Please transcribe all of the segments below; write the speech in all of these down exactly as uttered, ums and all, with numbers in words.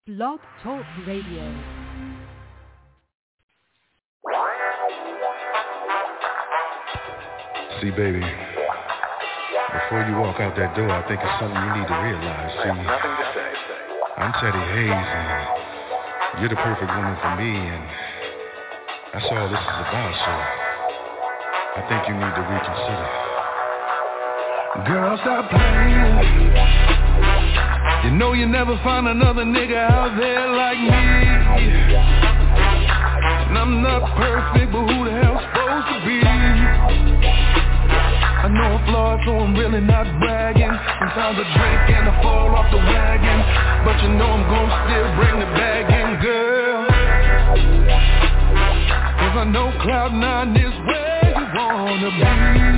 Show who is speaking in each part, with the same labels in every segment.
Speaker 1: Blog Talk Radio.
Speaker 2: See, baby, before you walk out that door, I think it's something you need to realize. See,
Speaker 3: Nothing to say.
Speaker 2: I'm Teddy Hayes, and you're the perfect woman for me, and that's all this is about, so I think you need to reconsider. Girl, stop playing. You know you never find another nigga out there like me. And I'm not perfect, but who the hell's supposed to be? I know I'm flawed, so I'm really not bragging. Sometimes I drink and I fall off the wagon, but you know I'm gon' still bring the bag in, girl. Cause I know cloud nine is where you wanna be.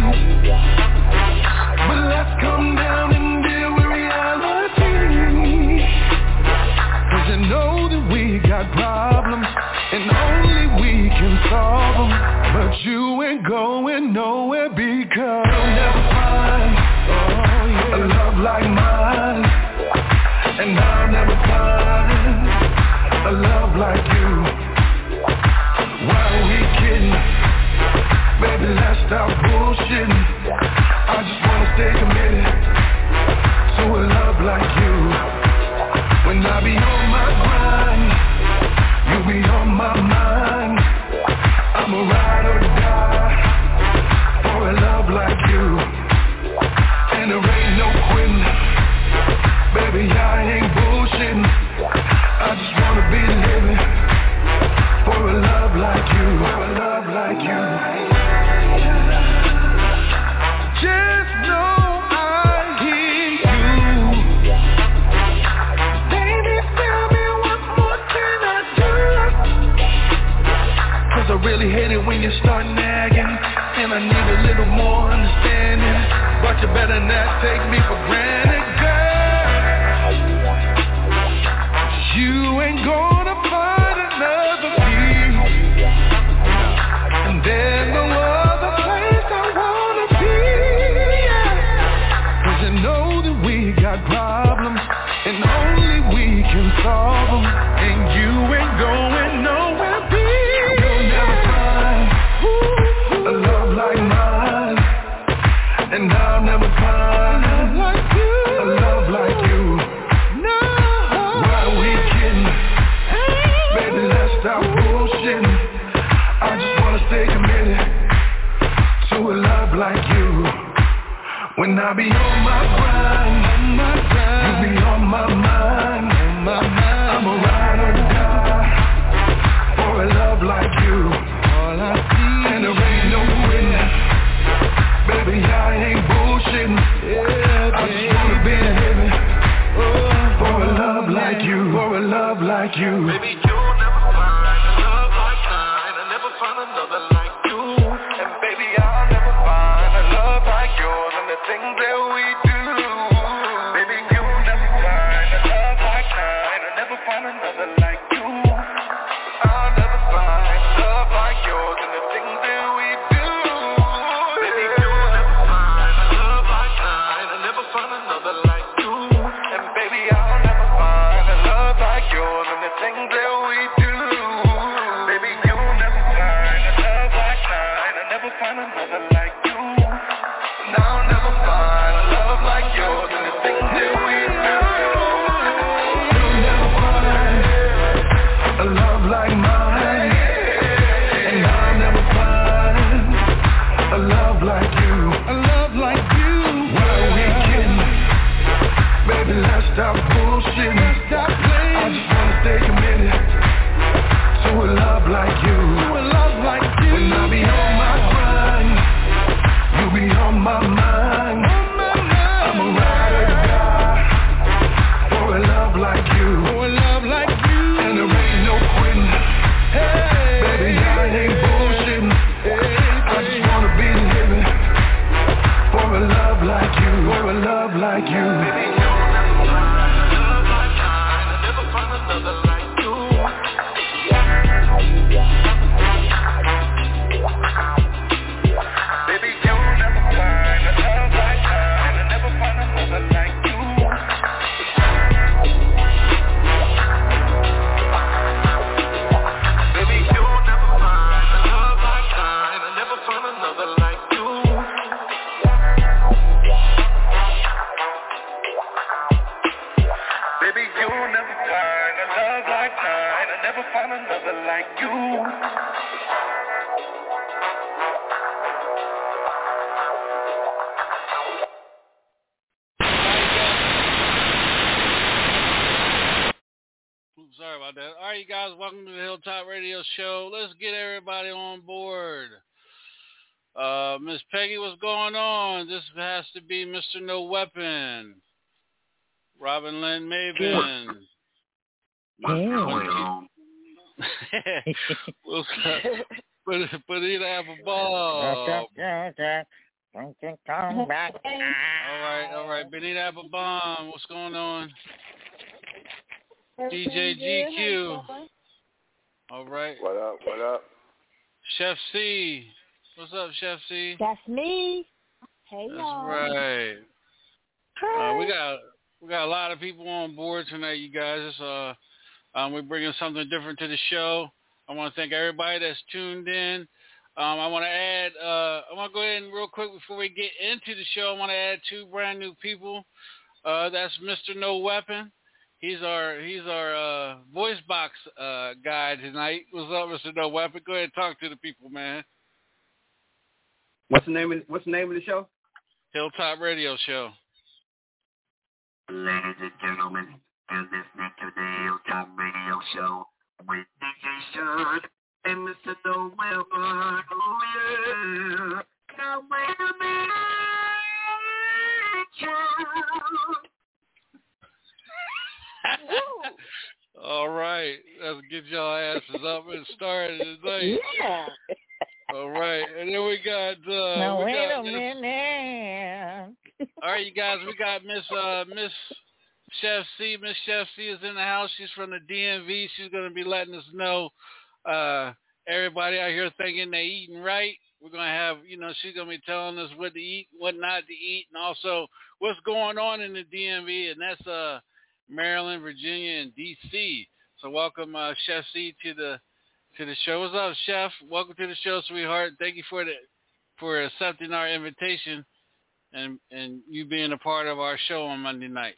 Speaker 2: But let's come down and deal with reality. Cause you know that we got problems, and only we can solve them. But you ain't going nowhere because you'll never find, oh yeah, a love like mine. And I'll never find a love like you. Why are we kidding? Baby, let's stop bullshitting. I just wanna stay committed to a love like you. When I be on my grind, you be on my mind. I'ma ride or die for a love like you. And there ain't no quitting. Baby, I ain't bullshitting. I just wanna be living for a love like you. For a love like you. Just know I hear you. Baby, tell me what more can I do? Cause I really hate it when you start nagging, and I need a little more understanding. But you better not take me for granted, girl. You ain't gonna find another me, and there's no other place I wanna be. Cause you know that we got problems, and only we can solve them. And you ain't going nowhere, baby. You'll never find a love like mine, and I'll never find a love like you. No. Why are we kidding? Baby, let's stop bullshitting. I just wanna stay committed to a love like you. When I be on my grind, you be on my mind. I'ma ride or die for a love like you. All I see, and there ain't no quitting. Baby, I ain't bullshitting. Yeah, I just wanna be living for a love like you. For a love like you.
Speaker 3: Baby, you'll never find a love like mine. I'll never find another like you. And baby, I'll never find a love like yours and the things that we do. Baby, you'll never find a love like mine. I'll never find another like you. I'll never find love like yours and the things that we do. Baby, you'll never find a love like mine. I'll never find another like you. And baby, I'll never find a love like yours and the things that we do. Baby, you'll never find a love like mine. I'll never find another like you. And I'll never find a love like yours and the things that we do.
Speaker 2: You'll never find a love like mine, and I'll never find a love like you. A love like you. Why are we kidding? Baby, let's stop bullshitting. Let's stop playing. I just wanna stay committed to a love like you. To a love like you. When I be on my grind,
Speaker 3: never find a love like mine. I never find another like you.
Speaker 1: Sorry about that. All right, you guys, welcome to the Hilltop Radio Show. Let's get everybody on board. Uh, Miss Peggy, what's going on? This has to be Mister No Weapon. Robin Lynn Maven.
Speaker 4: Damn.
Speaker 1: Bonita Appleball. All right, all right. Bonita Applebomb, what's going on? D J G Q. All right.
Speaker 5: What up? What up?
Speaker 1: Chef C. What's up, Chef C?
Speaker 6: That's me. Hey,
Speaker 1: That's
Speaker 6: y'all.
Speaker 1: right.
Speaker 6: Hi.
Speaker 1: Uh, we got we got a lot of people on board tonight, you guys. It's, uh, um, we're bringing something different to the show. I want to thank everybody that's tuned in. Um, I want to add. Uh, I want to go ahead and real quick before we get into the show. I want to add two brand new people. Uh, that's Mister No Weapon. He's our he's our uh, voice box uh, guy tonight. What's up, Mister No Weapon? Go ahead and talk to the people, man.
Speaker 7: What's the name of What's the name of the show?
Speaker 1: Hilltop Radio Show.
Speaker 4: Ladies and gentlemen, you're listening to the Hilltop Radio Show with D J Sean and Mister No Weapon. Oh yeah, now wait a minute.
Speaker 1: All right, let's get y'all asses up and started tonight.
Speaker 6: Yeah.
Speaker 1: All right, and then we got. Uh,
Speaker 6: now
Speaker 1: we
Speaker 6: wait
Speaker 1: got
Speaker 6: a
Speaker 1: Miss,
Speaker 6: minute.
Speaker 1: all right, you guys, we got Miss uh, Miss Chef C. Miss Chef C is in the house. She's from the D M V. She's going to be letting us know. Uh, everybody out here thinking they eating right. We're going to have, you know, she's going to be telling us what to eat, what not to eat, and also what's going on in the D M V, and that's uh. Maryland, Virginia, and D C. So welcome, uh, Chef C, to the to the show. What's up, Chef? Welcome to the show, sweetheart. Thank you for the for accepting our invitation and and you being a part of our show on Monday nights.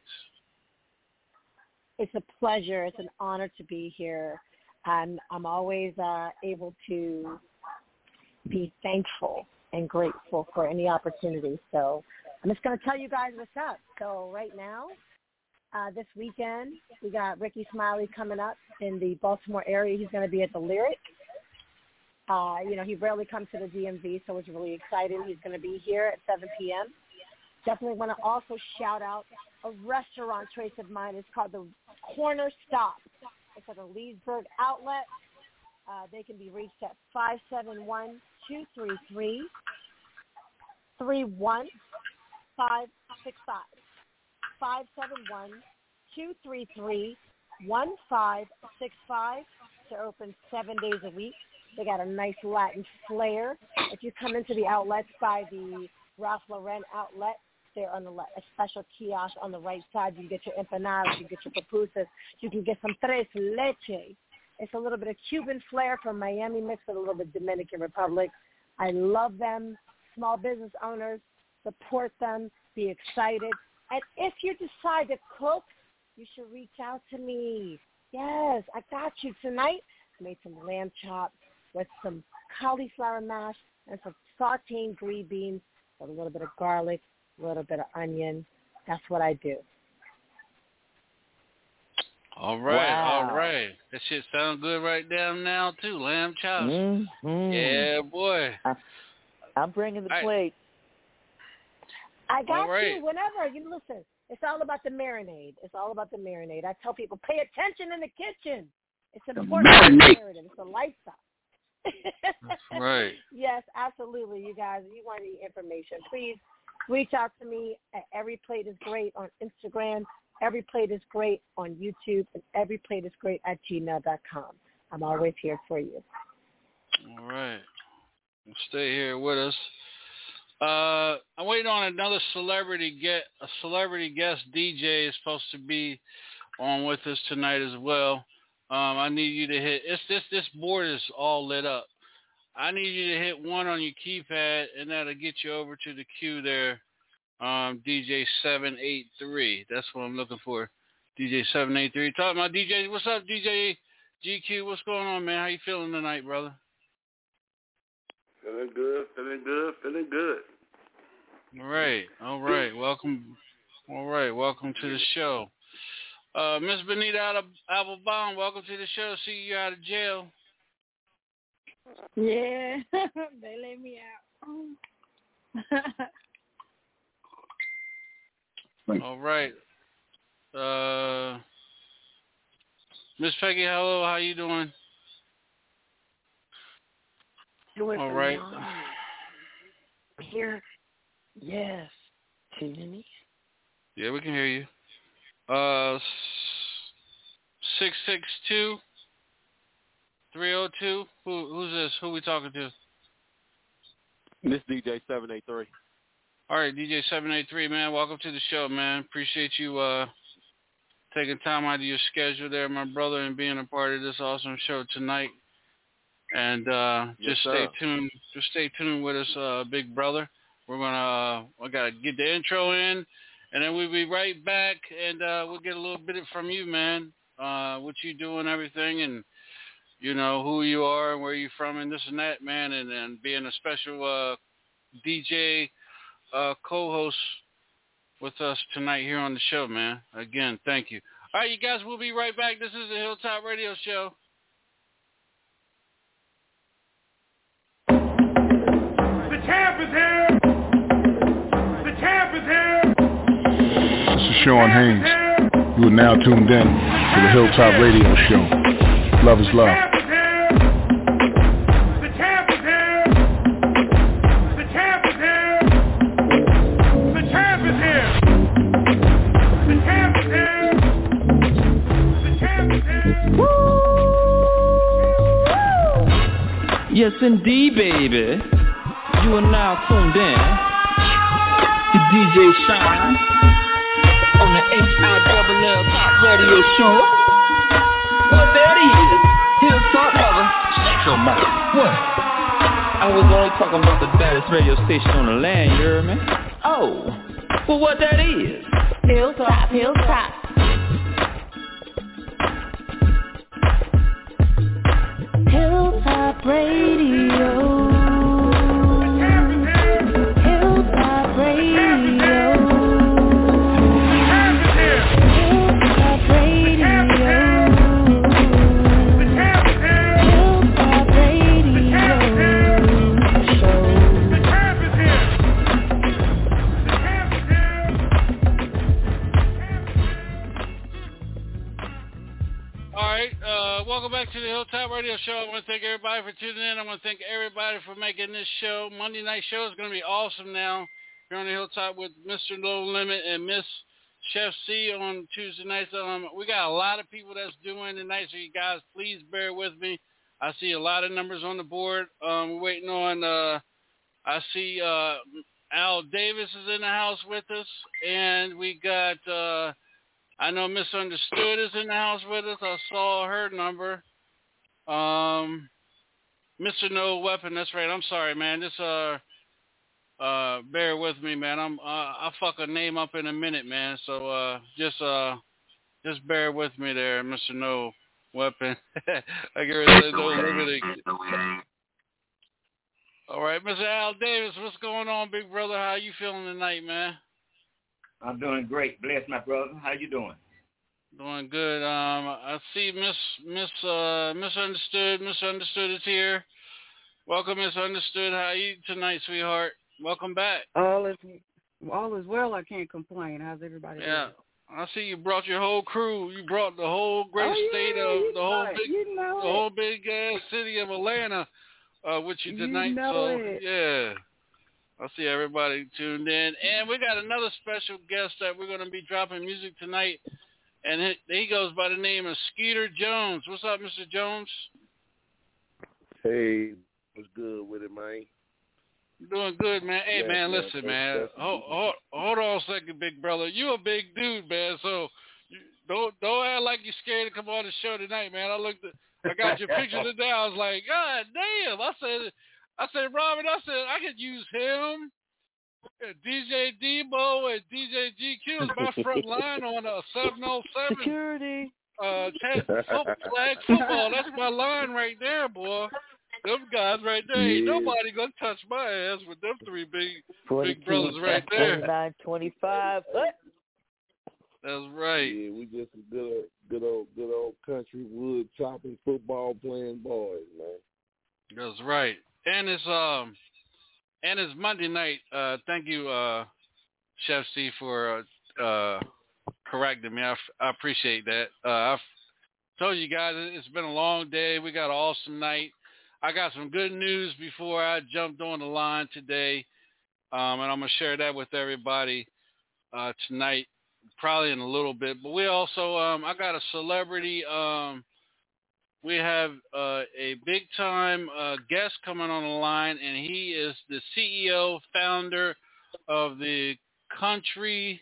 Speaker 6: It's a pleasure. It's an honor to be here. And I'm always uh, able to be thankful and grateful for any opportunity. So I'm just going to tell you guys what's up. So right now, Uh, this weekend, we got Ricky Smiley coming up in the Baltimore area. He's going to be at the Lyric. Uh, you know, he rarely comes to the D M V, so it's really exciting. He's going to be here at seven p.m. Definitely want to also shout out a restaurant choice of mine. It's called the Corner Stop. It's at the Leesburg outlet. Uh, they can be reached at five seven one, two three three, three one five six five. five seven one, two three three, one five six five. They're open seven days a week. They got a nice Latin flair. If you come into the outlets by the Ralph Lauren outlet, they're on the left, a special kiosk on the right side. You can get your empanadas, you can get your pupusas, you can get some tres leche. It's a little bit of Cuban flair from Miami mixed with a little bit Dominican Republic. I love them. Small business owners, support them, be excited. And if you decide to cook, you should reach out to me. Yes, I got you tonight. I made some lamb chops with some cauliflower mash and some sauteed green beans with a little bit of garlic, a little bit of onion. That's what I do.
Speaker 1: All right,
Speaker 6: Wow.
Speaker 1: all right. That shit sounds good right down now, too. Lamb chops.
Speaker 4: Mm-hmm.
Speaker 1: Yeah, boy.
Speaker 4: I, I'm bringing the
Speaker 1: I,
Speaker 4: plate.
Speaker 6: I got
Speaker 1: right.
Speaker 6: you whenever. You listen, it's all about the marinade. It's all about the marinade. I tell people, pay attention in the kitchen. It's important. It's a lifestyle.
Speaker 1: That's right.
Speaker 6: Yes, absolutely, you guys. If you want any information, please reach out to me at Every Plate is Great on Instagram, Every Plate is Great on YouTube, and Every Plate is Great at gmail dot com. I'm always here for you.
Speaker 1: All right. Stay here with us. Uh, I'm waiting on another celebrity get a celebrity guest D J is supposed to be on with us tonight as well. Um, I need you to hit it's this this board is all lit up. I need you to hit one on your keypad and that'll get you over to the queue there. Um, D J seven eight three. That's what I'm looking for. D J seven eight three. Talk about D J. What's up, D J G Q? What's going on, man? How you feeling tonight, brother?
Speaker 5: Feeling good, feeling good, feeling good.
Speaker 1: All right, all right. Welcome. All right, welcome to the show. Uh, Miss Benita out of Applebaum, welcome to the show. See you out of jail.
Speaker 8: Yeah, they let me out.
Speaker 1: All right. Uh, Miss Peggy, hello. How you doing? All right.
Speaker 8: Here. Yes. Can you hear me?
Speaker 1: Yeah, we can hear you. Uh, six six two, three oh two. Who, who's this? Who we talking to?
Speaker 9: This D J seven eight three.
Speaker 1: All right, D J seven eight three, man. Welcome to the show, man. Appreciate you uh, taking time out of your schedule there, my brother, and being a part of this awesome show tonight. And uh,
Speaker 9: Yes,
Speaker 1: just
Speaker 9: sir.
Speaker 1: stay tuned. Just stay tuned with us, uh, big brother. We're gonna. Uh, I gotta get the intro in, and then we'll be right back, and uh, we'll get a little bit from you, man. Uh, what you doing, everything, and you know who you are and where you from, and this and that, man, and and being a special uh, D J uh, co-host with us tonight here on the show, man. Again, thank you. All right, you guys, we'll be right back. This is the Hilltop Radio Show.
Speaker 2: The champ is here. The champ is here.
Speaker 10: This is Sean Haynes. You are now tuned in to the Hilltop Radio Show. Love is love.
Speaker 2: The champ is here. The champ is here. The champ is here. The champ is here. The champ is here. Woo!
Speaker 11: Yes, indeed, baby. You are now tuned in to D J Shine on the H I L L Top Radio Show. What that is? Hilltop Lover. Shut your mouth. What? I was only talking about the baddest radio station on the land, you heard me? Oh, well, what that is?
Speaker 8: Hilltop, Hilltop. Hilltop Radio.
Speaker 1: Welcome back to the Hilltop Radio Show. I want to thank everybody for tuning in. I want to thank everybody for making this show. Monday night show is going to be awesome now here on the Hilltop with Mister Low Limit and Miss Chef C on Tuesday nights. Um, we got a lot of people that's doing tonight, so you guys please bear with me. I see a lot of numbers on the board. Um, we're waiting on, uh, I see uh, Al Davis is in the house with us, and we got... Uh, I know Misunderstood is in the house with us. I saw her number. Um, Mister No Weapon. That's right. I'm sorry, man. This uh, uh, bear with me, man. I'm uh, I'll fuck a name up in a minute, man. So uh, just uh, just bear with me there, Mister No Weapon. I get rid of those limited. All right, Mister Al Davis, what's going on, big brother? How you feeling tonight, man?
Speaker 12: I'm doing great. Bless my brother. How you doing?
Speaker 1: Doing good. Um, I see Miss Miss uh, Misunderstood. Misunderstood is here. Welcome, Misunderstood. How are you tonight, sweetheart? Welcome back.
Speaker 13: All is all is well. I can't complain. How's everybody
Speaker 1: yeah.
Speaker 13: doing?
Speaker 1: I see you brought your whole crew. You brought the whole great
Speaker 13: oh,
Speaker 1: state
Speaker 13: yeah,
Speaker 1: of the whole
Speaker 13: right.
Speaker 1: big,
Speaker 13: you know
Speaker 1: the whole big ass city of Atlanta uh, with you tonight.
Speaker 13: You know
Speaker 1: so
Speaker 13: it.
Speaker 1: yeah. I see everybody tuned in. And we got another special guest that we're going to be dropping music tonight. And it, he goes by the name of Skeeter Jones. What's up, Mister Jones?
Speaker 5: Hey, what's good with it, man?
Speaker 1: Doing good, man. Hey,
Speaker 5: yeah,
Speaker 1: man,
Speaker 5: yeah,
Speaker 1: listen, man. Hold, hold, hold on a second, big brother. You a big dude, man. So you, don't don't act like you're scared to come on the show tonight, man. I looked at, I got your picture today. I was like, God damn. I said... I said, Robert, I said, I could use him Yeah, D J Debo and D J G Q is my front line on a seven oh seven.
Speaker 8: Security.
Speaker 1: Uh, ten, foot, flag football. That's my line right there, boy. Them guys right there. Ain't
Speaker 5: Yeah.
Speaker 1: nobody gonna touch my ass with them three big, big
Speaker 8: forty-two,
Speaker 1: brothers right there.
Speaker 8: twenty-nine, twenty-five. What?
Speaker 1: That's right.
Speaker 5: Yeah, we just a good, old- good old, good old country wood chopping, football playing boys, man.
Speaker 1: That's right. And it's um, and it's Monday night. Uh, thank you, uh, Chef C, for uh, uh correcting me. I, I appreciate that. Uh, I've told you guys it's been a long day. We got an awesome night. I got some good news before I jumped on the line today, um, and I'm going to share that with everybody uh, tonight, probably in a little bit. But we also, um, I got a celebrity. Um, we have uh, a big-time uh, guest coming on the line, and he is the C E O, founder of the Country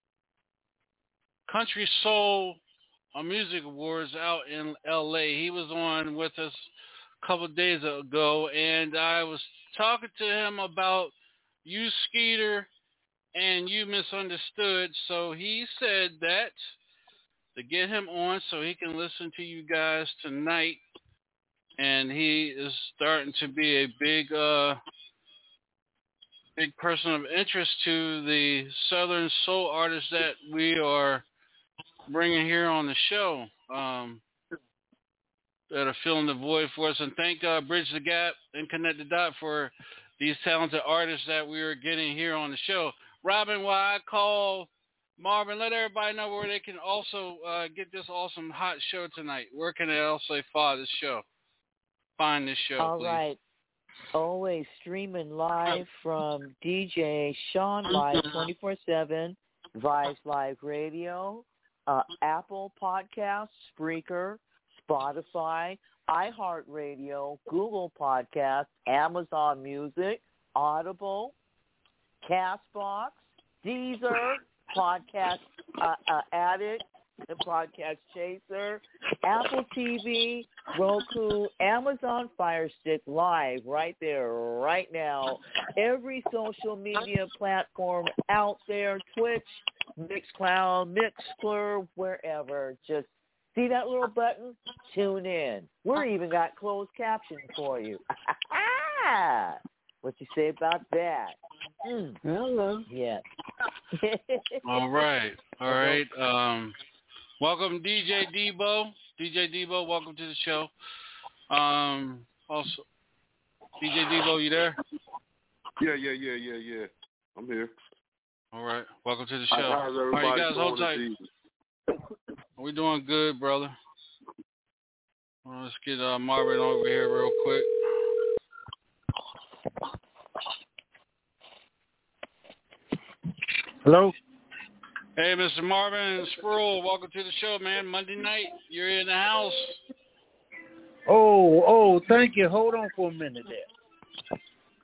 Speaker 1: Country Soul uh, Music Awards out in L A. He was on with us a couple of days ago, and I was talking to him about You Skeeter and You Misunderstood. So he said that to get him on so he can listen to you guys tonight, and he is starting to be a big uh big person of interest to the Southern Soul artists that we are bringing here on the show, um, that are filling the void for us. And thank uh, Bridge the Gap and Connect the Dot for these talented artists that we are getting here on the show. Robin, while I call Marvin, let everybody know where they can also uh, get this awesome hot show tonight. Where can they also find this show? Find this show,
Speaker 8: All
Speaker 1: please.
Speaker 8: right. Always streaming live from D J Sean Live twenty-four seven, Vice Live Radio, uh, Apple Podcasts, Spreaker, Spotify, iHeartRadio, Google Podcasts, Amazon Music, Audible, Castbox, Deezer, Podcast uh, uh, Addict, the Podcast Chaser, Apple T V, Roku, Amazon Fire Stick Live, right there, right now. Every social media platform out there, Twitch, Mixcloud, Mixler, wherever. Just see that little button? Tune in. We're even got closed captions for you. What you say about that? Mm.
Speaker 13: Hello.
Speaker 8: Yes.
Speaker 1: All right. All right. Um, welcome, D J Debo. D J Debo, welcome to the show. Um, also, D J Debo, you there?
Speaker 5: Yeah, yeah, yeah, yeah, yeah. I'm here.
Speaker 1: All right. Welcome to the show.
Speaker 5: How's
Speaker 1: All
Speaker 5: everybody
Speaker 1: right, you guys hold tight.
Speaker 5: doing this evening?
Speaker 1: We're doing good, brother. Well, let's get uh, Marvin over here real quick.
Speaker 14: Hello?
Speaker 1: Hey, Mister Marvin Sproul, welcome to the show, man. Monday night, you're in the house.
Speaker 14: Oh, oh, thank you. Hold on for a minute there.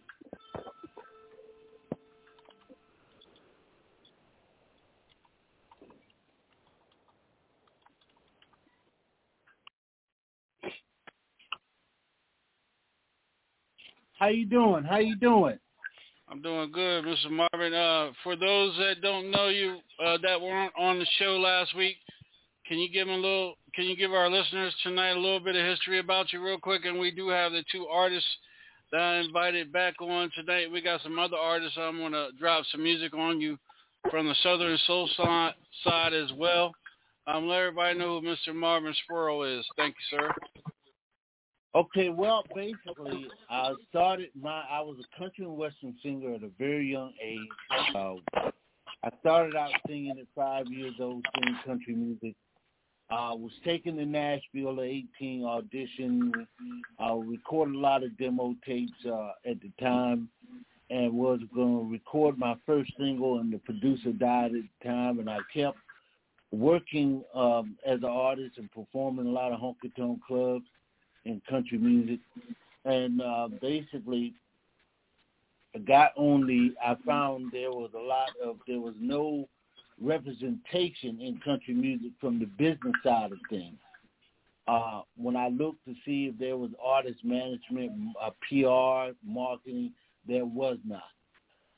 Speaker 14: How you doing? How you doing?
Speaker 1: I'm doing good, Mister Marvin. Uh, for those that don't know you, uh, that weren't on the show last week, can you give them a little? Can you give our listeners tonight a little bit of history about you, real quick? And we do have the two artists that I invited back on tonight. We got some other artists. I'm gonna drop some music on you from the Southern Soul side, side as well. Um, let everybody know who Mister Marvin Sproul is. Thank you, sir.
Speaker 14: Okay, well, basically, I started my, I was a country and western singer at a very young age. Uh, I started out singing at five years old, singing country music. I uh, was taken to Nashville at eighteen, auditioned. I uh, recorded a lot of demo tapes uh, at the time and was going to record my first single, and the producer died at the time, and I kept working um, as an artist and performing a lot of honky-tonk clubs in country music, and uh, basically I got on the, I found there was a lot of, there was no representation in country music from the business side of things. Uh, when I looked to see if there was artist management, uh, P R, marketing, there was not.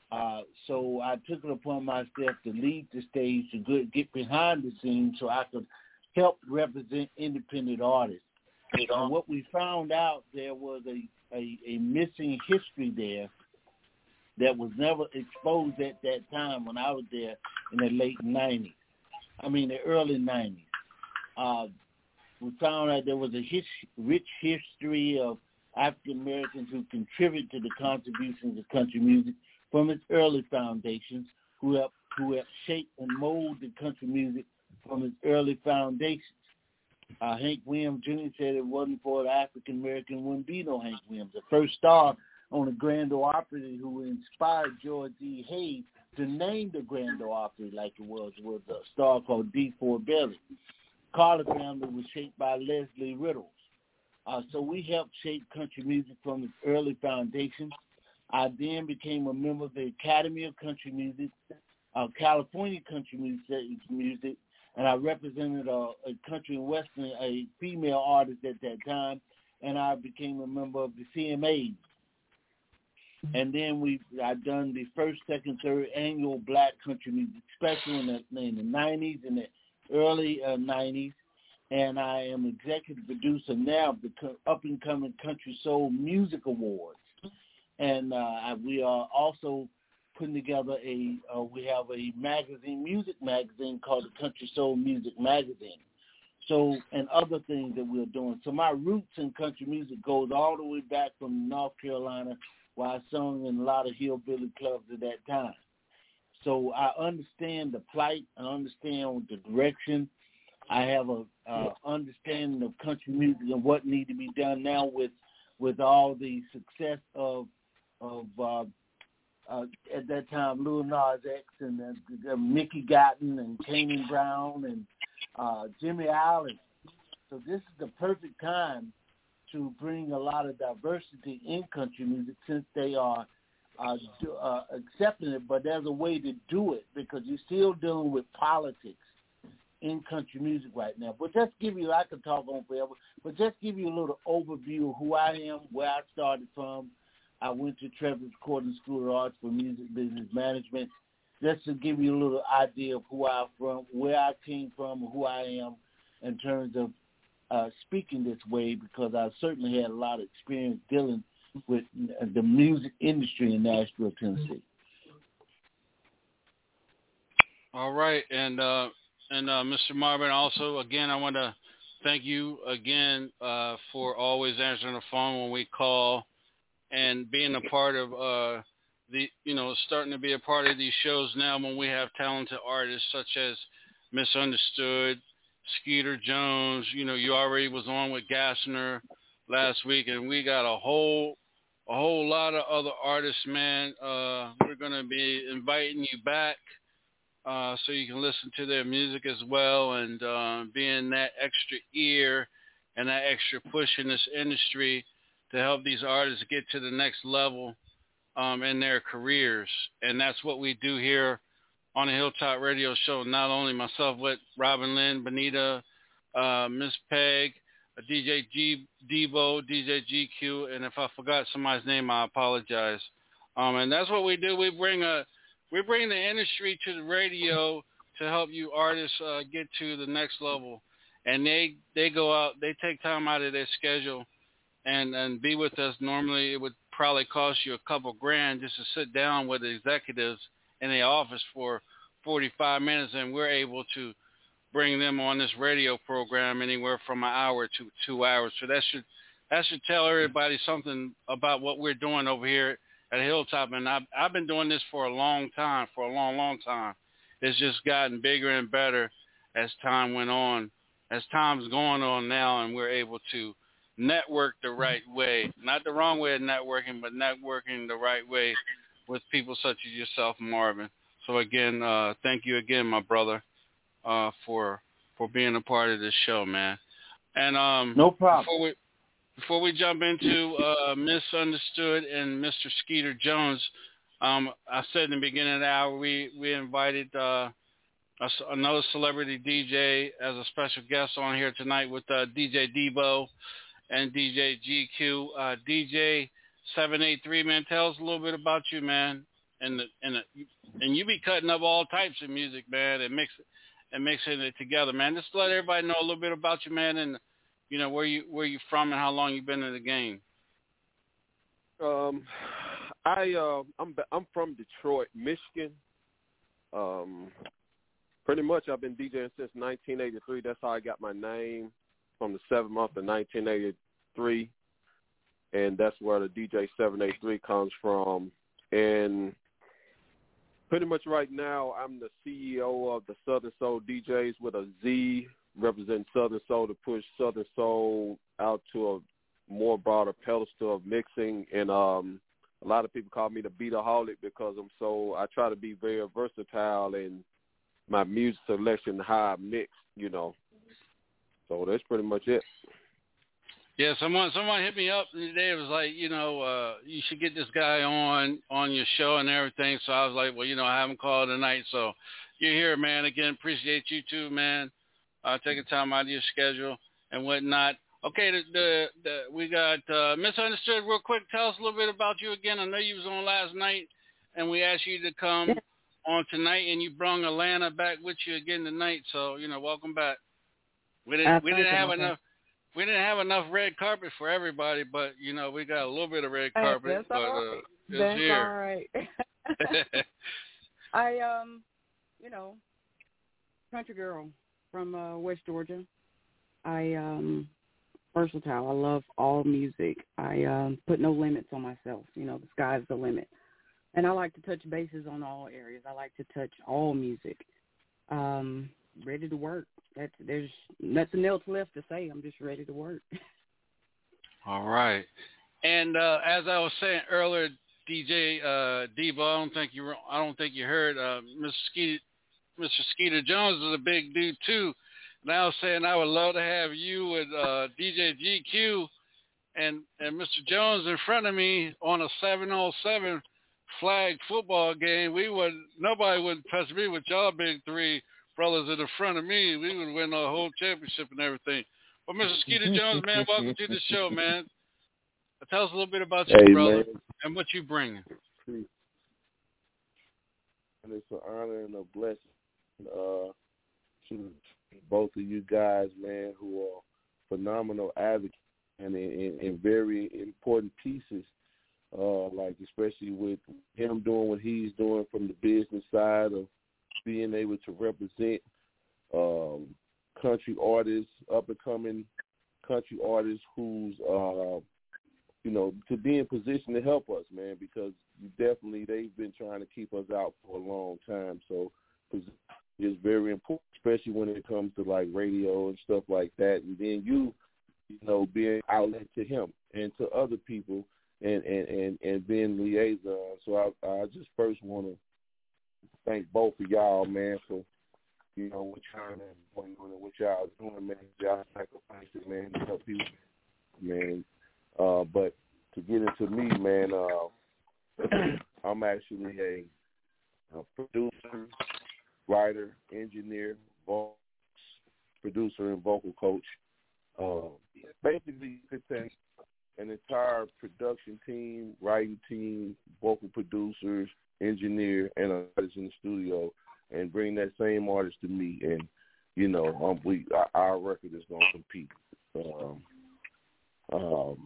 Speaker 14: Uh, so I took it upon myself to lead the stage, to good, get behind the scenes so I could help represent independent artists. And what we found out, there was a, a, a missing history there that was never exposed at that time when I was there in the late nineties. I mean, the early nineties. Uh, we found out there was a his, rich history of African Americans who contributed to the contributions of country music from its early foundations, who helped, who helped shape and mold the country music from its early foundations. Uh, Hank Williams Junior said it wasn't for the African American, wouldn't be no Hank Williams. The first star on the Grand Ole Opry who inspired George E. Hayes to name the Grand Ole Opry like it was, was a star called D. Ford Bailey. Carter family was shaped by Leslie Riddles. Uh, so we helped shape country music from its early foundations. I then became a member of the Academy of Country Music, uh, California Country Music, music and I represented a, a country and western, a female artist at that time, and I became a member of the C M A. And then we, I done the first, second, third annual Black Country Music Special in the, in the nineties, in the early uh, nineties, and I am executive producer now of the up-and-coming Country Soul Music Awards. And uh, we are also putting together a, uh, we have a magazine, music magazine called the Country Soul Music Magazine. So, and other things that we're doing. So my roots in country music goes all the way back from North Carolina, where I sung in a lot of hillbilly clubs at that time. So I understand the plight. I understand the direction. I have a uh, understanding of country music and what needs to be done now with with all the success of of uh, uh, at that time Lil Nas X and uh, uh, Mickey Guyton and Kane Brown and uh, Jimmy Allen. So this is the perfect time to bring a lot of diversity in country music, since they are uh, do, uh, accepting it, but there's a way to do it because you're still dealing with politics in country music right now. But just give you, I could talk on forever, but just give you a little overview of who I am, where I started from. I went to Trevor's Recording School of Arts for Music Business Management, just to give you a little idea of who I'm from, where I came from, who I am in terms of uh, speaking this way, because I certainly had a lot of experience dealing with the music industry in Nashville, Tennessee.
Speaker 1: All right, and uh, and uh, Mister Marvin, also, again, I want to thank you again uh, for always answering the phone when we call and being a part of uh, the, you know, starting to be a part of these shows now when we have talented artists such as Misunderstood, Skeeter Jones. You know, you already was on with Gassner last week, and we got a whole a whole lot of other artists, man. Uh, we're going to be inviting you back uh, so you can listen to their music as well, and uh, being that extra ear and that extra push in this industry to help these artists get to the next level um, in their careers. And that's what we do here on the Hilltop Radio Show. Not only myself, but Robin Lynn, Benita, uh, Miss Peg, D J G, Debo, D J G Q, and if I forgot somebody's name, I apologize. Um, and that's what we do. We bring a we bring the industry to the radio to help you artists uh, get to the next level. And they they go out, they take time out of their schedule and and be with us. Normally, it would probably cost you a couple grand just to sit down with the executives in the office for forty-five minutes, and we're able to bring them on this radio program anywhere from an hour to two hours. So that should that should tell everybody something about what we're doing over here at Hilltop. And I've, I've been doing this for a long time, for a long, long time. It's just gotten bigger and better as time went on, as time's going on now, and we're able to network the right way. Not the wrong way of networking, but networking the right way with people such as yourself, Marvin. So again, uh, thank you again, my brother, uh, for for being a part of this show, man. And um,
Speaker 14: no problem.
Speaker 1: Before we before we jump into uh, Misunderstood and Mister Skeeter Jones, um, I said in the beginning of the hour we we invited uh, a, another celebrity D J as a special guest on here tonight with uh, D J Debo and D J G Q. Uh, D J seven eight three, man, tell us a little bit about you, man. and the, and the, and you be cutting up all types of music, man, and mix and mixing it together, man. Just to let everybody know a little bit about you, man, and you know where you where you from and how long you've been in the game.
Speaker 9: Um, I uh, I'm I'm from Detroit, Michigan. Um, pretty much I've been DJing since nineteen eighty-three. That's how I got my name, from the seventh month of nineteen eighty-three, and that's where the D J seven eighty-three comes from. And pretty much right now, I'm the C E O of the Southern Soul D Js with a Z, representing Southern Soul to push Southern Soul out to a more broader pedestal of mixing. And um, a lot of people call me the beataholic because I'm so, I try to be very versatile in my music selection, how I mix, you know. So that's pretty much it.
Speaker 1: Yeah, someone someone hit me up today. It was like, you know, uh, you should get this guy on on your show and everything. So I was like, well, you know, I haven't called tonight. So you're here, man. Again, appreciate you too, man. Uh, taking time out of your schedule and whatnot. Okay, the, the, the we got uh, Misunderstood real quick. Tell us a little bit about you again. I know you was on last night, and we asked you to come on tonight, and you brought Atlanta back with you again tonight. So, you know, welcome back. We didn't we didn't have enough. We didn't have enough red carpet for everybody, but, you know, we got a little bit of red carpet.
Speaker 13: That's
Speaker 1: but
Speaker 13: all
Speaker 1: uh,
Speaker 13: right.
Speaker 1: it's
Speaker 13: That's
Speaker 1: here.
Speaker 13: all right. I, um, you know, country girl from uh, West Georgia. I, um, versatile. I love all music. I um, put no limits on myself. You know, the sky's the limit. And I like to touch bases on all areas. I like to touch all music. Um, ready to work. That's, there's nothing else left to say. I'm just ready to work.
Speaker 1: All right. And uh, as I was saying earlier, D J uh, Devo, I don't think you I don't think you heard uh, Mister Skeeter, Mister Skeeter Jones is a big dude too. And I was saying I would love to have you with uh, D J G Q and and Mister Jones in front of me on a seven on seven flag football game. We would nobody would touch me with y'all big three brothers in the front of me. We would win the whole championship and everything. But Mister Skeeter Jones, man, welcome to the show, man. Tell us a little bit about you,
Speaker 5: hey,
Speaker 1: brother,
Speaker 5: man.
Speaker 1: and what you bring.
Speaker 5: And it's an honor and a blessing uh, to both of you guys, man, who are phenomenal advocates and in, in, in very important pieces, uh, like especially with him doing what he's doing from the business side of being able to represent um, country artists, up-and-coming country artists who's, uh, you know, to be in position to help us, man, because definitely they've been trying to keep us out for a long time. So it's very important, especially when it comes to, like, radio and stuff like that. And then you, you know, being outlet to him and to other people and, and, and, and being liaison. So I, I just first want to thank both of y'all, man, for, you know, what y'all doing and what y'all doing, man. Y'all sacrificing, man, to help people, man. Uh, but to get into me, man, uh, I'm actually a, a producer, writer, engineer, vocal, producer, and vocal coach. Uh, basically, you could take an entire production team, writing team, vocal producers, engineer, and an artist in the studio, and bring that same artist to me, and you know, um, we our, our record is gonna compete. Um, um,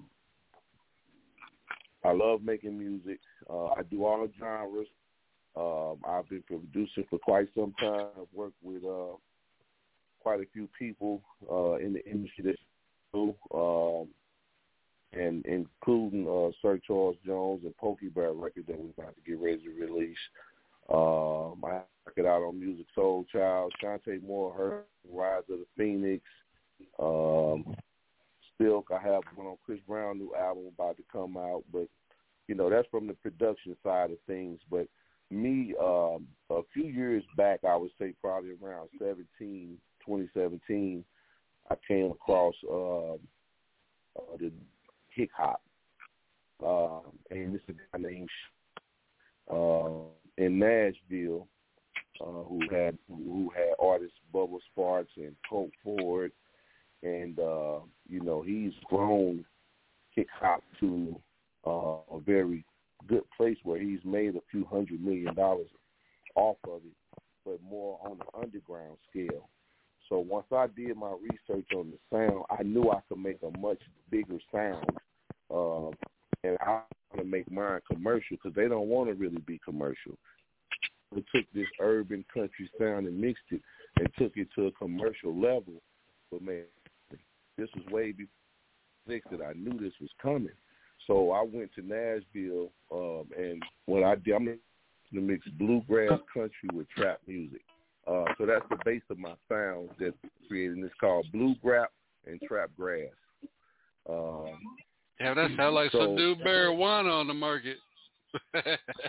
Speaker 5: I love making music. Uh, I do all the genres. Um, I've been producing for quite some time. I've worked with uh, quite a few people uh, in the industry that do, um, and including uh, Sir Charles Jones and Pokey Bear record that we're about to get ready to release. Um, I check it out on Music Soul Child, Shantae Moore, her Rise of the Phoenix. Um, Still, I have one on Chris Brown new album about to come out, but you know that's from the production side of things. But me, um, a few years back, I would say probably around seventeen, twenty seventeen, I came across uh, uh, the hip hop, uh, and this is a guy named uh, in Nashville uh, who had who had artists Bubba Sparks and Colt Ford. And, uh, you know, he's grown hip hop to uh, a very good place where he's made a few hundred million dollars off of it, but more on an underground scale. So once I did my research on the sound, I knew I could make a much bigger sound, uh, and I want to make mine commercial because they don't want to really be commercial. We took this urban country sound and mixed it and took it to a commercial level. But, man, this was way before that I knew this was coming. So I went to Nashville, um, and what I did, I'm going to mix bluegrass country with trap music. Uh, so that's the base of my sound that's created. It's called bluegrass and trap grass. Um,
Speaker 1: yeah, that sounds like
Speaker 5: so,
Speaker 1: some new marijuana on the market.
Speaker 5: but,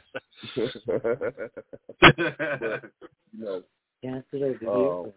Speaker 5: you know, um,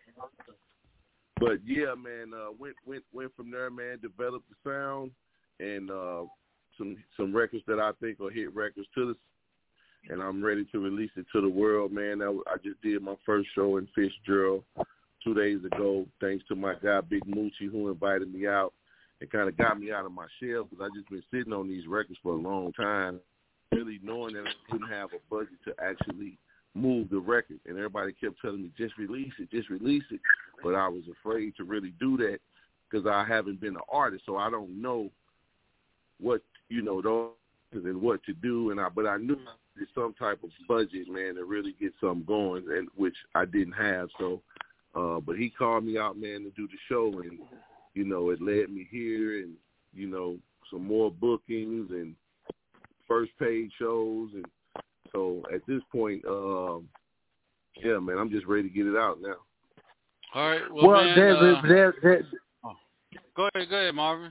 Speaker 5: but yeah, man, uh, went went went from there, man. Developed the sound and uh, some some records that I think will hit records to the. And I'm ready to release it to the world, man. I, I just did my first show in Fitzgerald two days ago, thanks to my guy, Big Moochie, who invited me out and kind of got me out of my shell because I just been sitting on these records for a long time, really knowing that I couldn't have a budget to actually move the record. And everybody kept telling me, just release it, just release it. But I was afraid to really do that because I haven't been an artist, so I don't know what, you know, those and what to do. And I, but I knew there's some type of budget, man, to really get something going, and which I didn't have. So, uh, but he called me out, man, to do the show, and you know, it led me here, and you know, some more bookings and first paid shows, and so at this point, um, yeah, man, I'm just ready to get it out now.
Speaker 1: All right, well,
Speaker 14: well
Speaker 1: man,
Speaker 14: there's,
Speaker 1: uh,
Speaker 14: there's, there's,
Speaker 1: oh, go ahead, go ahead, Marvin.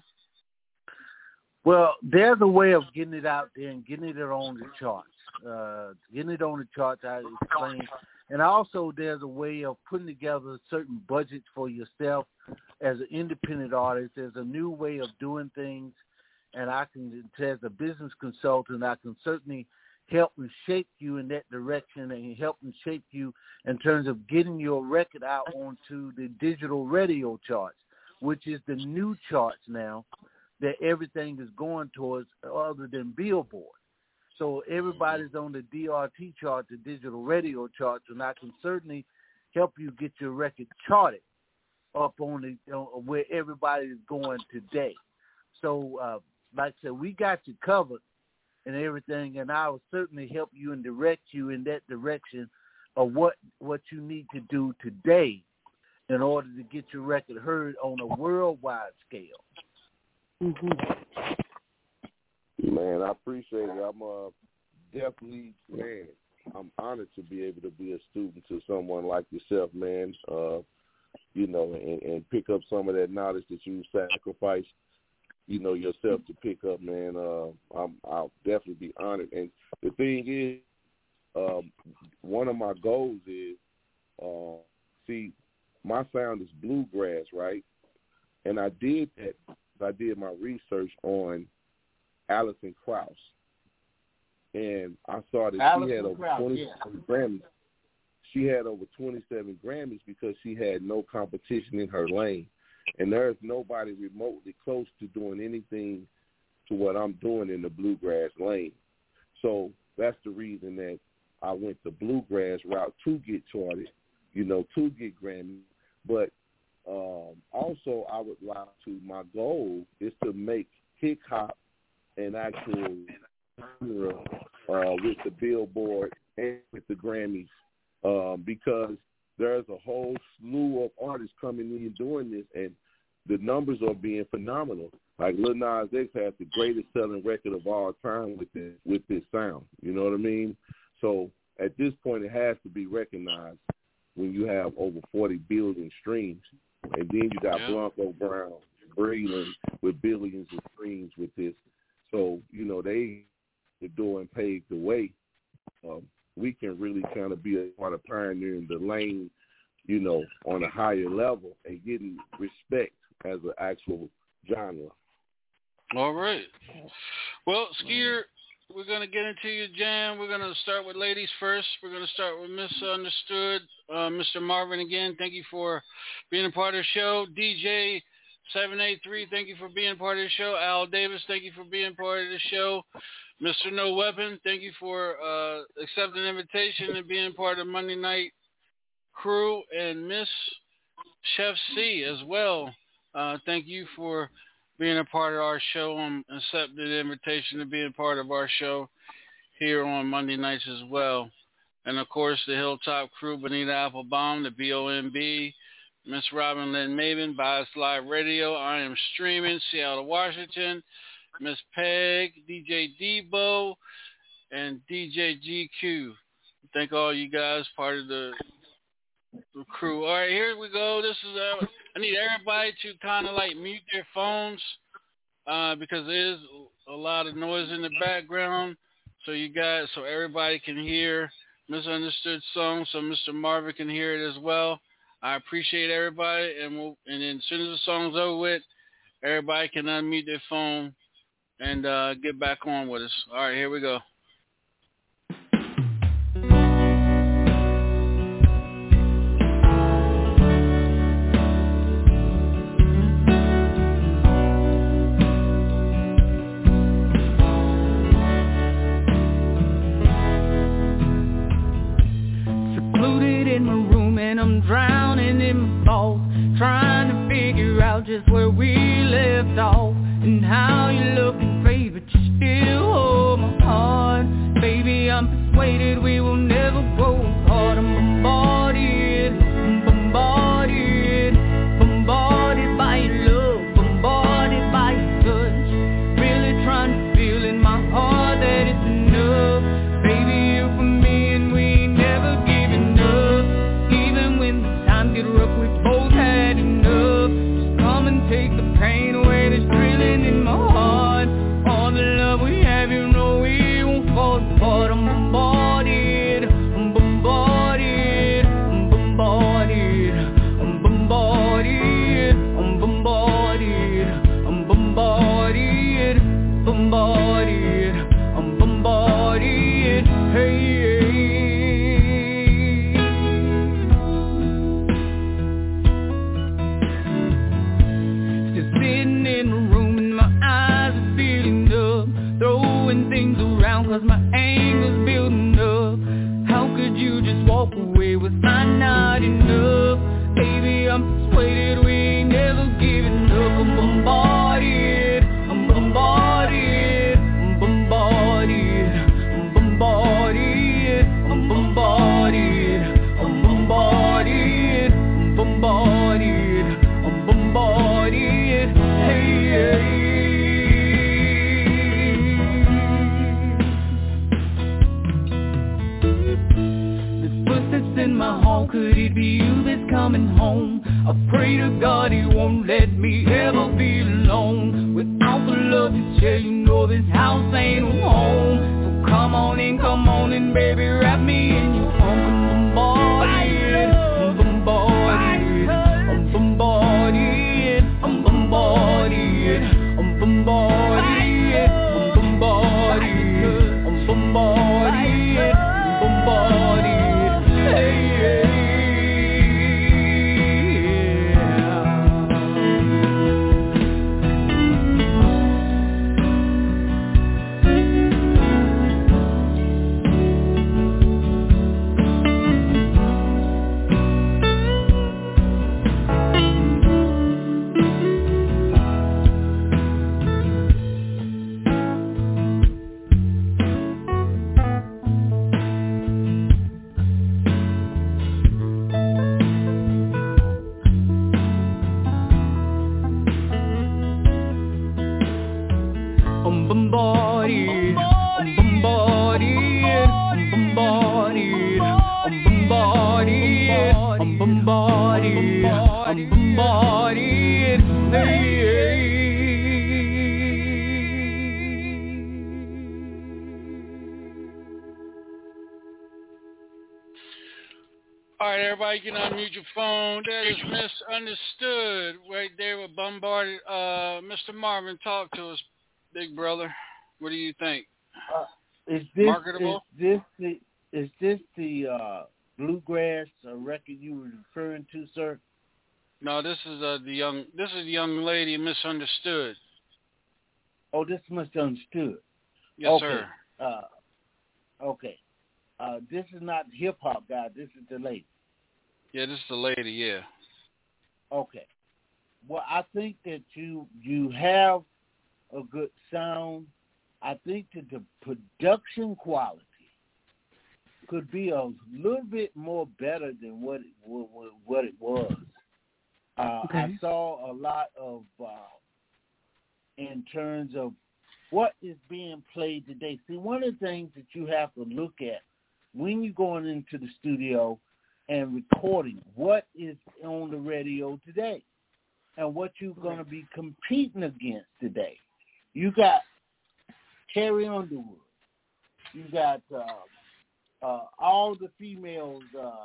Speaker 14: Well, there's a way of getting it out there and getting it on the charts. Uh, getting it on the charts, I explained. And also there's a way of putting together certain budgets for yourself as an independent artist. There's a new way of doing things, and I can, as a business consultant, I can certainly help and shape you in that direction and help and shape you in terms of getting your record out onto the digital radio charts, which is the new charts now that everything is going towards other than Billboard. So everybody's on the D R T chart, the digital radio chart, and I can certainly help you get your record charted up on the you know, where everybody is going today. So, uh, like I said, we got you covered and everything, and I will certainly help you and direct you in that direction of what, what you need to do today in order to get your record heard on a worldwide scale.
Speaker 5: Mm-hmm. Man, I appreciate it. I'm uh, definitely, man, I'm honored to be able to be a student to someone like yourself, man, uh, you know, and, and pick up some of that knowledge that you sacrificed, you know, yourself to pick up, man. Uh, I'm, I'll definitely be honored. And the thing is, um, one of my goals is, uh, see, my sound is bluegrass, right? And I did that. I did my research on Alison Krauss, and I saw that Alison she had over Krauss, twenty-seven yeah. Grammys. She had over twenty-seven Grammys because she had no competition in her lane, and there's nobody remotely close to doing anything to what I'm doing in the bluegrass lane. So that's the reason that I went the bluegrass route to get charted, you know, to get Grammys. But um, also, I would like to. My goal is to make hip hop an actual genre uh, with the Billboard and with the Grammys, um, because there's a whole slew of artists coming in doing this, and the numbers are being phenomenal. Like Lil Nas X has the greatest selling record of all time with this with this sound. You know what I mean? So at this point, it has to be recognized when you have over forty billion streams, and then you got yeah. Blanco Brown, Breland with billions of streams with this. So, you know, they the door and paved the way. Um, we can really kind of be a part of pioneering the lane, you know, on a higher level and getting respect as an actual genre.
Speaker 1: All right. Well, Skeeter, we're going to get into your jam. We're going to start with ladies first. We're going to start with Misunderstood. Uh, Mister Marvin, again, thank you for being a part of the show. D J seven eight three, thank you for being part of the show. Al Davis, thank you for being part of the show. Mister No Weapon, thank you for uh, accepting the invitation and being part of Monday Night Crew. And Miss Chef C as well. Uh, thank you for being a part of our show and accepting the invitation to be a part of our show here on Monday nights as well. And, of course, the Hilltop Crew, Bonita Applebaum, the B O M B, Miss Robin Lynn Maven, Bias Live Radio, I Am Streaming, Seattle, Washington, Miss Peg, D J Debo, and D J G Q. Thank all you guys, part of the, the crew. All right, here we go. This is uh, I need everybody to kind of like mute their phones uh, because there is a lot of noise in the background. So you guys, so everybody can hear Misunderstood Song, so Mister Marvin can hear it as well. I appreciate everybody, and we'll, and then as soon as the song's over with, everybody can unmute their phone and uh, get back on with us. All right, here we go.
Speaker 11: I'm drowning in my thoughts, trying to figure out just where we left off and how you're looking free, but you still hold my heart. Baby, I'm persuaded we will never grow apart. I'm bombarded, I'm bombarded, bombarded by your love, bombarded by your touch. Really trying to feel in my heart that it's enough. Baby, you're for me and we ain't never giving up. Get rough, we both had enough. Just come and take the pain away that's drilling in my heart. All the love we have, you know we won't fall apart. I'm bombarded, I'm bombarded, I'm bombarded, I'm bombarded, I'm bombarded, I'm bombarded, bombarded, I'm bombarded, hey. Things around cause my anger's building up. How could you just walk away? Was I not enough? Baby, I'm persuaded we ain't never giving up. I'm bombarded, I'm bombarded, I'm bombarded, I'm bombarded, I'm bombarded, I'm bombarded, I'm bombarded, I'm bombarded, hey, hey. In my home, could it be you that's coming home? I pray to God he won't let me ever be alone. Without the love to share, you know this house ain't home. So come on in, come on in, baby, wrap me in your arms. I'm bombarded, I'm bombarded, I'm bombarded, I'm bombarded, I'm bombarded, I'm bombarded, I'm bombarded, I'm bombarded.
Speaker 1: All right, everybody can unmute your phone. That is Misunderstood right there with Bombarded. Uh, Mister Marvin, talk to us, big brother. What do you think?
Speaker 14: Uh, is this,
Speaker 1: Marketable?
Speaker 14: Is this the, is this the uh, Bluegrass uh, record you were referring to, sir?
Speaker 1: No, this is uh, the young. This is the young lady Misunderstood.
Speaker 14: Oh, this is Misunderstood.
Speaker 1: Yes,
Speaker 14: okay.
Speaker 1: sir.
Speaker 14: Uh, okay. Uh, this is not hip hop guy. This is the lady.
Speaker 1: Yeah, this is the lady. Yeah.
Speaker 14: Okay. Well, I think that you you have a good sound. I think that the production quality could be a little bit more better than what it, what, what it was. Uh,
Speaker 13: okay.
Speaker 14: I saw a lot of, uh, in terms of what is being played today. See, one of the things that you have to look at when you're going into the studio and recording, what is on the radio today and what you're going to be competing against today. You got Carrie Underwood. You got uh, uh, all the females, uh,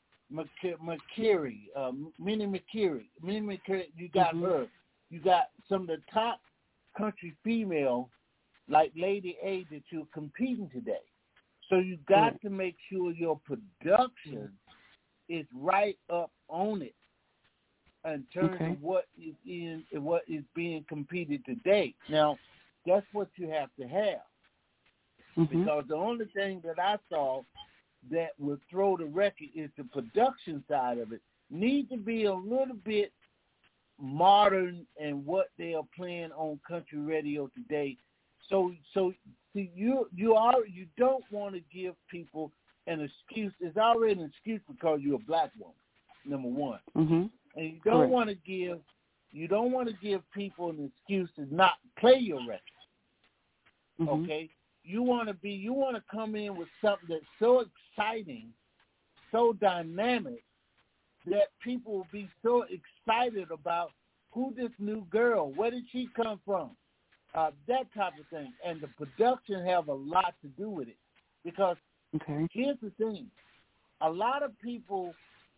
Speaker 14: McCreary, uh, Minnie McCreary. Minnie McCreary, you got mm-hmm. her. You got some of the top country female, like Lady A, that you're competing today. So you got mm-hmm. to make sure your production is right up on it in terms
Speaker 13: okay.
Speaker 14: of what is in what is being competed today. Now, that's what you have to have. Mm-hmm. Because the only thing that I saw that would throw the record is the production side of it. Need to be a little bit modern in what they are playing on country radio today. So, so see, you you are you don't want to give people an excuse. It's already an excuse because you're a black woman, number one,
Speaker 13: mm-hmm.
Speaker 14: and you don't want to give you don't want to give people an excuse to not play your record. Mm-hmm. Okay, you want to be you want to come in with something that's so exciting, so dynamic, that people will be so excited about who this new girl, where did she come from, uh, that type of thing. And the production have a lot to do with it. Because
Speaker 13: okay.
Speaker 14: here's the thing, a lot of people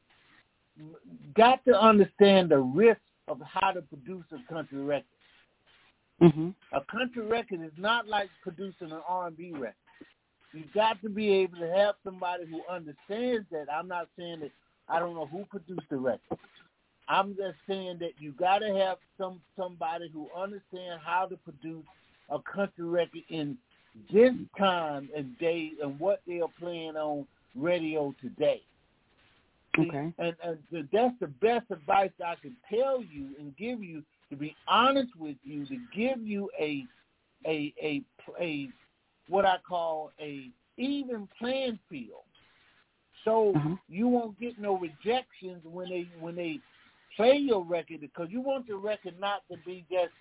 Speaker 14: got to understand the risk of how to produce a country record.
Speaker 13: Mm-hmm.
Speaker 14: A country record is not like producing an R and B record. You've got to be able to have somebody who understands that. I'm not saying that I don't know who produced the record. I'm just saying that you got to have some somebody who understands how to produce a country record in this time and day and what they are playing on radio today.
Speaker 13: Okay.
Speaker 14: And, and that's the best advice I can tell you and give you, to be honest with you, to give you a a a a what I call a even playing field. So
Speaker 13: uh-huh.
Speaker 14: you won't get no rejections when they when they play your record, because you want your record not to be just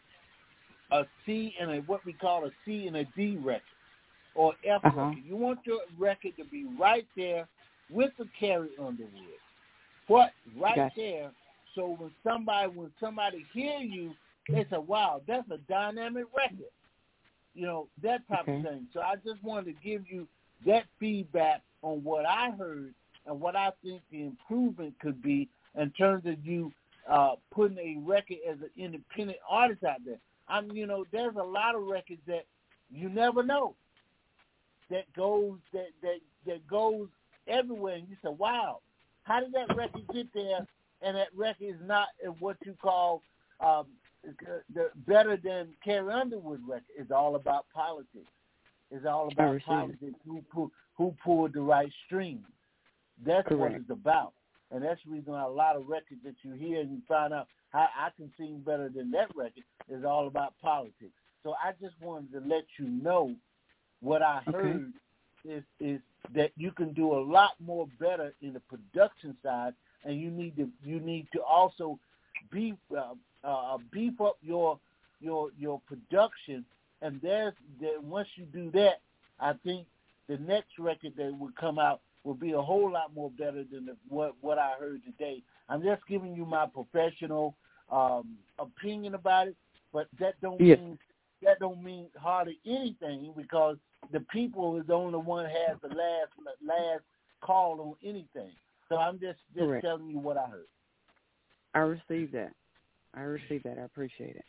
Speaker 14: a C and a what we call a C and a D record or F
Speaker 13: uh-huh.
Speaker 14: record. You want your record to be right there with the Carrie Underwood. What right
Speaker 13: gotcha.
Speaker 14: there, so when somebody when somebody hear you, they say, "Wow, that's a dynamic record." You know, that type
Speaker 13: okay.
Speaker 14: of thing. So I just wanted to give you that feedback on what I heard and what I think the improvement could be in terms of you uh, putting a record as an independent artist out there. I'm, you know, there's a lot of records that you never know that goes that that that goes everywhere, and you say, "Wow, how did that record get there?" And that record is not what you call um, the better than Carrie Underwood record. It's all about politics. It's all about politics. Who pull, who pulled the right strings? That's
Speaker 13: Correct.
Speaker 14: what it's about. And that's the reason why a lot of records that you hear and you find out how I can sing better than that record is all about politics. So I just wanted to let you know what I heard okay. is is that you can do a lot more better in the production side, and you need to you need to also beef uh, uh, beef up your your your production. And there's that once you do that, I think the next record that will come out will be a whole lot more better than the, what what I heard today. I'm just giving you my professional um, opinion about it, but that don't
Speaker 13: yes.
Speaker 14: mean that don't mean hardly anything, because the people is the only one has the last last call on anything. So I'm just just
Speaker 13: Correct.
Speaker 14: telling you what I heard.
Speaker 13: I received that. I received that. I appreciate it.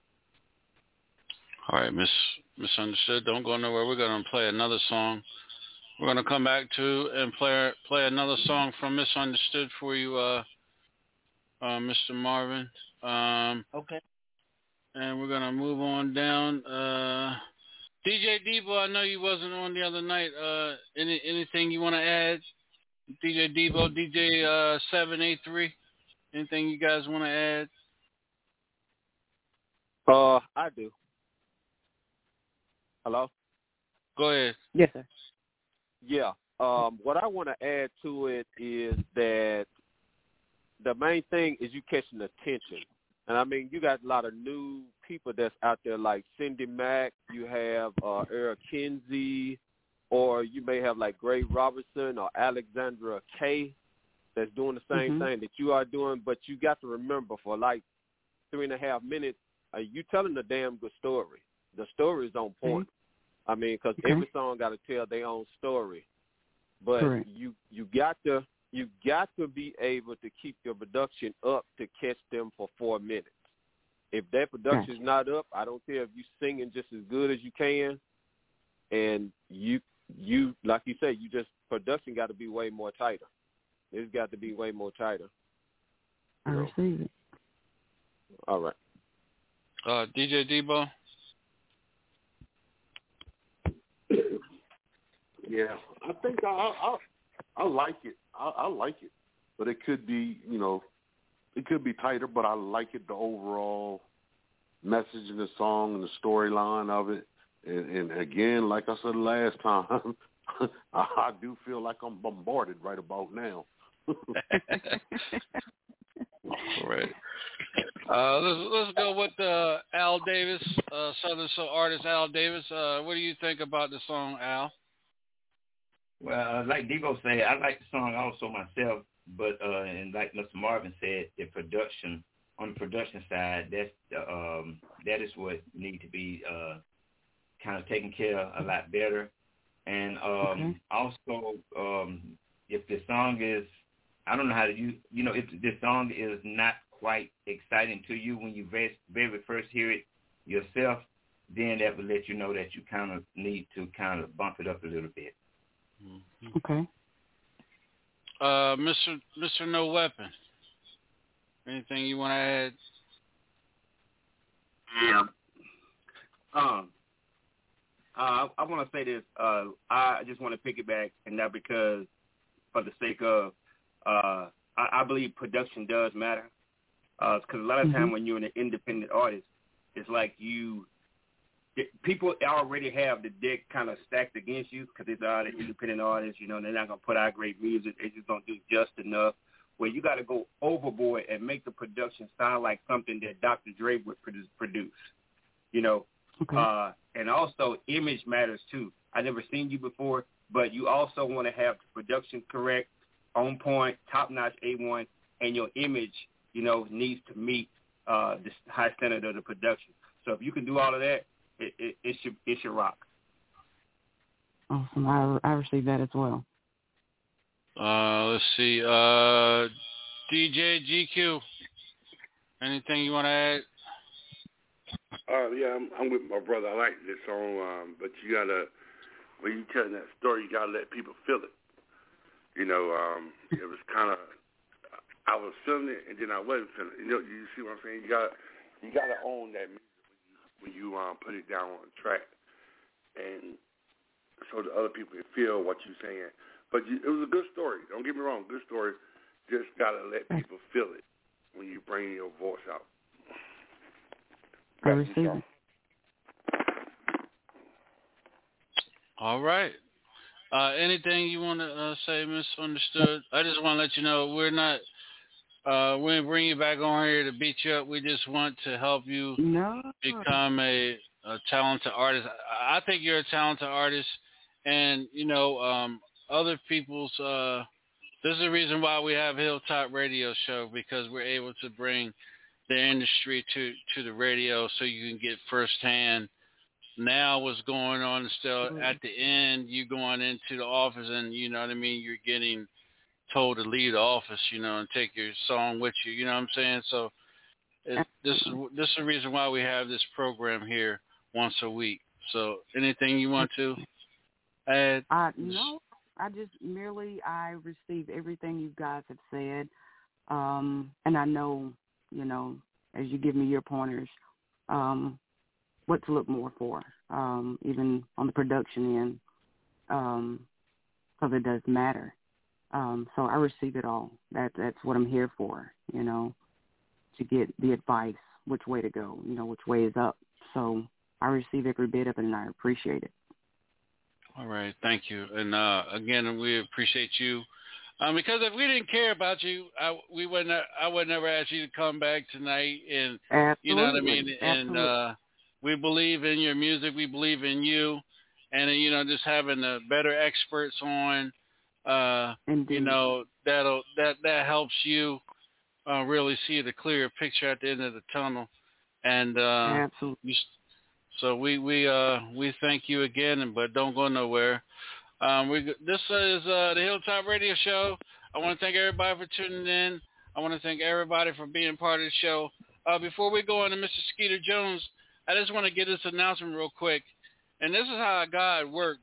Speaker 1: All right, Miss Misunderstood, don't go nowhere. We're going to play another song. We're going to come back to and play play another song from Misunderstood for you uh, uh, Mister Marvin. Um,
Speaker 14: okay.
Speaker 1: And we're gonna move on down. Uh, D J Debo, I know you wasn't on the other night. Uh, any anything you want to add? D J Debo, D J uh, seven eight three. Anything you guys want to add?
Speaker 9: Uh, I do. Hello?
Speaker 1: Go ahead.
Speaker 13: Yes, sir.
Speaker 9: Yeah. Um, what I want to add to it is that the main thing is you catching attention. And, I mean, you got a lot of new people that's out there like Cindy Mack. You have uh, Earl Kinsey, or you may have like Gray Robertson or Alexandra Kay that's doing the same
Speaker 13: mm-hmm.
Speaker 9: thing that you are doing. But you got to remember, for like three and a half minutes, uh, you telling a damn good story. The story is on point. Mm-hmm. I mean, because
Speaker 13: okay.
Speaker 9: every song got to tell their own story. But
Speaker 13: Correct.
Speaker 9: you you got to you got to be able to keep your production up to catch them for four minutes. If that production is not up, I don't care if you singing just as good as you can, and you you like you say, you just production got to be way more tighter. It's got to be way more tighter.
Speaker 13: I receive it.
Speaker 9: All right.
Speaker 1: Uh, D J Debo.
Speaker 15: Yeah, I think I I, I like it. I, I like it, but it could be, you know, it could be tighter. But I like it, the overall message in the song and the storyline of it. And, and again, like I said last time, I do feel like I'm bombarded right about now.
Speaker 1: Right. Uh, let's let's go with uh, Al Davis, uh, Southern Soul artist Al Davis. Uh, what do you think about the song, Al?
Speaker 12: Well, like Debo said, I like the song also myself, but uh, and like Mister Marvin said, the production on the production side, that's the, um, that is what need to be uh, kind of taken care of a lot better. And um, okay. also, um, if the song is, I don't know how to use, you know, if the song is not quite exciting to you when you very, very first hear it yourself, then that will let you know that you kind of need to kind of bump it up a little bit.
Speaker 13: Okay.
Speaker 1: Uh, Mister Mister No Weapon. Anything you want to add?
Speaker 7: Yeah. Um. Uh, I want to say this. Uh, I just want to piggyback, and not because, for the sake of, uh, I, I believe production does matter. Because uh, a lot of mm-hmm. time when you're an independent artist, it's like you. People already have the deck kind of stacked against you because these are the independent artists, you know, they're not going to put out great music. They just don't do just enough. Where you got to go overboard and make the production sound like something that Doctor Dre would produce, you know.
Speaker 13: Okay.
Speaker 7: Uh, and also image matters too. I never seen you before, but you also want to have the production correct, on point, top-notch A one, and your image, you know, needs to meet uh, the high standard of the production. So if you can do all of that, It, it, it should it should rock.
Speaker 13: Awesome. I, I received that as well.
Speaker 1: Uh, let's see. Uh, D J G Q. Anything you want to add?
Speaker 15: Uh, yeah, I'm, I'm with my brother. I like this song, um, but you gotta, when you telling that story, you gotta let people feel it. You know, um, it was kind of, I was feeling it, and then I wasn't feeling it. You know, you see what I'm saying? You got, you gotta own that music when you um, put it down on the track, and so the other people can feel what you're saying. But you, it was a good story. Don't get me wrong, good story. Just got to let people feel it when you bring your voice out.
Speaker 13: I receive it.
Speaker 1: All right. Uh, anything you want to uh, say, Misunderstood? I just want to let you know we're not Uh, we didn't bring you back on here to beat you up. We just want to help you
Speaker 13: no.
Speaker 1: become a, a talented artist. I, I think you're a talented artist, and you know, um, other people's. Uh, this is the reason why we have Hilltop Radio Show, because we're able to bring the industry to to the radio, so you can get firsthand now what's going on. Still, mm-hmm. at the end, you going into the office, and you know what I mean. You're getting told to leave the office, you know, and take your song with you, you know what I'm saying? So it, this is this is the reason why we have this program here once a week. So anything you want to add?
Speaker 13: Uh, no, I just merely, I received everything you guys have said. Um, and I know, you know, as you give me your pointers, um, what to look more for, um, even on the production end, um, because it does matter. Um, so I receive it all. That that's what I'm here for, you know, to get the advice, which way to go, you know, which way is up. So I receive every bit of it, and I appreciate it.
Speaker 1: All right, thank you. And uh, again, we appreciate you. Um, because if we didn't care about you, I we would not, I would never ask you to come back tonight. And
Speaker 13: Absolutely.
Speaker 1: You know what I mean.
Speaker 13: Absolutely.
Speaker 1: And uh, we believe in your music. We believe in you. And uh, you know, just having the better experts on, uh, you know, that'll that that helps you uh, really see the clearer picture at the end of the tunnel. And uh,
Speaker 13: Absolutely.
Speaker 1: You, so we we uh, we thank you again, but don't go nowhere. Um, we this is uh, the Hilltop Radio Show. I want to thank everybody for tuning in. I want to thank everybody for being part of the show. Uh, before we go on to Mister Skeeter Jones, I just want to get this announcement real quick. And this is how God works.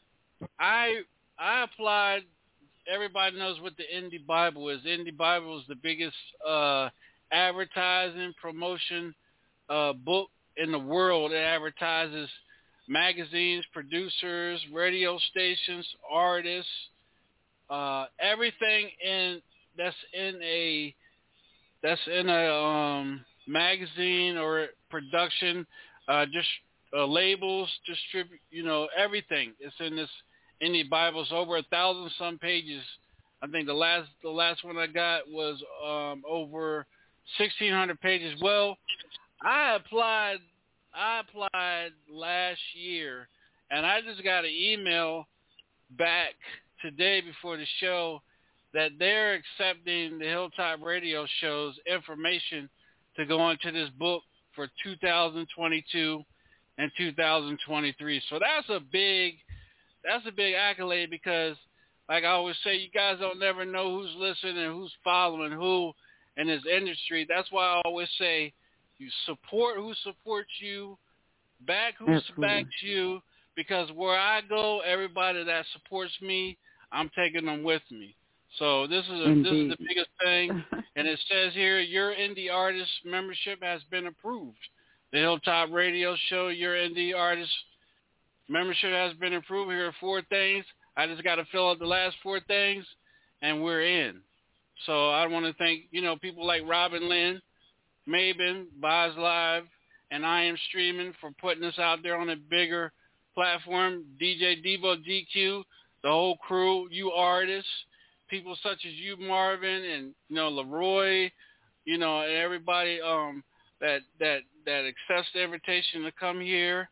Speaker 1: I I applied. Everybody knows what the Indie Bible is. The Indie Bible is the biggest uh, advertising promotion uh, book in the world. It advertises magazines, producers, radio stations, artists, uh, everything in that's in a that's in a um, magazine or production, uh, just uh, labels, distribute, you know, everything. It's in this Indie Bible. It's over a thousand some pages. I think the last the last one I got was um, over sixteen hundred pages. Well, I applied. I applied last year, and I just got an email back today before the show that they're accepting the Hilltop Radio Show's information to go into this book for two thousand twenty-two and two thousand twenty-three. So that's a big, that's a big accolade because, like I always say, you guys don't never know who's listening and who's following who in this industry. That's why I always say, you support who supports you, back who
Speaker 13: Absolutely.
Speaker 1: backs you, because where I go, everybody that supports me, I'm taking them with me. So this is a, this is the biggest thing, and it says here, your indie artist membership has been approved. The Hilltop Radio Show, your indie artist membership has been approved. Here are four things. I just got to fill out the last four things, and we're in. So I want to thank, you know, people like Robin Lynn, Maven, Boz Live, and I Am Streaming for putting us out there on a bigger platform. D J Devo D Q, the whole crew, you artists, people such as you, Marvin, and you know Leroy, you know, and everybody um, that that that accepts the invitation to come here.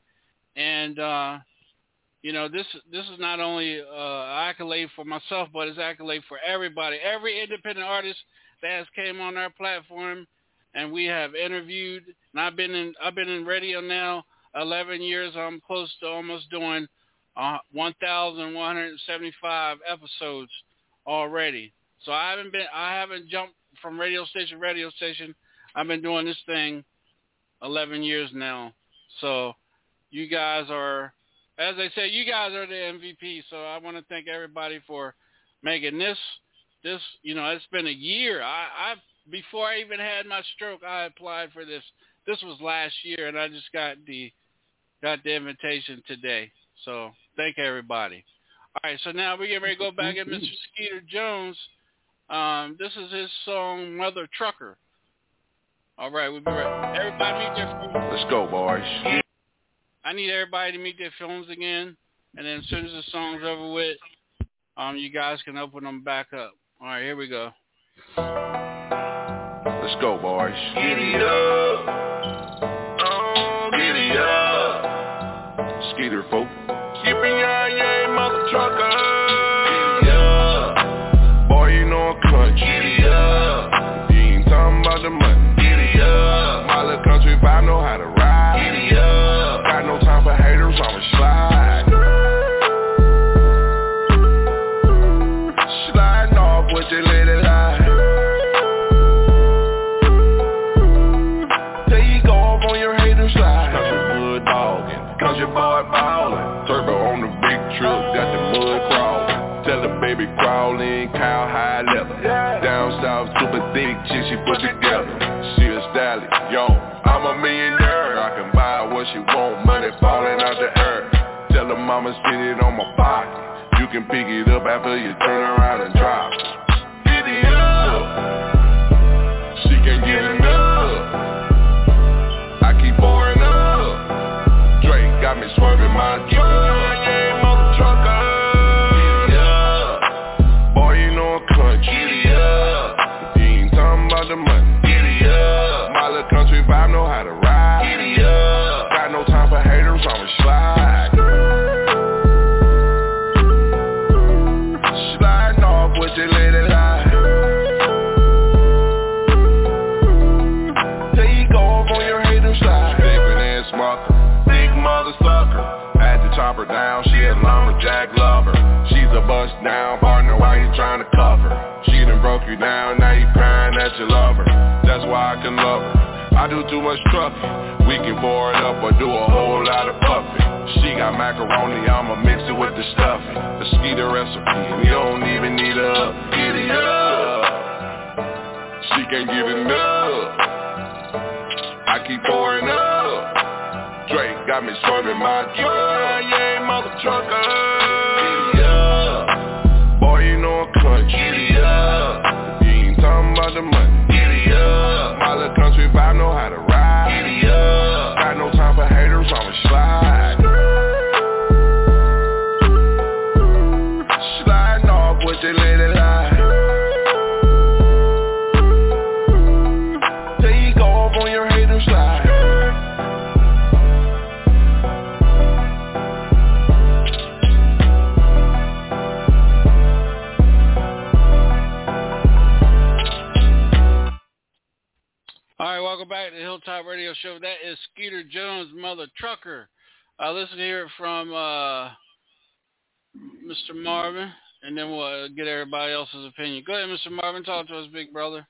Speaker 1: And uh, you know, this this is not only uh, accolade for myself, but it's accolade for everybody, every independent artist that has came on our platform. And we have interviewed, and I've been in I've been in radio now eleven years. I'm close to almost doing uh, one thousand one hundred seventy-five episodes already. So I haven't been I haven't jumped from radio station to radio station. I've been doing this thing eleven years now. So you guys are, as they say, you guys are the M V P. So I want to thank everybody for making this this. You know, it's been a year. I I've Before I even had my stroke, I applied for this. This was last year, and I just got the got the invitation today. So thank everybody. All right, so now we're getting ready to go back at Mister Skeeter Jones. Um, this is his song, Mother Trucker. All right, we'll be right. Everybody meet their phones.
Speaker 10: Let's go, boys.
Speaker 1: I need everybody to meet their phones again, and then as soon as the song's over with, um, you guys can open them back up. All right, here we go.
Speaker 10: Let's go, boys.
Speaker 3: Giddy up. Oh, giddy up.
Speaker 10: Skeeter folk.
Speaker 3: Keeping your yeah, mother trucker. Giddy up.
Speaker 10: Boy, you know I'm clutch.
Speaker 3: Giddy up.
Speaker 10: You ain't talking about the money.
Speaker 3: Giddy up.
Speaker 10: My little country vibe know how to ride.
Speaker 3: Giddy up.
Speaker 10: Got no time for haters, I'ma slide. Sliding off with your little lie.
Speaker 3: Country boy ballin', turbo on the big truck, got the mud crawlin'. Tell the baby crawl in, cow high leather. Down south, super
Speaker 16: Big chick she put together. She a stallion, yo. I'm a millionaire. I can buy what she want. Money falling out the air. Tell her mama sit it on my pocket. You can pick it up after you turn around and drop it. Get it up. She can't get enough. I keep pouring up. Drake got me swerving my truck. Yeah, mother trucker. Get it up. Boy, you know I'm country. Get it up. You ain't talking about the money. Get it up. My little country vibe know how to ride. Get it up. Got no time for haters, I'ma slide. Sliding off with your lady lie. Take off on your hater side. Different ass smoker, big mother sucker. Had to chop her down, she a lumberjack lover. She's a bust down partner, why you trying to cover? She done broke you down, now you crying at your lover. That's why I can love her. I do too much trucking. We can pour it up or do a whole lot of puffing. She got macaroni, I'ma mix it with the stuffing. The skeeter recipe, and you don't even need a up. Get it up. She can't get enough. I keep pouring up. Drake got me swerving my truck. Yeah, yeah, mother trucker. Get it up. Boy, you know I'm country. Get it up. You ain't talking about the money. Get it up. My little country vibe know how to ride. Get it up. Got no time for haters, I'ma slide. Sliding off with your lady lie. Take off on your hater side.
Speaker 1: All right, welcome back to the Hilltop Radio Show. That is Skeeter Jones, Mother Trucker. Uh, listen to hear it from uh, Mister Marvin, and then we'll uh, get everybody else's opinion. Go ahead, Mister Marvin. Talk to us, big brother.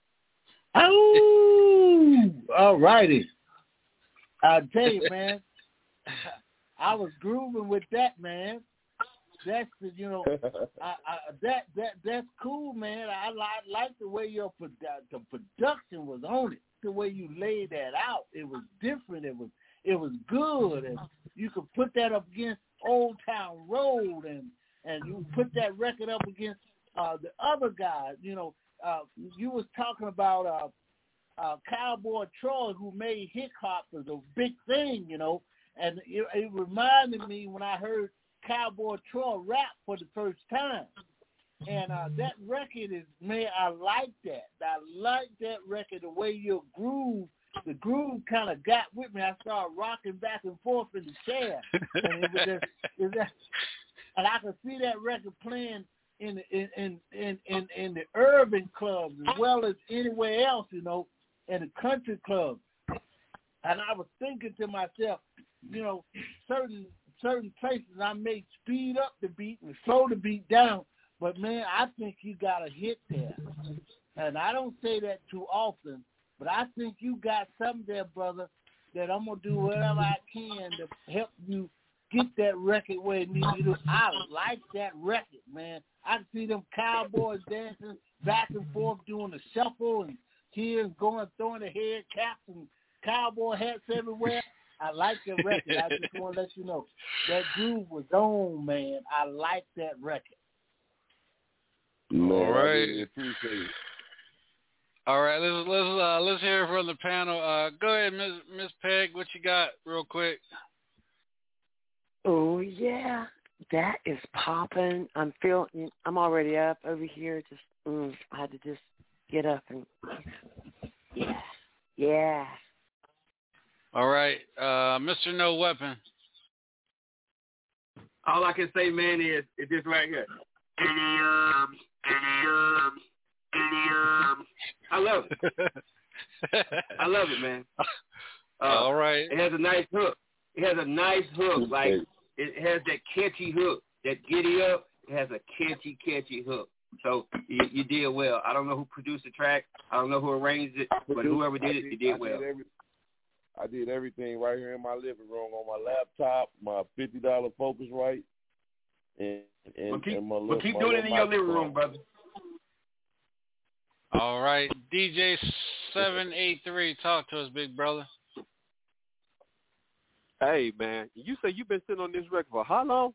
Speaker 14: Oh, all righty. I'll tell you, man, I was grooving with that, man. That's the, you know, I, I, that that that's cool, man. I, I like the way your produ- the production was on it. The way you laid that out, it was different. It was it was good, and you could put that up against Old Town Road, and and you put that record up against uh, the other guys. You know, uh, you was talking about uh, uh, Cowboy Troy, who made hip hop as a big thing. You know, and it, it reminded me when I heard Cowboy Troy rap for the first time. And uh, that record is, man, I like that. I like that record, the way your groove, the groove kind of got with me. I started rocking back and forth in the chair. And, it was just, it was just, and I could see that record playing in, in, in, in, in, in the urban clubs as well as anywhere else, you know, in the country clubs. And I was thinking to myself, you know, certain certain places I may speed up the beat and slow the beat down, but man, I think you got a hit there. And I don't say that too often, but I think you got something there, brother, that I'm going to do whatever I can to help you get that record where it needs to do. I like that record, man. I can see them cowboys dancing back and forth doing the shuffle and here and going, throwing the head caps and cowboy hats everywhere. I like the record. I just want to let you know that groove was on, man. I like that record.
Speaker 5: Man,
Speaker 1: all right,
Speaker 5: I really appreciate it.
Speaker 1: All right, let's let's uh, let's hear from the panel. Uh, go ahead, Miss Miss Peg. What you got, real quick?
Speaker 17: Oh yeah, that is popping. I'm feeling. I'm already up over here. Just mm, I had to just get up and yeah, yeah.
Speaker 1: All right, uh, Mister No Weapon.
Speaker 7: All I can say, man, is is this right here. Idioms, idioms, idioms. I love it. I love it, man. Uh,
Speaker 1: All right.
Speaker 7: It has a nice hook. It has a nice hook. Like, it has that catchy hook. That giddy up, it has a catchy, catchy hook. So you, you did well. I don't know who produced the track. I don't know who arranged it, but whoever did it, you did well.
Speaker 5: I did everything right here in my living room on my laptop, my fifty dollar Focusrite, and and,
Speaker 7: well, keep,
Speaker 5: and my
Speaker 7: well, keep doing it in your living room, brother.
Speaker 1: All right, D J seven eight three, talk to us, big brother.
Speaker 9: Hey, man, you say you've been sitting on this record for how long?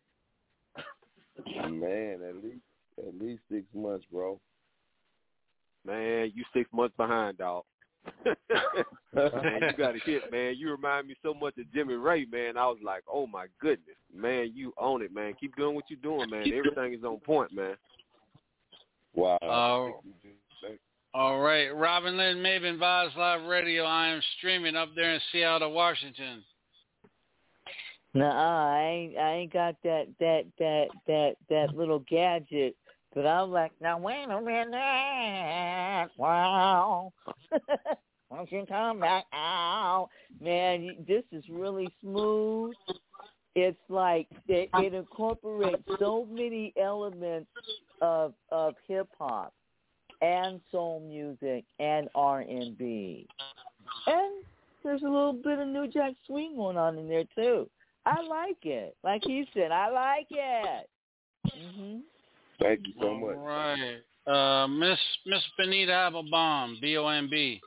Speaker 5: Man, at least at least six months, bro.
Speaker 9: Man, you six months behind, dog. Man, you got a hit, man. You remind me so much of Jimmy Ray, man. I was like, oh, my goodness. Man, you own it, man. Keep doing what you're doing, man. Everything is on point, man.
Speaker 5: Wow.
Speaker 1: Uh, all right. Robin Lynn Maven, Vibes Live Radio. I am streaming up there in Seattle, Washington.
Speaker 8: No, I ain't, I ain't got that, that, that, that, that little gadget. But I'm like, now wait a minute, wow. Won't you come back out? Man, this is really smooth. It's like it, it incorporates so many elements of of hip-hop and soul music and R and B. And there's a little bit of New Jack Swing going on in there, too. I like it. Like he said, I like it. Mm-hmm.
Speaker 5: Thank you so much.
Speaker 1: All right. Uh, Miss Miss Benita Applebaum, B O M B.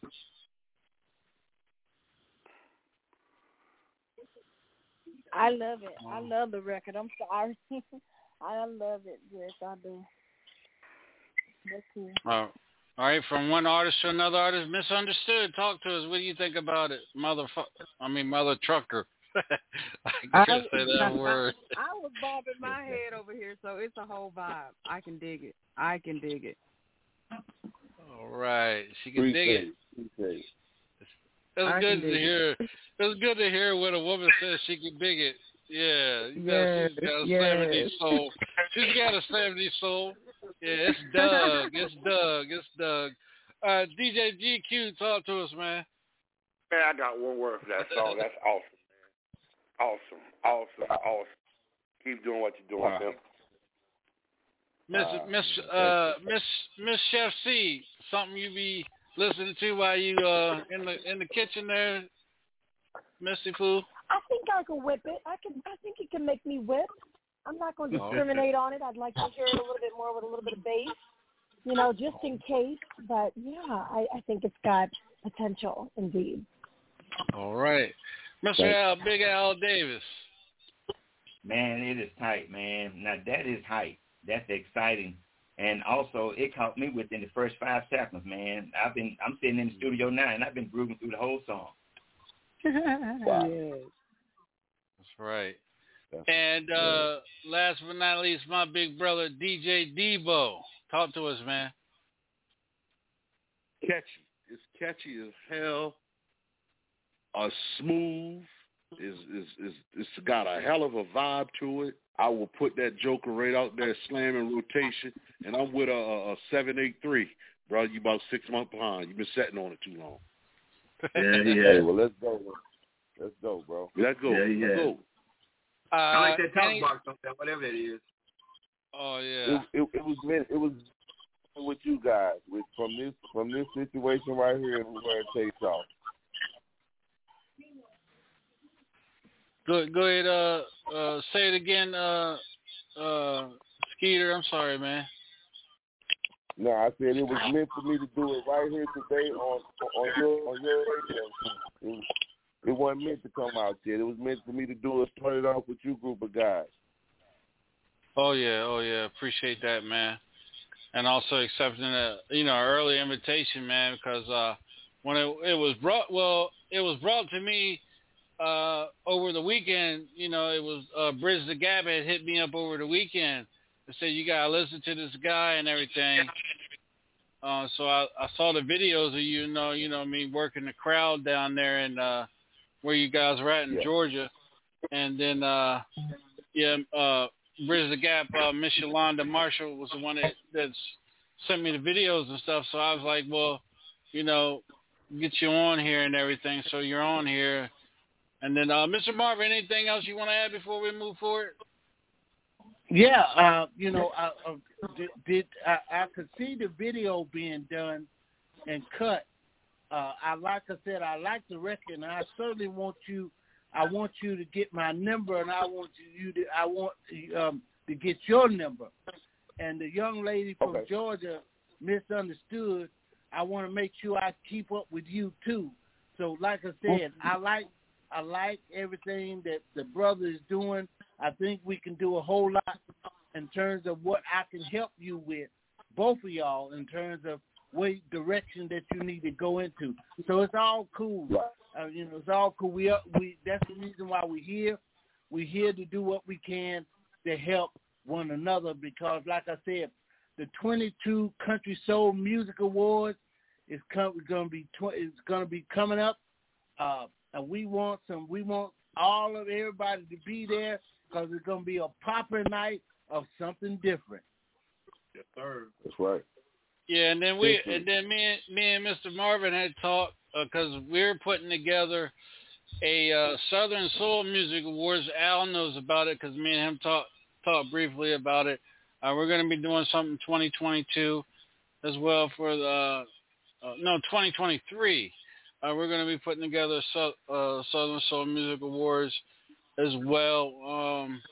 Speaker 18: I love it. I love the record. I'm sorry. I love it. Yes, I do. That's cool.
Speaker 1: Uh, all right, from one artist to another artist, Misunderstood. Talk to us. What do you think about it, mother? I mean, mother trucker. I can't say that word.
Speaker 13: I was bobbing my head over here, so it's a whole vibe. I can dig it. I can dig it.
Speaker 1: All right, she can
Speaker 5: Appreciate
Speaker 1: dig it.
Speaker 5: Appreciate
Speaker 1: It's
Speaker 13: I
Speaker 1: good
Speaker 13: can
Speaker 1: to
Speaker 13: dig
Speaker 1: hear. It's good to hear when a woman says she can dig it. Yeah, you know,
Speaker 13: Yes,
Speaker 1: she's got a
Speaker 13: yes.
Speaker 1: seventies soul. She's got a seventies soul. Yeah, it's Doug. It's Doug. It's Doug. Uh, D J G Q, talk to us, man.
Speaker 15: Man, I got one word for that song. That's awesome, man. Awesome, awesome, awesome. Keep doing what you're doing, man.
Speaker 1: Miss
Speaker 5: Uh,
Speaker 1: Miss uh Miss Miss Chef C, something you be listening to while you uh in the in the kitchen there, Missy Pooh?
Speaker 6: I think I can whip it. I can. I think it can make me whip. I'm not going to discriminate on it. I'd like to hear it a little bit more with a little bit of bass, you know, just in case. But yeah, I, I think it's got potential indeed.
Speaker 1: All right, Mister Al, Big Al Davis.
Speaker 12: Man, it is tight, man. Now that is hype. That's exciting. And also, it caught me within the first five seconds, man. I've been, I'm sitting in the studio now, and I've been grooving through the whole song.
Speaker 5: Wow.
Speaker 13: Yes.
Speaker 1: That's right. And uh, last but not least, my big brother D J Debo. Talk to us, man.
Speaker 19: Catchy. It's catchy as hell. Uh, smooth. Is is is it's got a hell of a vibe to it. I will put that joker right out there, slamming rotation, and I'm with a, a, a seven eight three, bro. You about six months behind. You've been sitting on it too long.
Speaker 5: Yeah, yeah. Hey, well, let's go. Let's go, bro.
Speaker 19: Let's go.
Speaker 7: Yeah, yeah.
Speaker 19: Let's go.
Speaker 1: Uh,
Speaker 7: I like that top
Speaker 1: any...
Speaker 7: box up there, whatever that is.
Speaker 1: Oh yeah.
Speaker 5: It, it, it was meant. It was with you guys. With from this from this situation right here, where it takes off.
Speaker 1: Go go ahead. Uh, uh, say it again. Uh, uh, Skeeter. I'm sorry, man.
Speaker 5: No, I said it was meant for me to do it right here today on on your on your radio. It, was, it wasn't meant to come out yet. It was meant for me to do it. Start it off with you group of guys.
Speaker 1: Oh yeah, oh yeah. Appreciate that, man. And also accepting a you know early invitation, man, because uh, when it it was brought, well, it was brought to me uh, over the weekend. You know, it was uh, Bridge the Gap had hit me up over the weekend and said you gotta listen to this guy and everything. Uh, so I, I saw the videos of you, you know, you know, me working the crowd down there in uh, where you guys were at in
Speaker 5: Yeah.
Speaker 1: Georgia, and then uh, yeah, uh, Bridge the Gap, uh, Miss Yolanda Marshall was the one that that's sent me the videos and stuff. So I was like, well, you know, get you on here and everything. So you're on here, and then uh, Mister Marvin, anything else you want to add before we move forward?
Speaker 14: Yeah, uh, you know, I, uh, did, did I, I could see the video being done and cut. Uh, I like I said, I like the record, and I certainly want you. I want you to get my number, and I want you to. I want um, to get your number. And the young lady from
Speaker 5: Okay.
Speaker 14: Georgia, Misunderstood. I want to make sure I keep up with you too. So, like I said, I like I like everything that the brother is doing. I think we can do a whole lot in terms of what I can help you with, both of y'all, in terms of what direction that you need to go into. So it's all cool. Uh, you know, it's all cool. We are, we that's the reason why we're here. We're here to do what we can to help one another because, like I said, the twenty-two Country Soul Music Awards is going to be tw- is going to be coming up, uh, and we want some. We want all of everybody to be there because it's going to be a proper night of something different.
Speaker 19: Yes, sir.
Speaker 5: That's right.
Speaker 1: Yeah, and then we and then me and me and Mister Marvin had talked because uh, we're putting together a uh, Southern Soul Music Awards. Al knows about it because me and him talked talked briefly about it. Uh, we're going to be doing something twenty twenty-two as well for the uh, no twenty twenty-three. Uh, we're going to be putting together so, uh, Southern Soul Music Awards as well um,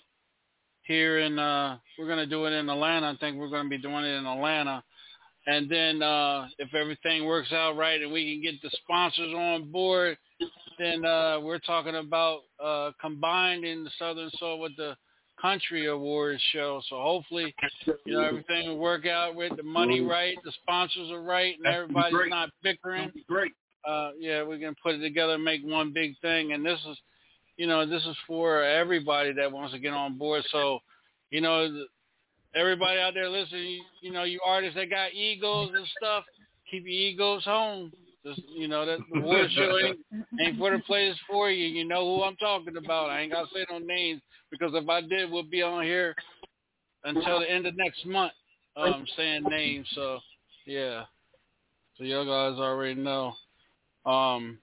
Speaker 1: here in. Uh, we're going to do it in Atlanta. I think we're going to be doing it in Atlanta. And then uh, if everything works out right and we can get the sponsors on board, then uh, we're talking about uh, combining the Southern Soul with the Country Awards show. So hopefully, you know, everything will work out with the money right, the sponsors are right, and everybody's not bickering.
Speaker 19: Great.
Speaker 1: Uh, yeah, we can put it together and make one big thing. And this is, you know, this is for everybody that wants to get on board. So, you know, the, everybody out there listening, you, you know, you artists that got egos and stuff, keep your egos home. Just, you know, that the award show ain't, ain't for the players for you. You know who I'm talking about. I ain't got to say no names because if I did, we'll be on here until the end of next month um, saying names. So, yeah. So y'all guys already know. Um,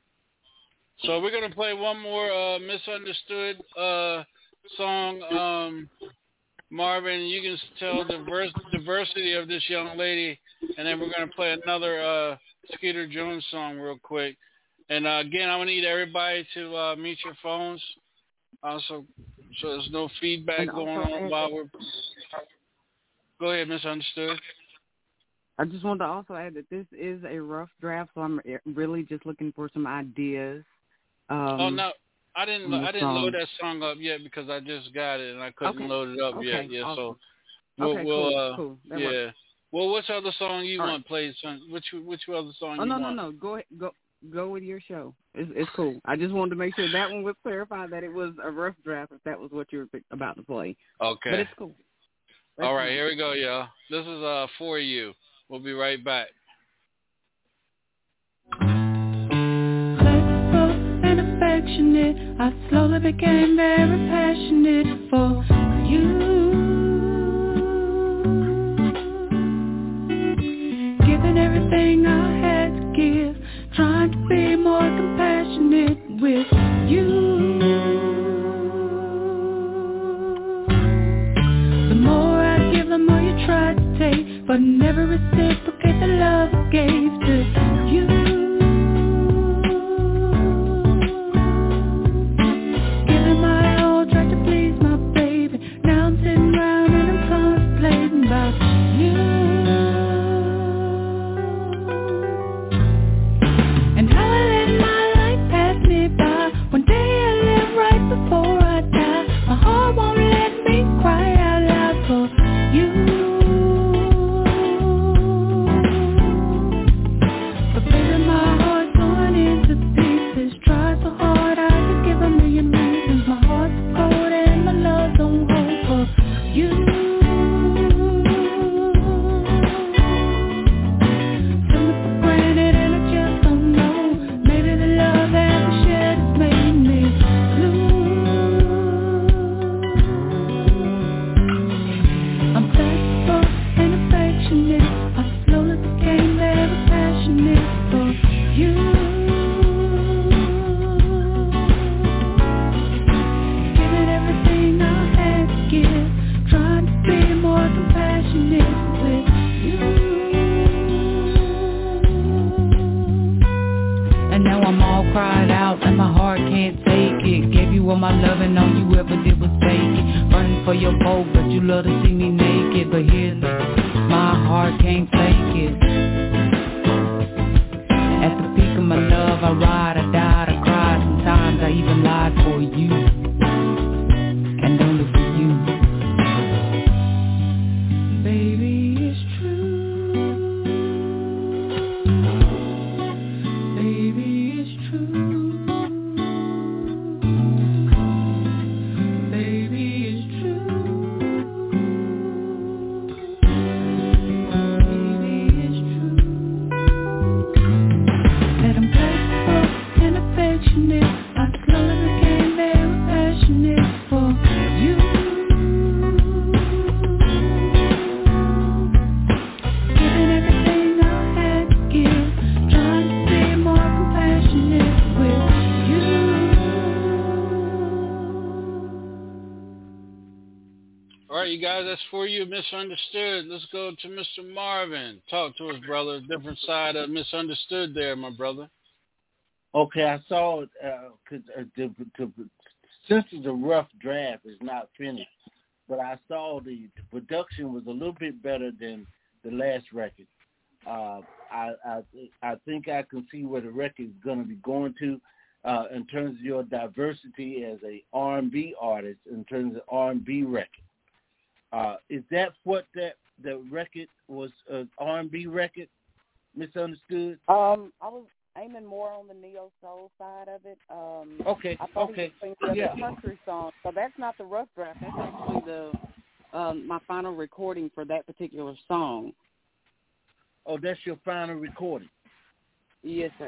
Speaker 1: so we're going to play one more uh, Misunderstood uh, song. Um, Marvin, you can tell the vers- diversity of this young lady, and then we're going to play another uh, Skeeter Jones song real quick. And uh, again, I want to need everybody to uh, mute your phones, uh, so so there's no feedback going on while we're. Go ahead, Misunderstood.
Speaker 13: I just wanted to also add that this is a rough draft, so I'm really just looking for some ideas. Um,
Speaker 1: oh no. I didn't. I didn't load that song up yet because I just got it and I couldn't
Speaker 13: okay.
Speaker 1: load it up
Speaker 13: okay.
Speaker 1: yet. Yeah,
Speaker 13: awesome.
Speaker 1: so we'll,
Speaker 13: okay,
Speaker 1: we'll
Speaker 13: cool.
Speaker 1: uh,
Speaker 13: cool. That
Speaker 1: yeah.
Speaker 13: Works.
Speaker 1: Well, which other song you
Speaker 13: All
Speaker 1: want
Speaker 13: right.
Speaker 1: played? Son? Which which other song?
Speaker 13: Oh
Speaker 1: you
Speaker 13: no
Speaker 1: want?
Speaker 13: no no. Go ahead. Go go with your show. It's, it's cool. I just wanted to make sure that one was clarified that it was a rough draft if that was what you were about to play.
Speaker 1: Okay.
Speaker 13: But it's cool. That's
Speaker 1: All right,
Speaker 13: cool.
Speaker 1: here we go, y'all. This is uh For You. We'll be right back.
Speaker 2: I slowly became very passionate for you. Giving everything I had to give, trying to be more compassionate with you. The more I give, the more you try to take, but never reciprocate the love I gave to you.
Speaker 20: I ride, I died, I cried. Sometimes I even lied for you, and only for you. Baby, it's true. Baby, it's true. Baby, it's true. Baby, it's true. Said I'm playful and affectionate. I slowly became very passionate for you. Giving everything I had to give, trying to be more compassionate with you.
Speaker 1: All right, you guys, that's for you, Misunderstood. Let's go to Mister Marvin. Talk to us, brother. Different side of Misunderstood there, my brother.
Speaker 14: Okay, I saw it because uh, the, the, since the rough draft is not finished, but I saw the, the production was a little bit better than the last record. Uh, I, I I think I can see where the record is going to be going to uh, in terms of your diversity as a R and B artist, in terms of R and B record. Uh, is that what that the record was, an R and B record? Misunderstood?
Speaker 13: Um, I was aiming more on the neo soul side of it. Um,
Speaker 14: Okay,
Speaker 13: I thought
Speaker 14: okay,
Speaker 13: he was playing the
Speaker 14: yeah.
Speaker 13: other country song, so that's not the rough draft. That's actually the um, my final recording for that particular song.
Speaker 14: Oh, that's your final recording?
Speaker 13: Yes, sir.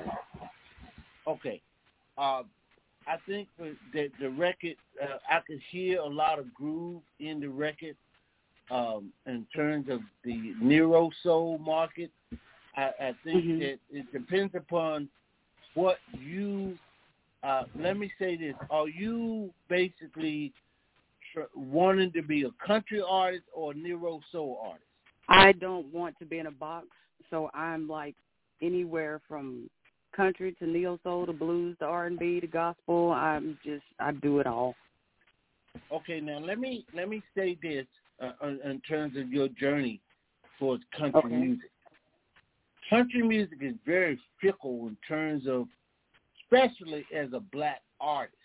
Speaker 14: Okay. Uh, I think for the, the record, uh, I could hear a lot of groove in the record um, in terms of the Nero Soul market. I, I think
Speaker 13: Mhm.
Speaker 14: that it depends upon what you, uh, let me say this, are you basically tr- wanting to be a country artist or a Nero Soul artist?
Speaker 13: I don't want to be in a box, so I'm like anywhere from country to neo soul to blues to R and B to gospel. I'm just I do it all.
Speaker 14: Okay, now let me let me say this uh, in, in terms of your journey towards country
Speaker 13: Okay.
Speaker 14: music. Country music is very fickle in terms of, especially as a black artist,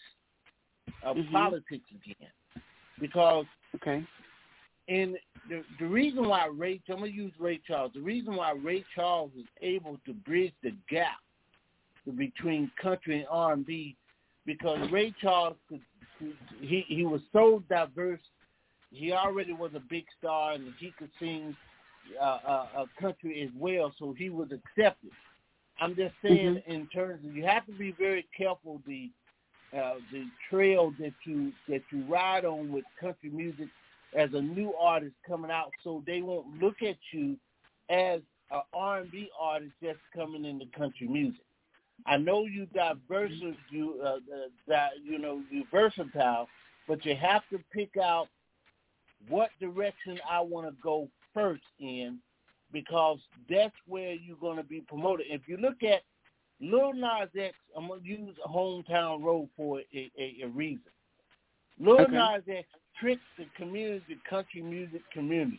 Speaker 14: of
Speaker 13: Mhm.
Speaker 14: politics again, because
Speaker 13: okay,
Speaker 14: in the the reason why Ray, I'm gonna use Ray Charles. The reason why Ray Charles was able to bridge the gap between country and R and B, because Ray Charles could, he he was so diverse. He already was a big star, and he could sing uh, uh, uh, country as well, so he was accepted. I'm just saying,
Speaker 13: Mhm.
Speaker 14: in terms of, you have to be very careful the uh, the trail that you that you ride on with country music as a new artist coming out, so they won't look at you as an R and B artist just coming into country music. I know you diverse, you uh, uh, that you know you versatile, but you have to pick out what direction I want to go first in, because that's where you're going to be promoted. If you look at Lil Nas X, I'm going to use Hometown Road for a, a, a reason. Lil
Speaker 13: Okay.
Speaker 14: Nas X tricked the community, the country music community.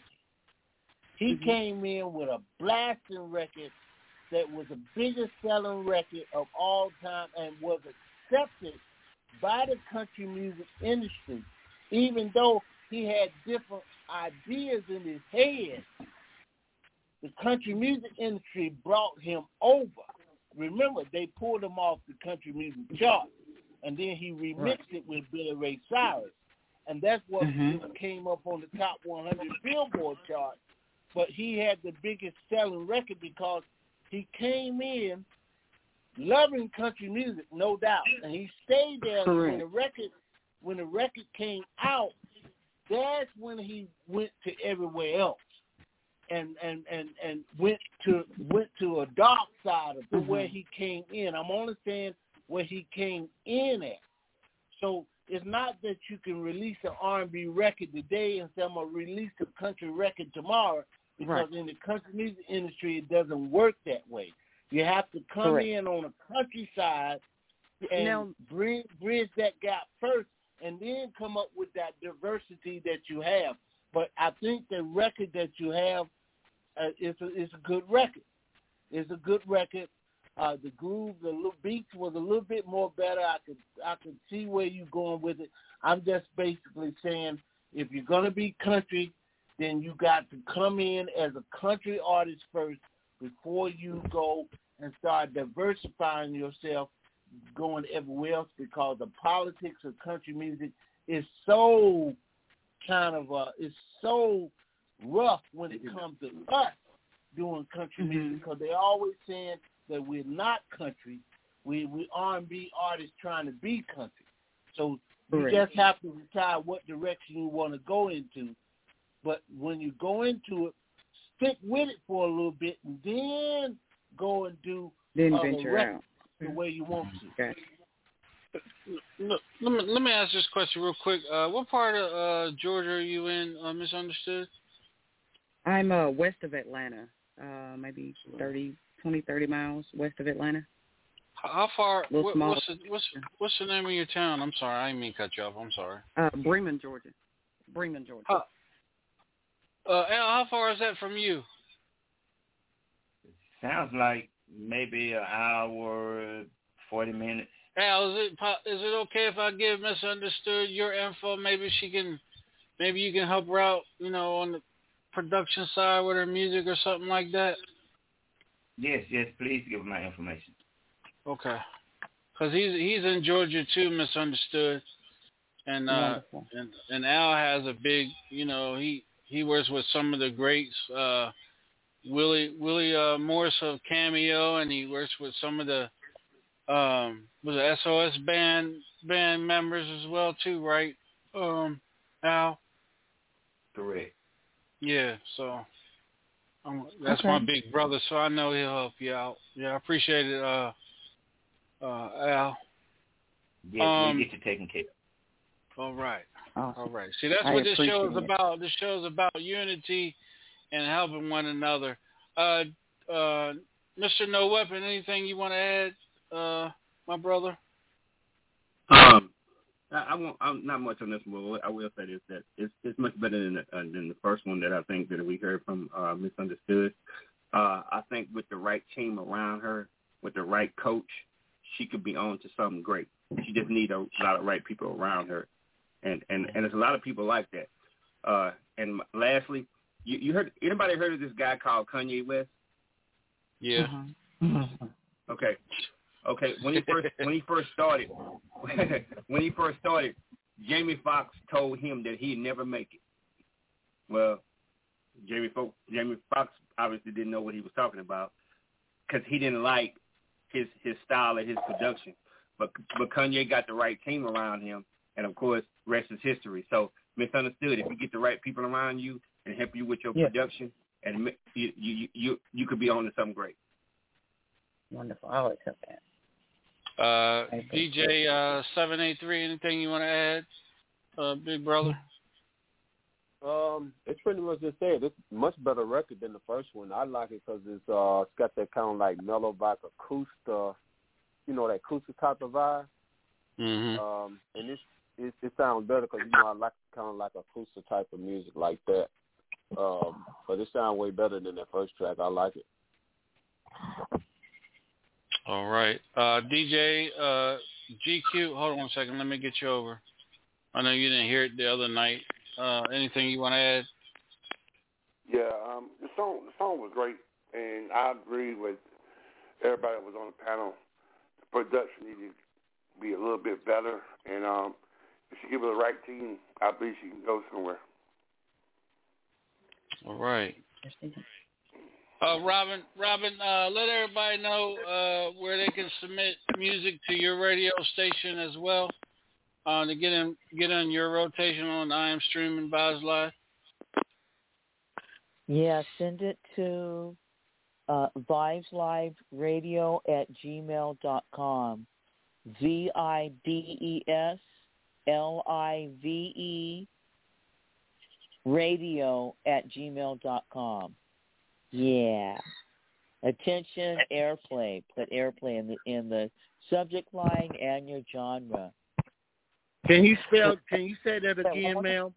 Speaker 14: He
Speaker 13: Mhm.
Speaker 14: came in with a blasting record that was the biggest selling record of all time and was accepted by the country music industry, even though he had different ideas in his head. The country music industry brought him over. Remember, they pulled him off the country music chart, and then he remixed
Speaker 13: Right.
Speaker 14: it with Billy Ray Cyrus, and that's what
Speaker 13: Mhm.
Speaker 14: came up on the top one hundred Billboard chart. But he had the biggest selling record because he came in loving country music, no doubt, and he stayed there.
Speaker 13: Correct.
Speaker 14: When the record, when the record came out, that's when he went to everywhere else, and and and and went to went to a dark side of
Speaker 13: Mhm.
Speaker 14: where he came in. I'm only saying where he came in at. So it's not that you can release an R and B record today and say I'm gonna release a country record tomorrow, because
Speaker 13: Right.
Speaker 14: in the country music industry it doesn't work that way. You have to come
Speaker 13: Correct.
Speaker 14: in on a country side and
Speaker 13: Now-
Speaker 14: bring bridge that gap first, and then come up with that diversity that you have. But I think the record that you have uh, is a, is a good record. It's a good record. Uh, the groove, the little beats was a little bit more better. I could I could see where you're going with it. I'm just basically saying if you're gonna be country, then you got to come in as a country artist first before you go and start diversifying yourself, going everywhere else, because the politics of country music is so kind of uh, it's so rough when it comes to us doing country music, because they're always saying that we're not country, we we R and B artists trying to be country. So you
Speaker 13: Correct.
Speaker 14: just have to decide what direction you want to go into. But when you go into it, stick with it for a little bit, and then go and do
Speaker 13: Then
Speaker 14: uh,
Speaker 13: venture
Speaker 14: the record
Speaker 13: out.
Speaker 14: the way you want to.
Speaker 13: Okay.
Speaker 1: Look, let me let me ask this question real quick. Uh, what part of uh, Georgia are you in? Uh, Misunderstood.
Speaker 13: I'm uh, west of Atlanta, uh, maybe thirty, twenty, thirty miles west of Atlanta.
Speaker 1: How far?
Speaker 13: Little
Speaker 1: What,
Speaker 13: small.
Speaker 1: what's the what's what's the name of your town? I'm sorry, I didn't mean to cut you off. I'm sorry.
Speaker 13: Uh, Bremen, Georgia. Bremen, Georgia.
Speaker 1: Uh, uh, Al, how far is that from you?
Speaker 12: Sounds like maybe an hour, forty minutes.
Speaker 1: Al, is it po- is it okay if I give Misunderstood your info? Maybe she can, maybe you can help her out, you know, on the production side with her music or something like that.
Speaker 12: Yes, yes, please give my information.
Speaker 1: Okay, because he's he's in Georgia too, Misunderstood, and uh,
Speaker 13: Wonderful.
Speaker 1: and and Al has a big, you know, he he works with some of the greats, uh, Willie Willie uh, Morris of Cameo, and he works with some of the um was it S O S band band members as well too, right? Um, Al.
Speaker 12: Correct.
Speaker 1: Yeah, so um, that's
Speaker 13: Okay.
Speaker 1: my big brother, so I know he'll help you out. Yeah, I appreciate it, uh, uh, Al.
Speaker 12: Yes,
Speaker 1: Um,
Speaker 12: we get you taken care of.
Speaker 1: All right,
Speaker 13: Awesome.
Speaker 1: all right. See, that's
Speaker 13: I
Speaker 1: what this show is
Speaker 13: appreciate it.
Speaker 1: about. This show is about unity and helping one another. Uh, uh, Mister No Weapon, anything you want to add, uh, my brother?
Speaker 7: Um, I, I won't. I'm not much on this one. I will say this: that it's it's much better than the, uh, than the first one that I think that we heard from uh, Misunderstood. Uh, I think with the right team around her, with the right coach, she could be on to something great. She just need a lot of right people around her, and and and there's a lot of people like that. Uh, and lastly, you, you heard anybody heard of this guy called Kanye West?
Speaker 1: Yeah.
Speaker 13: Mm-hmm.
Speaker 7: Okay. Okay. When he first when he first started, when he first started, Jamie Foxx told him that he'd never make it. Well, Jamie Fo- Jamie Foxx obviously didn't know what he was talking about because he didn't like his his style and his production. But but Kanye got the right team around him, and of course, rest is history. So Misunderstood. If you get the right people around you and help you with your
Speaker 13: Yeah.
Speaker 7: production, and you you you you could be on to something great.
Speaker 13: Wonderful. I'll accept that.
Speaker 1: Uh, D J uh, seven eight three, anything you want to add, uh, big brother?
Speaker 9: Um, it's pretty much just said. It's a much better record than the first one. I like it because it's uh, it's got that kind of like mellow back acoustic, you know, that acoustic type of vibe.
Speaker 1: Mm-hmm.
Speaker 9: Um, and it's it, it sounds better because you know I like kind of like acoustic type of music like that. Um, but it sounds way better than that first track. I like it.
Speaker 1: All right. Uh, D J uh, G Q, hold on one second. Let me get you over. I know you didn't hear it the other night. Uh, anything you want to add?
Speaker 15: Yeah, um, the song the song was great, and I agree with everybody that was on the panel. The production needed to be a little bit better, and um, if she give her the right team, I believe she can go somewhere.
Speaker 1: All right. Uh, Robin, Robin, uh, let everybody know uh, where they can submit music to your radio station as well uh, to get in get in your rotation on I Am Streaming Vibes Live.
Speaker 8: Yeah, send it to uh, vibes live radio at gmail dot com. V I D E S L I V E radio at gmail dot com. Yeah. Attention, airplay. Put airplay in the in the subject line and your genre.
Speaker 14: Can you spell? Can you say that again, ma'am?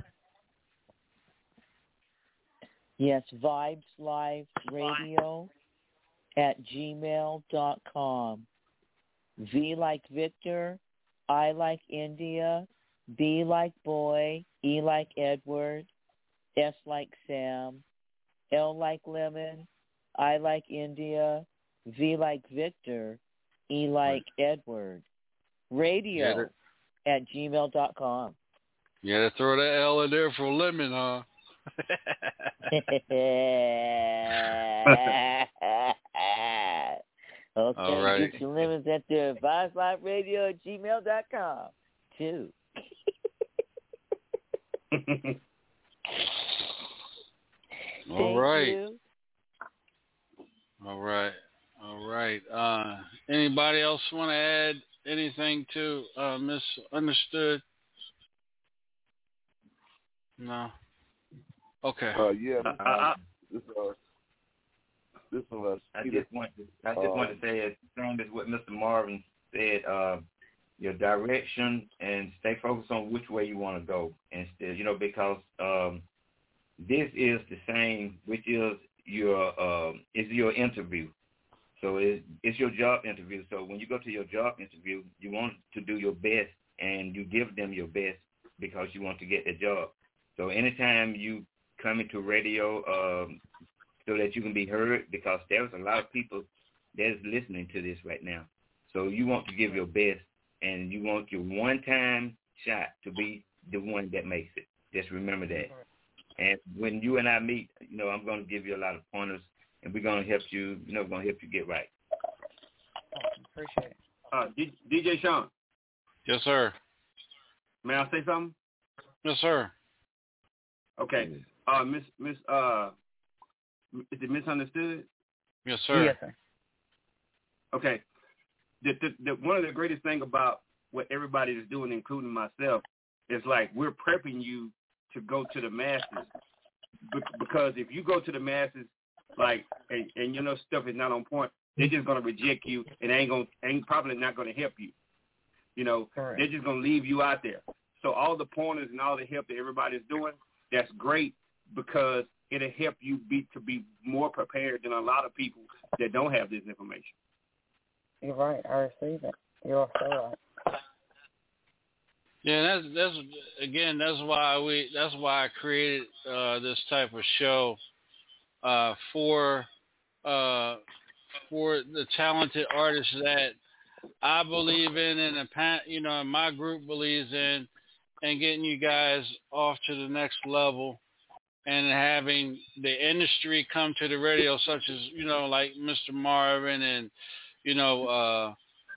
Speaker 8: Yes, Vibes Live Radio at gmail dot com. V like Victor, I like India, B like boy, E like Edward, S like Sam, L like lemon, I like India, V like Victor, E like Edward. Radio at gmail dot com.
Speaker 1: You had to throw that L in there for lemon, huh?
Speaker 8: Okay,
Speaker 1: all right.
Speaker 8: get your lemons at the Vice Live Radio at gmail dot com, too.
Speaker 1: All right.
Speaker 8: You.
Speaker 1: All right. All right. Uh, anybody else want to add anything to uh, Misunderstood? No. Okay.
Speaker 5: Uh, yeah.
Speaker 7: Uh, uh,
Speaker 5: this, uh, this uh,
Speaker 12: I just want to, I just
Speaker 5: uh,
Speaker 12: want to say, as same as what Mister Marvin said, uh, your direction and stay focused on which way you want to go. Instead, you know, because um, this is the same, which is your um, is your interview. So it's, it's your job interview. So when you go to your job interview, you want to do your best, and you give them your best because you want to get the job. So anytime you come into radio um, so that you can be heard, because there's a lot of people that's listening to this right now. So you want to give your best, and you want your one-time shot to be the one that makes it. Just remember that. And when you and I meet, you know, I'm going to give you a lot of pointers, and we're going to help you, you know, we're going to help you get right.
Speaker 13: Appreciate it.
Speaker 7: Uh, D- DJ Sean.
Speaker 1: Yes, sir.
Speaker 7: May I say something?
Speaker 1: Yes, sir.
Speaker 7: Okay. Uh, Miss Miss uh, is it Misunderstood?
Speaker 1: Yes, sir.
Speaker 13: Yes, sir.
Speaker 7: Okay. The, the, the, one of the greatest thing about what everybody is doing, including myself, is like we're prepping you to go to the masses. Be- because if you go to the masses, like, and, and you know stuff is not on point, they're just gonna reject you, and ain't gonna, ain't probably not gonna help you. You know,
Speaker 13: Correct.
Speaker 7: They're just gonna leave you out there. So all the pointers and all the help that everybody's doing, that's great because it'll help you be to be more prepared than a lot of people that don't have this information.
Speaker 13: You're right. I receive it. You're so right.
Speaker 1: Yeah, that's that's again. That's why we. That's why I created uh, this type of show uh, for uh, for the talented artists that I believe in, and the you know, my group believes in, and getting you guys off to the next level, and having the industry come to the radio, such as you know, like Mister Marvin and you know. Uh,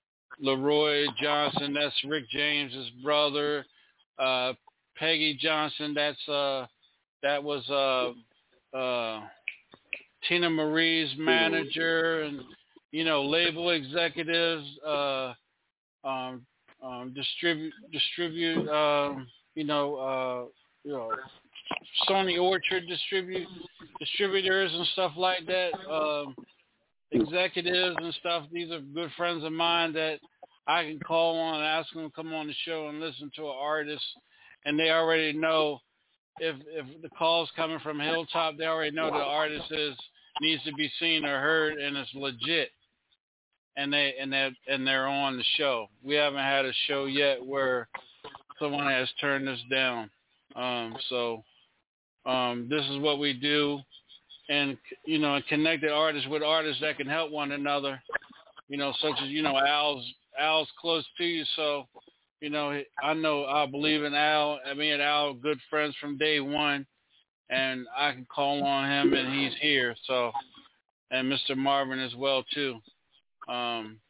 Speaker 1: Leroy Johnson, that's Rick James's brother. Uh, Peggy Johnson, that's uh, that was uh, uh, Tina Marie's manager, and you know, label executives, uh, um, um, distribute distribute, um, you know, uh, you know, Sony Orchard distribute distributors and stuff like that. Um, executives and stuff. These are good friends of mine that I can call on and ask them to come on the show and listen to an artist, and they already know if if the call's coming from Hilltop, they already know the artist is needs to be seen or heard and it's legit, and they and they and they're on the show. We haven't had a show yet where someone has turned us down. Um, so um, this is what we do. And, you know, and connected artists with artists that can help one another, you know, such as, you know, Al's Al's close to you. So, you know, I know I believe in Al. I mean, Al are good friends from day one, and I can call on him, and he's here. So, and Mister Marvin as well, too. Um,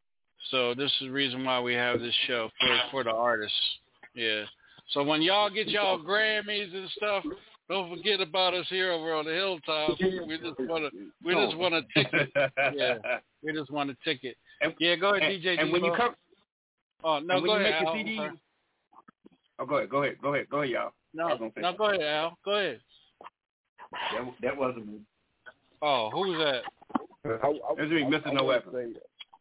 Speaker 1: so this is the reason why we have this show for, for the artists. Yeah. So when y'all get y'all Grammys and stuff, don't forget about us here over on the Hilltop. We just want to, we just want a ticket. Yeah, we just want a ticket. Yeah, go ahead,
Speaker 7: and,
Speaker 1: D J.
Speaker 7: And when you come,
Speaker 1: oh no,
Speaker 7: go
Speaker 1: ahead,
Speaker 7: ahead,
Speaker 1: Al.
Speaker 7: C D, oh, go ahead, go ahead, go ahead, go ahead, y'all.
Speaker 1: No, no, go ahead, Al. Go ahead.
Speaker 12: That, that wasn't me.
Speaker 1: Oh, who was that?
Speaker 5: I, I,
Speaker 7: That's me, Mister
Speaker 5: I, I
Speaker 7: No Weapon.
Speaker 5: Say,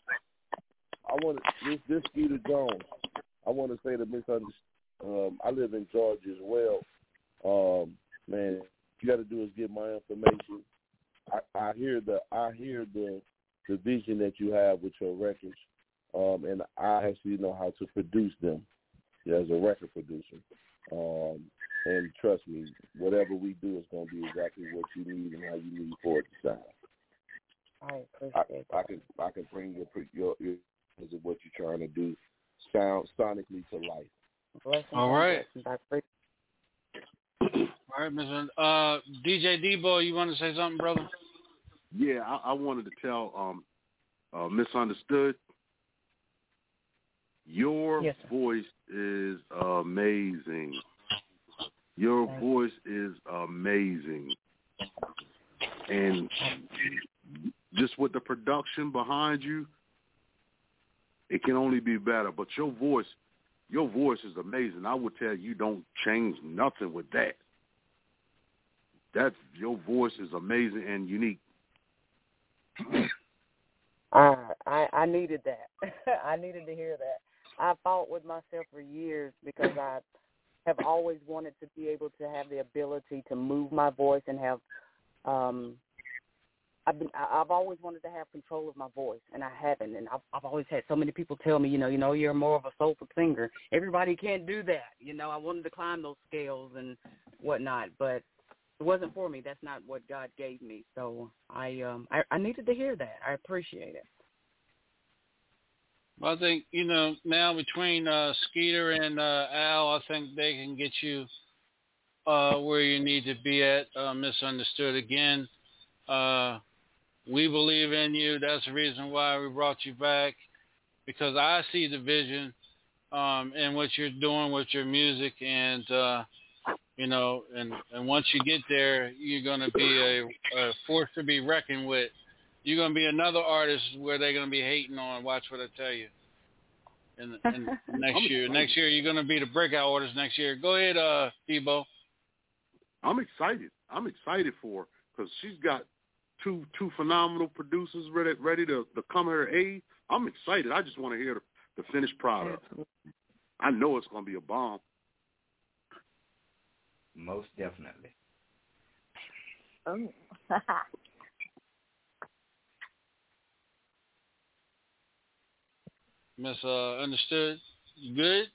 Speaker 5: I want to this this Skeeter Jones. I want to say the misunderstood. Um, I live in Georgia as well. Um, man, you got to do is get my information. I, I hear the I hear the the vision that you have with your records, um, and I actually know how to produce them as a record producer. Um, and trust me, whatever we do is going to be exactly what you need and how you need for it to sound.
Speaker 13: I appreciate
Speaker 5: I, I can I can bring your your, your what you're trying to do sound sonically to life.
Speaker 13: Blessings.
Speaker 1: All right.
Speaker 13: Blessings.
Speaker 1: All right, Mister Uh, D J Debo, you want to say something, brother?
Speaker 19: Yeah, I, I wanted to tell um, uh, Misunderstood, your
Speaker 13: yes,
Speaker 19: voice is amazing. Your
Speaker 13: Thank
Speaker 19: voice is amazing. And just with the production behind you, it can only be better. But your voice, your voice is amazing. I would tell you, don't change nothing with that. That's, your voice is amazing and unique.
Speaker 13: Uh, I I needed that. I needed to hear that. I fought with myself for years because I have always wanted to be able to have the ability to move my voice and have. Um, I've been. I've always wanted to have control of my voice, and I haven't. And I've, I've always had so many people tell me, you know, you know, you're more of a soulful singer. Everybody can't do that. You know, I wanted to climb those scales and whatnot, but it wasn't for me. That's not what God gave me. So I um I, I needed to hear that. I appreciate it.
Speaker 1: Well, I think, you know, now between uh, Skeeter and uh, Al, I think they can get you uh, where you need to be at. Uh, Misunderstood again. Uh, we believe in you. That's the reason why we brought you back, because I see the vision um, in what you're doing with your music, and uh, you know, and, and once you get there, you're going to be a, a force to be reckoned with. You're going to be another artist where they're going to be hating on. Watch what I tell you. And, and next year, next year, you're going to be the breakout artist next year. Go ahead, uh, Debo.
Speaker 19: I'm excited. I'm excited for her because she's got two two phenomenal producers ready ready to, to come her aid. I'm excited. I just want to hear the, the finished product. I know it's going to be a bomb.
Speaker 12: Most definitely.
Speaker 18: Oh.
Speaker 1: Miss uh, Understood, you good?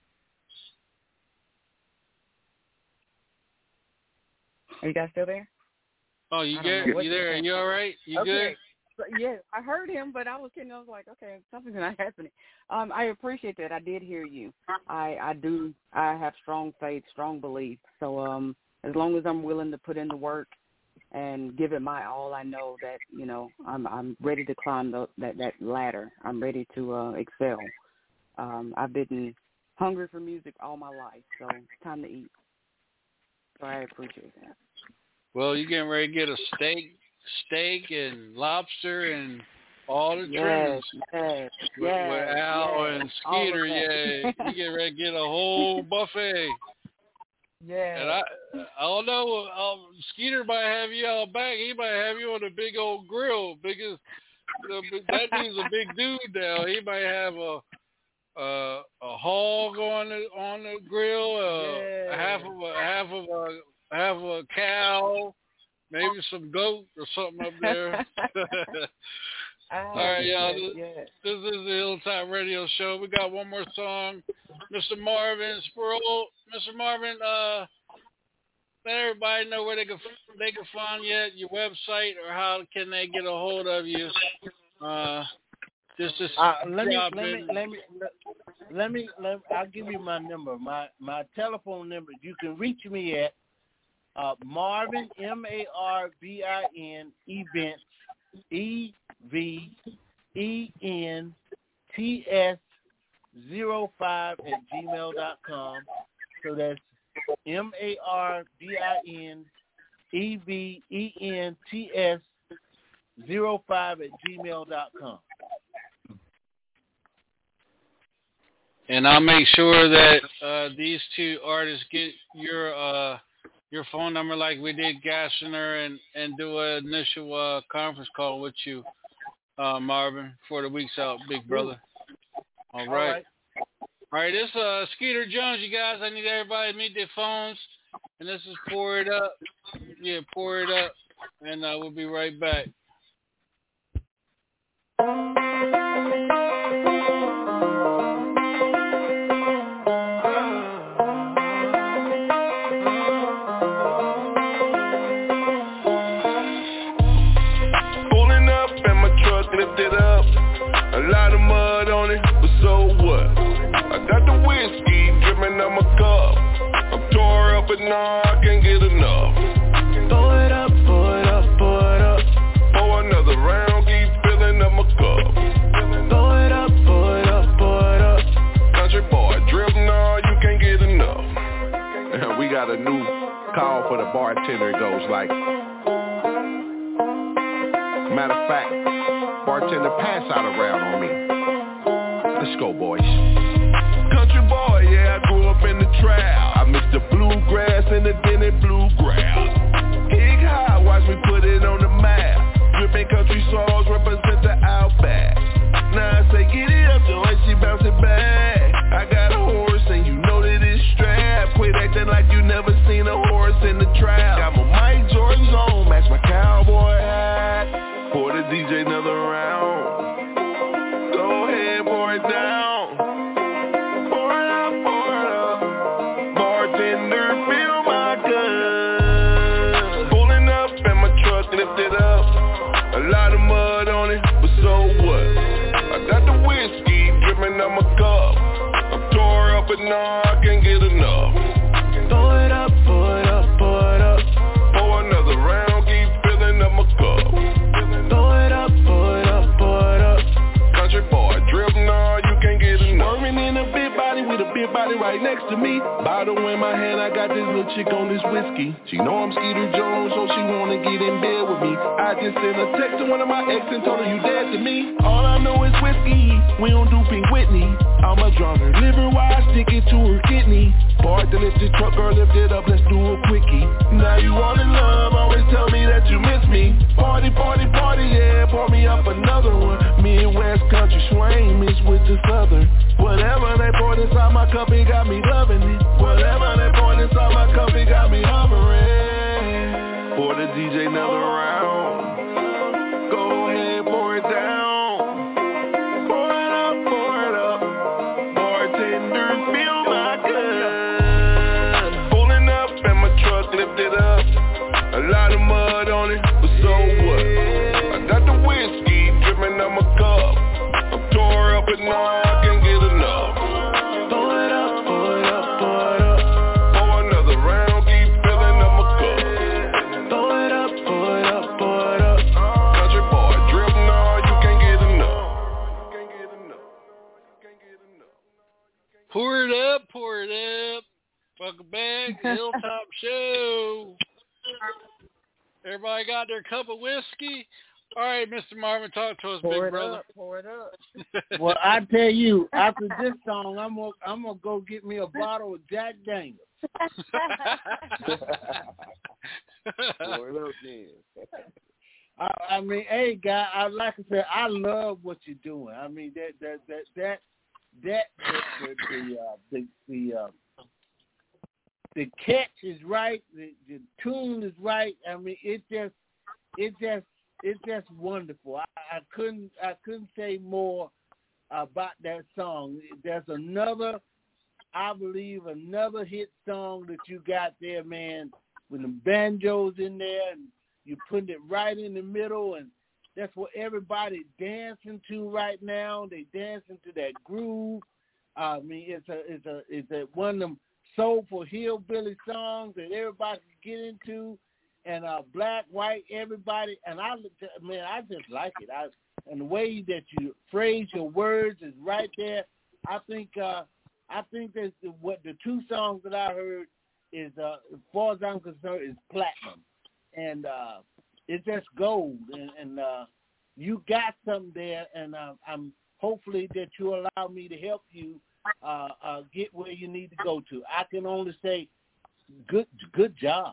Speaker 13: Are you guys still there?
Speaker 1: Oh, you
Speaker 13: I
Speaker 1: good?
Speaker 13: don't know what
Speaker 1: You
Speaker 13: you're
Speaker 1: there?
Speaker 13: saying.
Speaker 1: You all right? You
Speaker 13: Okay.
Speaker 1: good?
Speaker 13: So, yeah, I heard him, but I was kidding. I was like, okay, something's not happening. Um, I appreciate that. I did hear you. I, I do. I have strong faith, strong belief. So um, as long as I'm willing to put in the work and give it my all, I know that, you know, I'm I'm ready to climb the, that, that ladder. I'm ready to uh, excel. Um, I've been hungry for music all my life, so it's time to eat. So I appreciate that.
Speaker 1: Well, you getting ready to get a steak, steak and lobster and all the
Speaker 13: Yes,
Speaker 1: trimmings
Speaker 13: yes,
Speaker 1: with,
Speaker 13: yes,
Speaker 1: with Al
Speaker 13: yes,
Speaker 1: and
Speaker 13: all of
Speaker 1: Skeeter.
Speaker 13: that.
Speaker 1: Yeah, you getting ready to get a whole buffet.
Speaker 13: Yeah.
Speaker 1: And I, I don't know. Um, Skeeter might have you out back. He might have you on a big old grill. Biggest. You know, that dude's a big dude now. He might have a a, a hog on the on the grill. Uh,
Speaker 13: Yeah.
Speaker 1: a half of a half of a half of a cow. Maybe some goat or something up there. All right, y'all. This,
Speaker 13: yeah.
Speaker 1: this is the Hilltop Radio Show. We got one more song. Mister Marvin Sproul. Mister Marvin, uh, let everybody know where they can they can find you at your website, or how can they get a hold of you. Uh, just to
Speaker 14: Uh, let me
Speaker 1: drop
Speaker 14: let me
Speaker 1: in.
Speaker 14: let me let, let me let I'll give you my number. My my telephone number. You can reach me at uh, Marvin M A R V I N events E V E N T S zero five at gmail dot com. So that's M A R V I N E V E N T S zero five at gmail dot com.
Speaker 1: And I'll make sure that uh, these two artists get your uh, your phone number, like we did Gassner, and, and do an initial uh, conference call with you, uh, Marvin, for the week's out, big brother. All right. All right. All right, this is uh, Skeeter Jones, you guys. I need everybody to meet their phones. And this is Pour It Up. Yeah, Pour It Up. And uh, we'll be right back.
Speaker 16: Pulling up and my truck lifted up. A lot of mud on it, but so what? I got the whiskey dripping on my cup. I'm tore up and nah, I can't get enough. Throw it up, pour it up, pour it up. Pour another round, keep filling up my cup. Throw it up, pour it up, pour it up. Country boy, drip, nah, you can't get enough.
Speaker 19: We got a new call for the bartender. It goes like, matter of fact, bartender, pass out a round on me. Let's go, boys.
Speaker 16: Country boy, yeah, I grew up in the trap. I mixed the bluegrass and the Denny bluegrass. Big high, watch me put it on the map. Dripping country songs represent the outback. Now I say get it up, the way she bounce it back. I got a horse and you know that it's strapped. Quit acting like you never seen a horse in the trap. Got my Mike Jordan's on, match my cowboy hat. Pour the D J another round. Go ahead, pour it down. Pour it up, pour it up. Bartender, fill my cup. Pulling up and my truck lifted up. A lot of mud on it, but so what? I got the whiskey dripping on my cup. I'm tore up and nah, I can't get enough. Throw it up, pour it up, pour it up. Pour another round, keep filling up my cup. Throw it up, pour it up, pour it up. Country boy, drip, nah, you can't get enough. Swerving in a big body with a big body right next to me. Bottle in my hand, I got this little chick on this whiskey. She know I'm Skeeter Jones, so she wanna get in bed with me. I just sent a text to one of my ex and told her you dead to me. All I know is whiskey, we don't do Pink Whitney. I'ma draw her liver while I stick it to her kidney. Bart to lift the truck, girl, lift it up, let's do a quickie. Now you all in love, always tell me that you miss me. Party, party, party, yeah, pour me up another one. Midwest country swing mixed with the southern. Whatever they poured inside my cup, it got me loving it. Whatever they poured inside my cup, it got me hovering. Pour the D J another round. Go ahead, pour it down. Pour it up, pour it up. Bartender, fill my cup. Pulling up and my truck lifted up. A lot of mud on it, but so what? I got the whiskey dripping on my cup. I'm tore up and nah, I can't get enough. Throw it up, pour it up, pour it up. Pour another round, keep filling up my cup. Throw it up, pour it up, pour it up. Country boy, drip, nah, you can't get enough.
Speaker 1: Pour it up, pour it up. Welcome back, Hilltop Show. Everybody got their cup of whiskey? All right, Mister Marvin, talk to us,
Speaker 13: Pour
Speaker 1: big
Speaker 13: it
Speaker 1: brother.
Speaker 13: up, pour it up.
Speaker 14: Well, I tell you, after this song, I'm gonna I'm gonna go get me a bottle of Jack Daniels.
Speaker 5: Pour it up then.
Speaker 14: I, I mean, hey, guy, I like I said, I love what you're doing. I mean, that that that that that the the the, uh, the, the uh, the catch is right, the, the tune is right. I mean, it just it just it's just wonderful. I, I couldn't I couldn't say more about that song. There's another, I believe, another hit song that you got there, man, with the banjos in there and you putting it right in the middle, and that's what everybody dancing to right now. They dancing to that groove. I mean, it's a it's a it's a one of them soulful hillbilly songs that everybody can get into, and uh, black, white, everybody. And I, man, I just like it. I and the way that you phrase your words is right there. I think uh, I think that the, what the two songs that I heard is, uh, as far as I'm concerned, is platinum, and uh, it's just gold. And, and uh, you got something there, and uh, I'm hopefully that you allow me to help you uh, uh, get where you need to go to. I can only say, good, good job.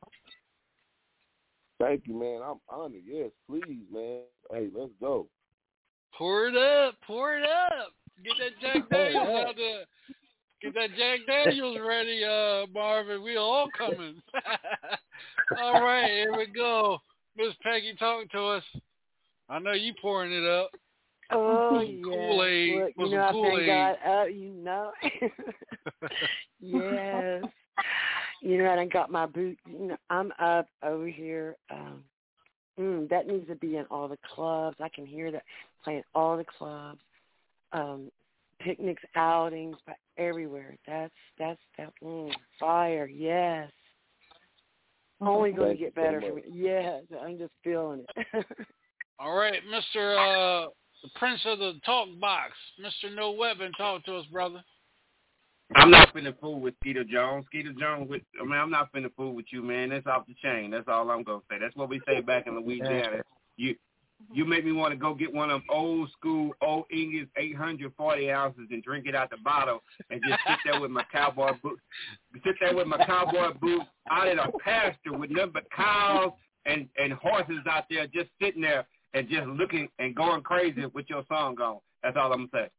Speaker 5: Thank you, man. I'm honored. Yes, please, man. Hey, let's go.
Speaker 1: Pour it up. Pour it up. Get that Jack Daniels out there. Get that Jack Daniels ready, uh, Marvin. We all coming. All right, here we go. Miss Peggy, talk to us. I know you pouring it up.
Speaker 17: Oh yeah.
Speaker 1: Kool-Aid.
Speaker 17: Look,
Speaker 1: Was
Speaker 17: you know,
Speaker 1: some
Speaker 17: I
Speaker 1: Kool-Aid.
Speaker 17: thank God. Oh, you know. Yes. You know, I got my boot. You know, I'm up over here. Um, mm, that needs to be in all the clubs. I can hear that playing all the clubs, um, picnics, outings, but everywhere. That's that's that mm, fire. Yes. Only going to get better for me. Yes, I'm just feeling it.
Speaker 1: All right, Mister Uh, the Prince of the Talk Box, Mister No Weapon, talk to us, brother.
Speaker 7: I'm not finna fool with Skeeter Jones. Skeeter Jones, with, I mean, I'm not finna fool with you, man. That's off the chain. That's all I'm gonna say. That's what we say back in Louisiana. You, you make me want to go get one of them old school, old English eight hundred forty ounces and drink it out the bottle and just sit there with my cowboy boots. Sit there with my cowboy boots out in a pasture with nothing but cows and and horses out there, just sitting there and just looking and going crazy with your song on. That's all I'm gonna say.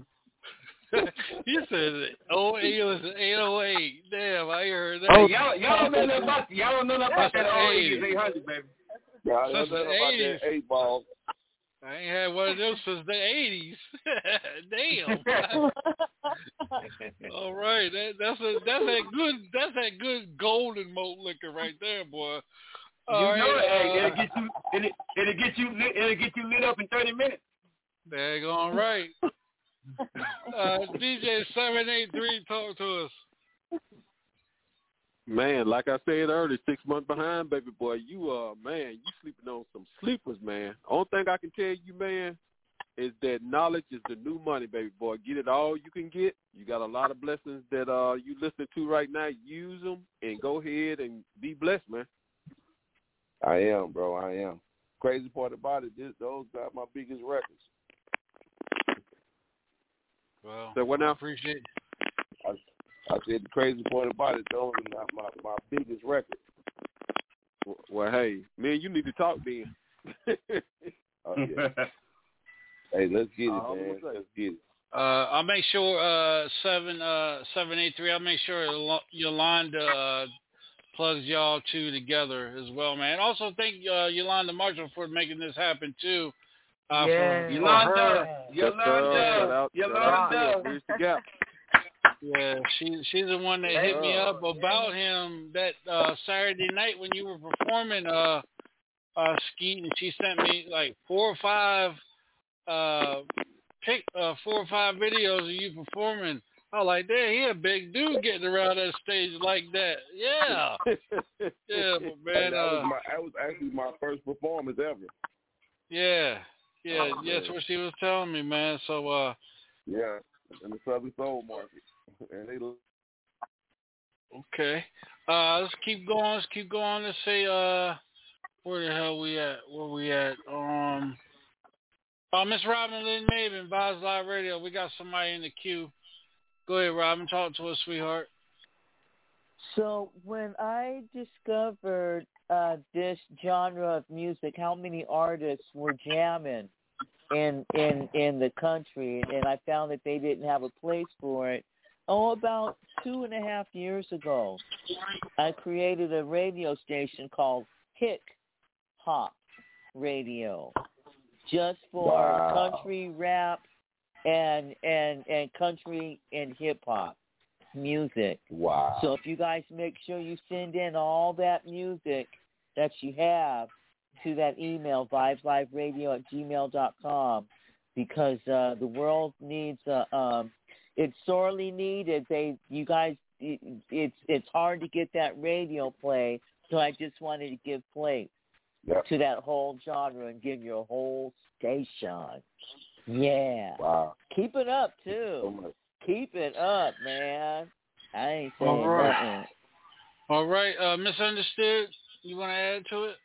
Speaker 1: You said oh eight was eight oh eight. Damn, I heard that.
Speaker 7: Oh, y'all, y'all don't know nothing about y'all don't know nothing about that old
Speaker 1: eighties.
Speaker 7: eight hundred, baby.
Speaker 5: Y'all
Speaker 1: Since
Speaker 5: don't know
Speaker 1: the
Speaker 5: about
Speaker 1: eighties.
Speaker 5: that eight ball.
Speaker 1: I ain't had one of those since the eighties. Damn. All right, that, that's a that's that good that's that good golden malt liquor right there, boy. All
Speaker 7: you
Speaker 1: right,
Speaker 7: know it. Hey,
Speaker 1: uh,
Speaker 7: it'll get you. It'll, it'll get you. Lit, it'll get you lit up in thirty minutes.
Speaker 1: Dang on right. Uh, D J seven eight three, talk to us.
Speaker 9: Man, like I said earlier, six months behind, baby boy. You uh, man, you sleeping on some sleepers, man. Only thing I can tell you, man, is that knowledge is the new money, baby boy. Get it all you can get. You got a lot of blessings that uh you listening to right now. Use them and go ahead and be blessed, man.
Speaker 5: I am, bro. I am. Crazy part about it, this, those got my biggest records.
Speaker 1: Well,
Speaker 9: so what now?
Speaker 1: I appreciate it.
Speaker 5: I, I said the crazy part about it, those are not my, my biggest records.
Speaker 9: Well, hey, man, you need to talk then.
Speaker 5: Oh, yeah. Hey, let's get it,
Speaker 9: Uh,
Speaker 5: man. Let's get it.
Speaker 1: Uh, I'll make sure uh seven uh seven eight three. I'll make sure Yolanda uh, plugs y'all two together as well, man. Also, thank uh, Yolanda Marshall for making this happen too. Uh,
Speaker 13: yeah,
Speaker 1: for,
Speaker 7: Yolanda,
Speaker 1: for
Speaker 7: Yolanda, Yolanda.
Speaker 9: Yolanda.
Speaker 1: Yeah, she she's the one that hit me up about him that uh, Saturday night when you were performing uh uh Skeet, and she sent me like four or five uh pick uh four or five videos of you performing. I was like, damn, he a big dude getting around that stage like that. Yeah. Yeah, but man,
Speaker 5: that,
Speaker 1: uh,
Speaker 5: was my, that was actually my first performance ever.
Speaker 1: Yeah. Yeah,
Speaker 5: Oh,
Speaker 1: yeah, that's
Speaker 5: man.
Speaker 1: what she was telling me, man. So uh
Speaker 5: Yeah, in the Southern Soul market. And they
Speaker 1: okay. Uh let's keep going, let's keep going. Let's say uh where the hell we at? Where we at? Um Oh, Miss Robin Lynn Maven, Vibes Live Radio. We got somebody in the queue. Go ahead, Robin. Talk to us, sweetheart.
Speaker 8: So when I discovered uh, this genre of music, how many artists were jamming in in in the country, and I found that they didn't have a place for it. Oh, about two and a half years ago, I created a radio station called Hick Hop Radio, just for
Speaker 5: Wow.
Speaker 8: country rap and and and country and hip hop music.
Speaker 5: Wow.
Speaker 8: So if you guys make sure you send in all that music that you have to that email, vibesliveradio at gmail dot com, because uh, the world needs, uh, um, it's sorely needed. They, you guys, it, it's it's hard to get that radio play, so I just wanted to give play
Speaker 5: Yep.
Speaker 8: to that whole genre and give you a whole station. Yeah.
Speaker 5: Wow.
Speaker 8: Keep it up,
Speaker 5: So
Speaker 8: too.
Speaker 5: much.
Speaker 8: Keep it up, man. I ain't saying
Speaker 1: All right.
Speaker 8: nothing.
Speaker 1: All right, uh, Misunderstood. You want to add to it?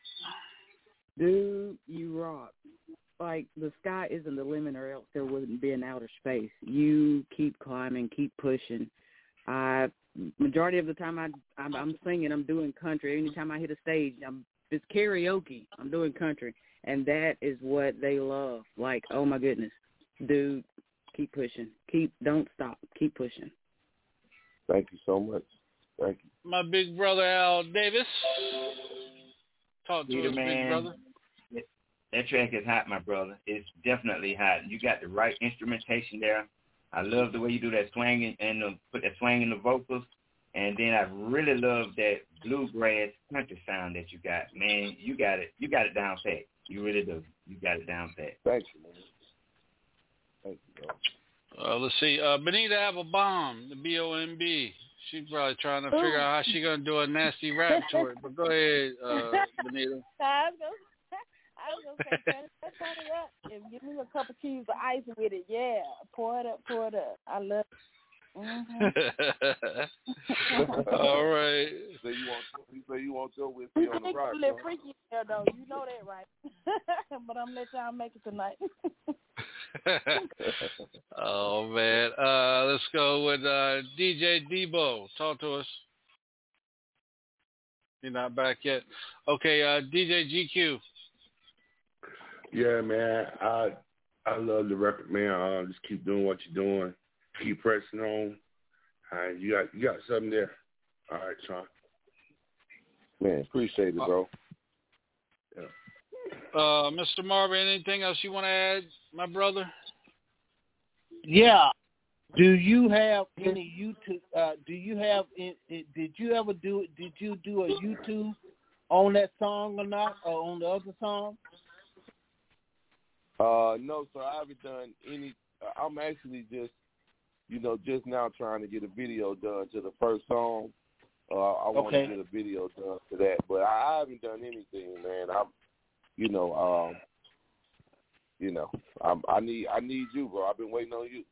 Speaker 13: Dude, you rock. Like, the sky isn't the limit, or else there wouldn't be an outer space. You keep climbing, keep pushing. I majority of the time I I'm, I'm singing, I'm doing country. Anytime I hit a stage, I'm it's karaoke. I'm doing country, and that is what they love. Like, oh my goodness, dude, keep pushing, keep don't stop, keep pushing.
Speaker 5: Thank you so much. Thank you.
Speaker 1: My big brother Al Davis. Talk to
Speaker 12: Peter,
Speaker 1: us,
Speaker 12: man.
Speaker 1: big brother.
Speaker 12: that track is hot, my brother. It's definitely hot. You got the right instrumentation there. I love the way you do that swing and the, put that swing in the vocals. And then I really love that bluegrass country sound that you got. Man, you got it. You got it down pat. You really do. You got it down pat.
Speaker 5: Thank you, man. Thank you, bro.
Speaker 1: Uh, let's see. Uh, Benita Applebaum, the B O M B. She's probably trying to figure out how she's going to do a nasty rap to it. But go ahead, uh, Benita.
Speaker 18: I was gonna, I was gonna say, turn, turn it up and give me a cup of cheese with ice with it. Yeah, pour it up, pour it up. I love it. Mm-hmm.
Speaker 1: All right.
Speaker 5: So you want you say you want your whiskey on the rock?
Speaker 18: It's a little freaky there, though. You know that, right? But I'm gonna let y'all make it tonight.
Speaker 1: Oh man, uh, let's go with uh, D J Debo. Talk to us. You're not back yet. Okay, uh, D J G Q.
Speaker 15: Yeah, man. I I love the record, man. Uh, just keep doing what you're doing. Keep pressing on. Uh, you got you got something there. All right, Sean.
Speaker 5: Man, appreciate it, bro.
Speaker 1: Yeah. Uh, Mister Marvin, anything else you want to add, my brother?
Speaker 14: Yeah. Do you have any YouTube? Uh, do you have? In, in, did you ever do? Did you do a YouTube on that song or not, or on the other song?
Speaker 5: Uh, no, sir. I haven't done any. I'm actually just, you know, just now trying to get a video done to the first song. Uh, I want
Speaker 14: okay.
Speaker 5: to get a video done to that, but I haven't done anything, man. I'm, you know, um, you know, I'm, I need, I need you, bro. I've been waiting on you.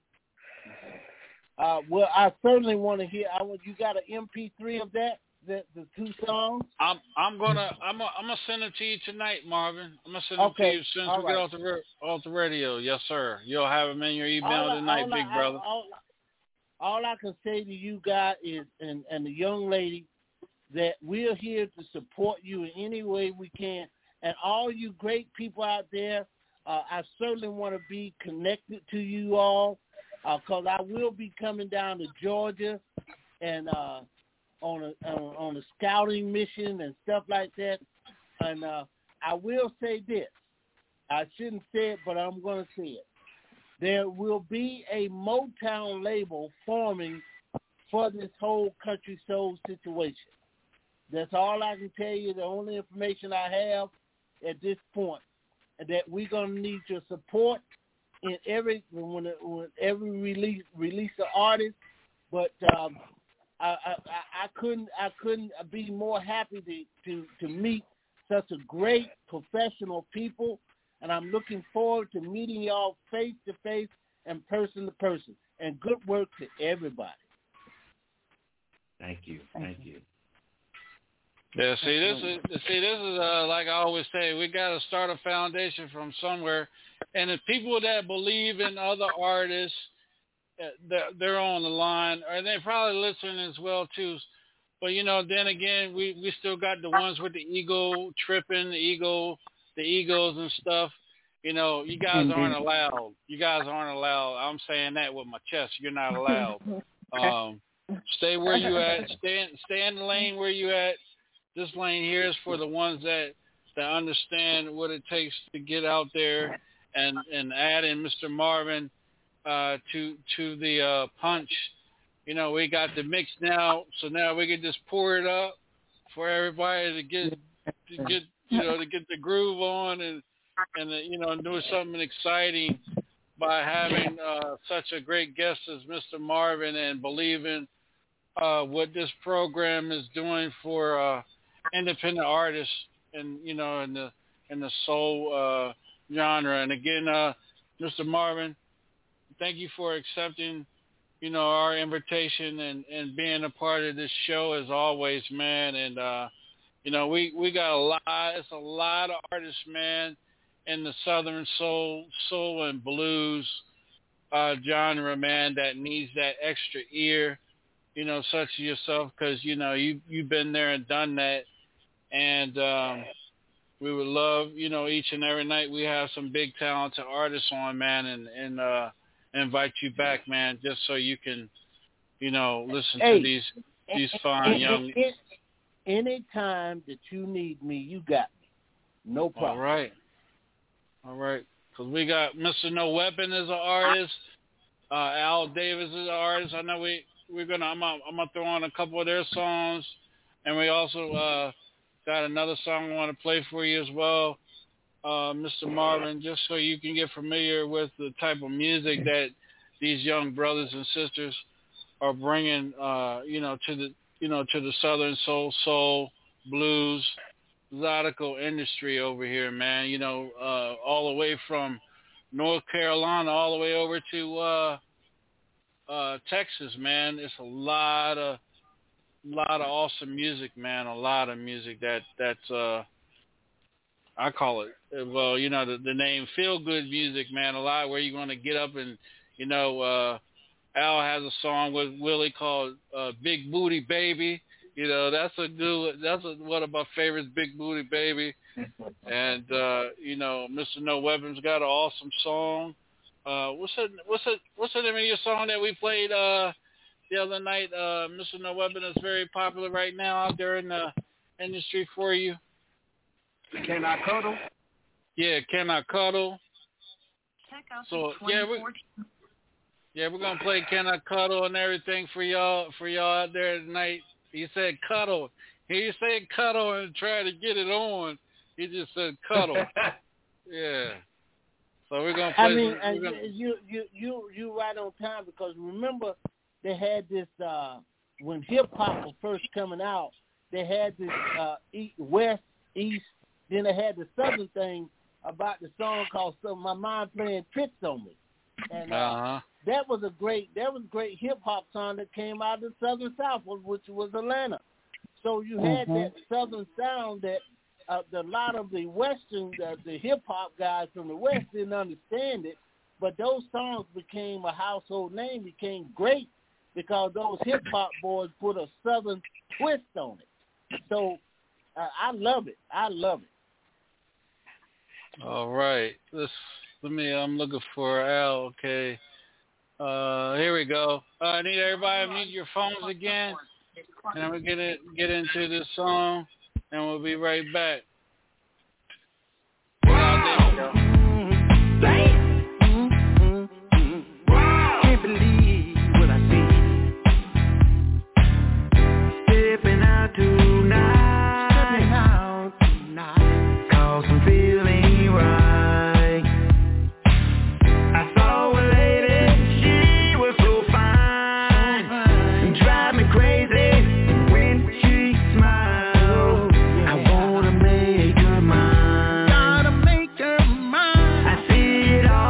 Speaker 14: Uh, well, I certainly want to hear. I want you got an M P three of that, the the two songs.
Speaker 1: I'm I'm gonna I'm gonna, I'm gonna send it to you tonight, Marvin. I'm gonna send it
Speaker 14: okay.
Speaker 1: to you as soon as
Speaker 14: all
Speaker 1: we
Speaker 14: right.
Speaker 1: get off the off the radio. Yes, sir. You'll have them in your email
Speaker 14: all
Speaker 1: tonight,
Speaker 14: all
Speaker 1: big
Speaker 14: I,
Speaker 1: brother.
Speaker 14: All, all I can say to you guys is, and and the young lady, that we're here to support you in any way we can, and all you great people out there. Uh, I certainly want to be connected to you all. Because uh, I will be coming down to Georgia and uh, on a on, on a scouting mission and stuff like that. And uh, I will say this. I shouldn't say it, but I'm going to say it. There will be a Motown label forming for this whole country soul situation. That's all I can tell you. The only information I have at this point. And that we're going to need your support in every when, when every release release an artist, but um, I, I I couldn't I couldn't be more happy to, to, to meet such a great professional people, and I'm looking forward to meeting y'all face to face and person to person. And good work to everybody.
Speaker 12: Thank you, thank you.
Speaker 1: Yeah, see, this is see, this is uh, like I always say, we got to start a foundation from somewhere, and the people that believe in other artists, they're, they're on the line, or they're probably listening as well too. But you know, then again, we, we still got the ones with the ego tripping, the ego, the egos and stuff. You know, you guys aren't allowed. You guys aren't allowed. I'm saying that with my chest. You're not allowed. Um, stay where you at. Stay in, stay in the lane where you at. This lane here is for the ones that, that understand what it takes to get out there, and, and add in Mister Marvin uh, to to the uh, punch. You know, we got the mix now, so now we can just pour it up for everybody to get to get you know to get the groove on and and uh, you know do something exciting by having uh, such a great guest as Mister Marvin, and believing uh, what this program is doing for uh, independent artists, and you know, in the in the soul uh, genre. And again, uh, Mister Marvin, thank you for accepting, you know, our invitation and, and being a part of this show as always, man. And uh, you know, we, we got a lot. It's a lot of artists, man, in the Southern soul, soul and blues uh, genre, man, that needs that extra ear. You know, such as yourself, because you know you you've been there and done that. And um, we would love, you know, each and every night we have some big talented artists on, man, and, and uh, invite you back, man, just so you can, you know, listen
Speaker 14: hey,
Speaker 1: to these these fine young.
Speaker 14: Any time that you need me, you got me. No problem.
Speaker 1: All right. All right, because we got Mister No Weapon as an artist. Uh, Al Davis is an artist. I know we we're gonna. I'm gonna, I'm gonna throw on a couple of their songs, and we also uh, got another song I want to play for you as well, uh, Mister Marvin, just so you can get familiar with the type of music that these young brothers and sisters are bringing. Uh, you know, to the you know to the Southern soul, soul, blues, zydeco industry over here, man. You know, uh, all the way from North Carolina all the way over to uh, uh, Texas, man. It's a lot of, lot of awesome music, man. A lot of music that that's uh, I call it. Well, you know, the, the name feel good music, man. A lot where you're gonna get up and, you know, uh, Al has a song with Willie called uh, "Big Booty Baby." You know, that's a good. That's a, one of my favorites, "Big Booty Baby." And uh, you know, Mister No Weapon's got an awesome song. Uh, what's the what's the what's the name of your song that we played uh, the other night? Uh, Mister No Weapon is very popular right now out there in the industry for you.
Speaker 7: Can I Cuddle?
Speaker 1: Yeah, Can I Cuddle?
Speaker 21: Check out
Speaker 1: So
Speaker 21: the
Speaker 1: yeah, we yeah we're gonna play Can I Cuddle and everything for y'all for y'all out there tonight. He said cuddle. He said cuddle and try to get it on. He just said cuddle. Yeah. So we're gonna play.
Speaker 14: I mean,
Speaker 1: some,
Speaker 14: and
Speaker 1: gonna...
Speaker 14: you you you you right on time, because remember they had this uh, when hip hop was first coming out. They had this uh, east, west, east. Then they had the southern thing about the song called "So My Mind Playing Tricks on Me," and uh,
Speaker 1: uh-huh.
Speaker 14: that was a great that was a great hip hop song that came out of the Southern South, which was Atlanta. So you had
Speaker 1: Mm-hmm.
Speaker 14: that Southern sound that uh, the, a lot of the Western, uh, the hip hop guys from the West didn't understand it, but those songs became a household name, became great because those hip hop boys put a Southern twist on it. So uh, I love it. I love it.
Speaker 1: All right. Let's let me. I'm looking for Al. Okay. Uh, here we go. Uh, I need everybody to mute your phones again, and we'll get it get into this song, and we'll be right back.
Speaker 2: Can't believe what I see. Stepping out tonight. Stepping out tonight. 'Cause I'm feeling right. I saw a lady, she was so fine. Drive me crazy when she smiles. I wanna make her mine. Gotta make her mine. I see it all.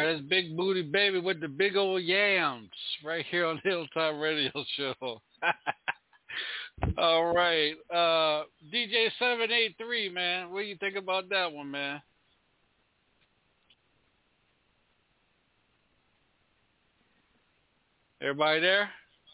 Speaker 1: right, that's Big Booty Baby with the big old yams right here on Hilltop Radio Show. All right. Uh, D J seven eight three, man. What do you think about that one, man? Everybody there?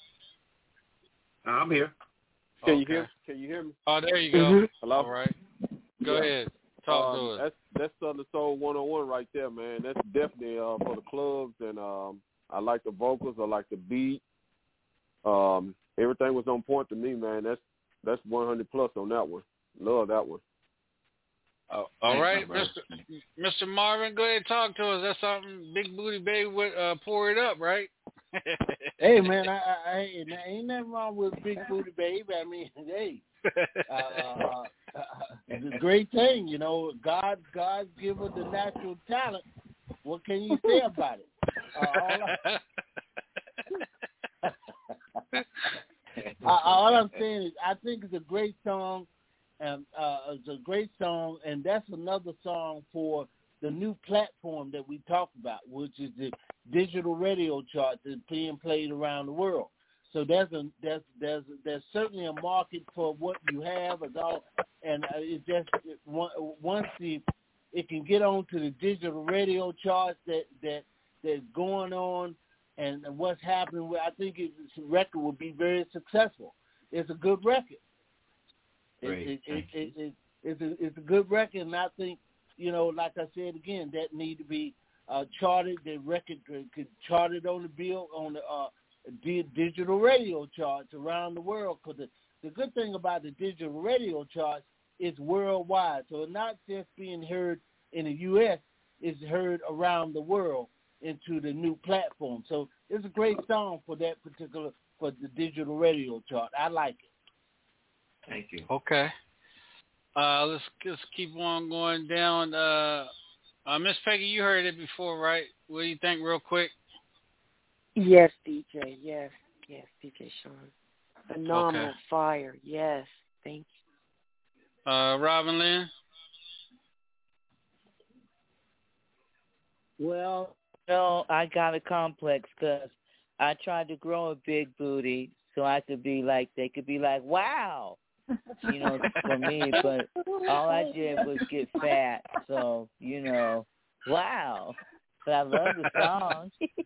Speaker 7: I'm here.
Speaker 9: Can
Speaker 1: Okay.
Speaker 9: you hear? Can you hear me?
Speaker 1: Oh, there you go.
Speaker 9: Mm-hmm. Hello.
Speaker 1: All right. Go
Speaker 9: Yeah.
Speaker 1: ahead. Talk
Speaker 9: um,
Speaker 1: to us.
Speaker 9: That's that's Southern Soul one oh one right there, man. That's definitely uh, for the clubs, and um, I like the vocals. I like the beat. Um, everything was on point to me, man. That's that's one hundred plus on that one. Love that one.
Speaker 1: Oh, all right, Mister Mister Marvin, go ahead and talk to us. That's something Big Booty Baby would uh, pour it up, right?
Speaker 14: Hey, man, I, I, I ain't nothing wrong with Big Booty Baby. I mean, hey, uh, uh, uh, it's a great thing, you know. God, God give her the natural talent. What can you say about it? Uh, all, I, all I'm saying is, I think it's a great song. And uh, it's a great song, and that's another song for the new platform that we talked about, which is the digital radio chart that's being played around the world. So there's a there's there's there's certainly a market for what you have, as all, and it just it, once the it can get on to the digital radio charts that that that's going on, and what's happening with, I think it's, the record will be very successful. It's a good record. It, it, it, it, it, it's, a, it's a good record, and I think, you know, like I said again, that need to be uh, charted. The record could charted on the bill on the uh, di- digital radio charts around the world. Because the, the good thing about the digital radio charts is worldwide, so it's not just being heard in the U S; it's heard around the world into the new platform. So it's a great song for that particular for the digital radio chart. I like it.
Speaker 12: Thank you.
Speaker 1: Okay. Uh, let's just keep on going down. Uh, uh, Miss Peggy, you heard it before, right? What do you think, real quick?
Speaker 17: Yes, D J. Yes, yes, D J Sean. Phenomenal
Speaker 1: Okay.
Speaker 17: fire. Yes, thank you.
Speaker 1: Uh, Robin Lynn?
Speaker 8: Well, no, I got a complex because I tried to grow a big booty so I could be like, they could be like, wow, you know, for me. But all I did was get fat. So, you know, wow. But I love the song.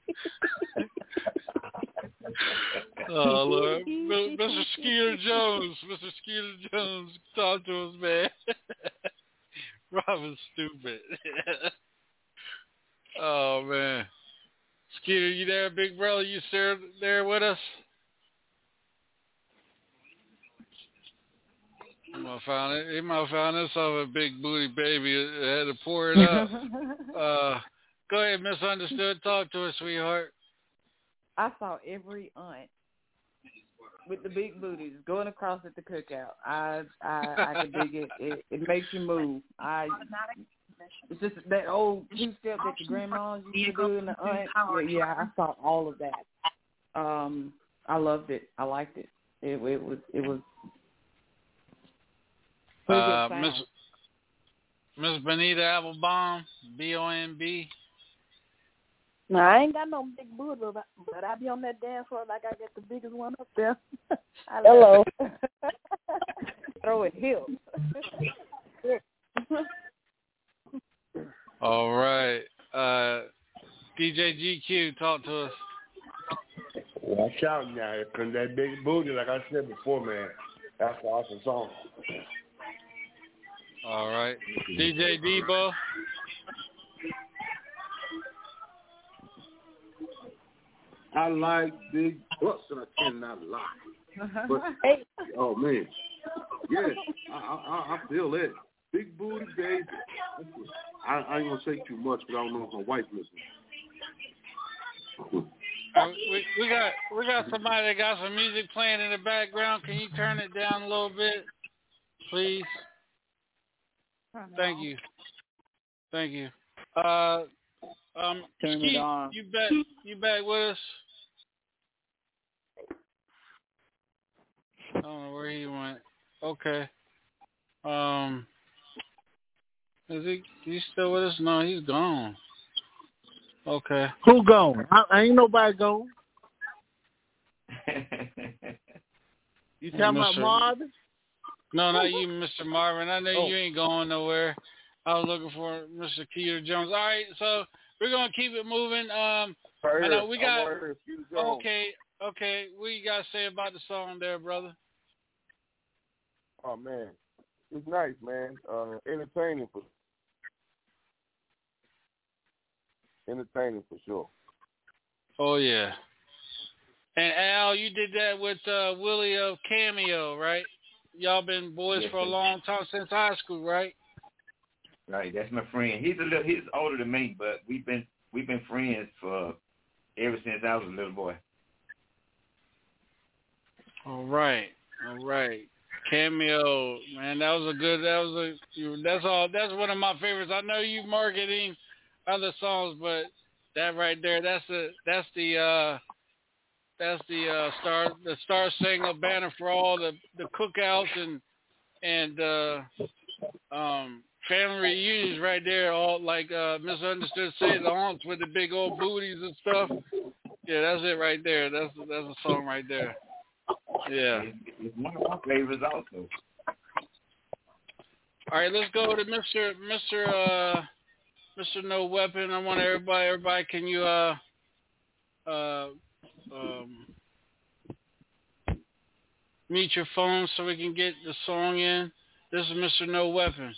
Speaker 1: Oh, Lord. Mister Skeeter Jones. Mister Skeeter Jones, talk to us, man. Robin's stupid. Oh, man. Skeeter, you there, big brother? You still there with us? He might have found it. He might have found this other Big Booty Baby that had to pour it up. uh, go ahead, Misunderstood. Talk to us, sweetheart.
Speaker 13: I saw every aunt with the big booties going across at the cookout. I I, I can dig it. it. It makes you move. I it's just that old two step that your grandma used to do in the aunt. Yeah, yeah, I saw all of that. Um, I loved it. I liked it. It, it was it was.
Speaker 1: Uh, Miss Miss Benita Applebaum, B O M B.
Speaker 18: No, I ain't got no big booty, but but I be on that dance floor like I get the biggest one up there. I
Speaker 17: Hello.
Speaker 18: Throw it hill.
Speaker 1: All right. Uh, D J G Q, talk to us.
Speaker 15: Watch out now. Here comes that big booty, like I said before, man. That's an awesome song.
Speaker 1: All right. D J Debo.
Speaker 19: I like big butts, and I cannot lie. But
Speaker 18: hey.
Speaker 19: Oh man, yes, I, I I feel it. Big booty baby. I, I ain't gonna say too much, but I don't know if my wife listens.
Speaker 1: Uh, we, we got we got somebody that got some music playing in the background. Can you turn it down a little bit, please? Thank you. Thank you. Uh, um,
Speaker 8: Turn
Speaker 1: Skeet,
Speaker 8: it on.
Speaker 1: You back? You back with us? I don't know where he went. Okay. Um, is he? He's still with us? No, he's gone. Okay.
Speaker 14: Who gone? I, I ain't nobody gone. You talking about
Speaker 1: Mister
Speaker 14: Marvin?
Speaker 1: No, not you, Mister Marvin. I know
Speaker 14: Oh.
Speaker 1: you ain't going nowhere. I was looking for Mister Keeter Jones. All right, so we're gonna keep it moving. Um,
Speaker 5: Right
Speaker 1: I
Speaker 5: here.
Speaker 1: know we
Speaker 5: I'm
Speaker 1: got.
Speaker 5: right here. Keep it going.
Speaker 1: Okay, okay. What you got to say about the song, there, brother?
Speaker 5: Oh man, it's nice, man. Uh, entertaining for entertaining for sure.
Speaker 1: Oh yeah. And Al, you did that with uh, Willie of Cameo, right? Y'all been boys
Speaker 12: Yes,
Speaker 1: for a
Speaker 12: sir.
Speaker 1: long time, since high school, right?
Speaker 12: Right, that's my friend. He's a little, he's older than me, but we've been we've been friends for ever since I was a little boy.
Speaker 1: All right, all right. Cameo, man, that was a good. That was a. You, that's all. That's one of my favorites. I know you marketing other songs, but that right there, that's the that's the uh, that's the uh, star the star singer banner for all the, the cookouts and and uh, um, family reunions right there. All like uh, Misunderstood say the aunts with the big old booties and stuff. Yeah, that's it right there. That's that's a song right there. Yeah.
Speaker 12: It's, it's one of my favorites also.
Speaker 1: All right, let's go to Mister Mister Uh, Mister No Weapon. I want everybody. Everybody, can you uh uh um mute your phone so we can get the song in? This is Mister No Weapon.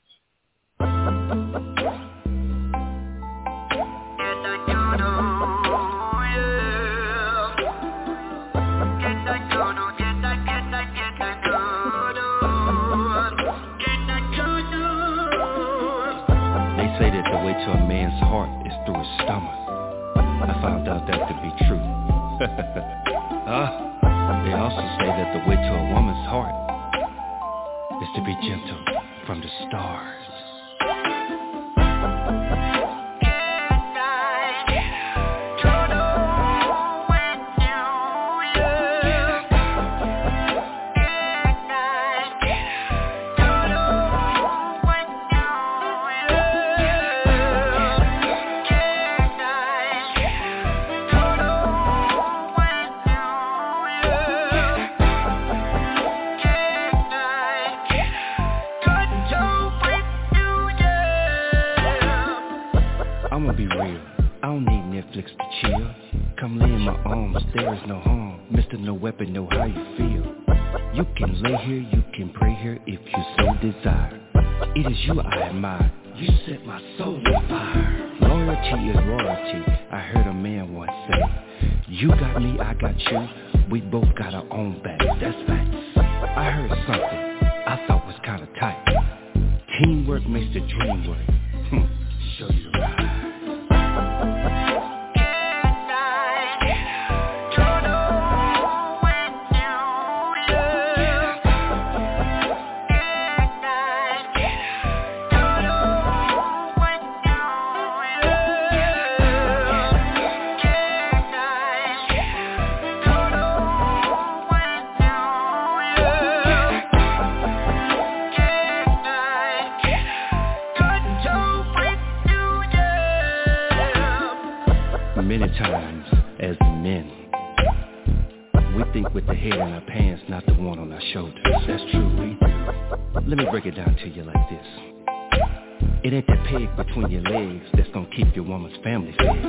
Speaker 4: Say that the way to a man's heart is through his stomach. I found out that to be true. uh, they also say that the way to a woman's heart is to be gentle from the stars. There is no harm, Mister No Weapon, know how you feel. You can lay here, you can pray here if you so desire. It is you I admire, you set my soul on fire. Loyalty is royalty, I heard a man once say. You got me, I got you, we both got our own back, that's facts. I heard something I thought was kinda tight. Teamwork makes the dream work. Show you the ride. Many times, as men, we think with the head in our pants, not the one on our shoulders. That's true, we do. Let me break it down to you like this. It ain't that peg between your legs that's gonna keep your woman's family fed.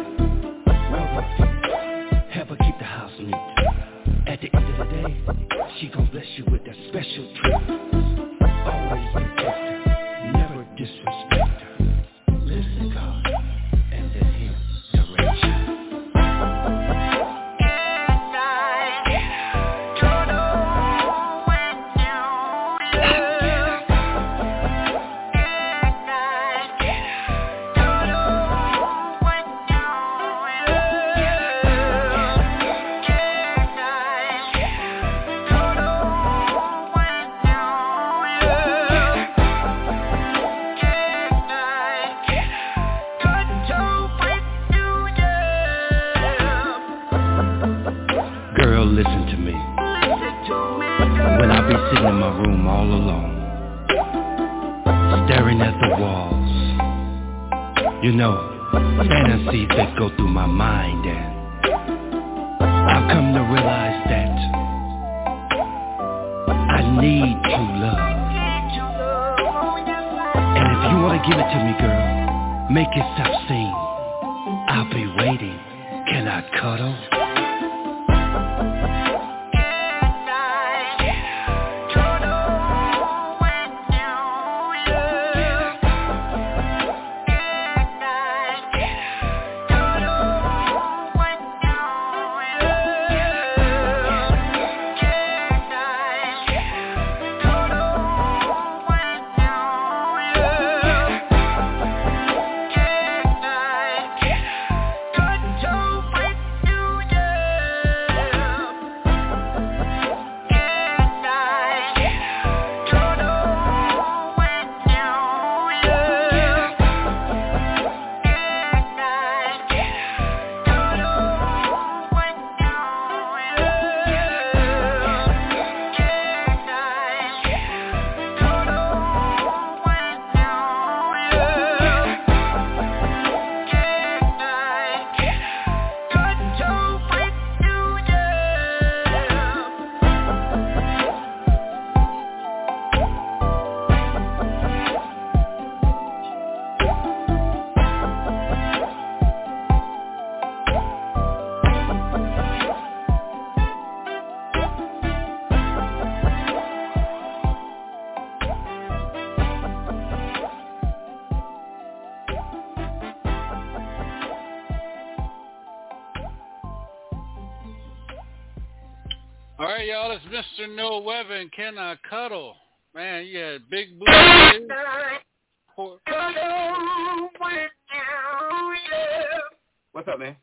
Speaker 4: Have her keep the house neat. At the end of the day, she gon' bless you with that special treat. Always protect her, never disrespect her. Listen to God, and let Him direct you. Listen to me. When I be sitting in my room all alone, staring at the walls, you know, fantasies that go through my mind, and I've come to realize that I need true love. And if you want to give it to me, girl, make yourself sing. I'll be waiting. Can I cuddle?
Speaker 1: All right, y'all, it's Mister Noah Weber and Can I Cuddle? Man, you had big booty.
Speaker 7: What's up, man?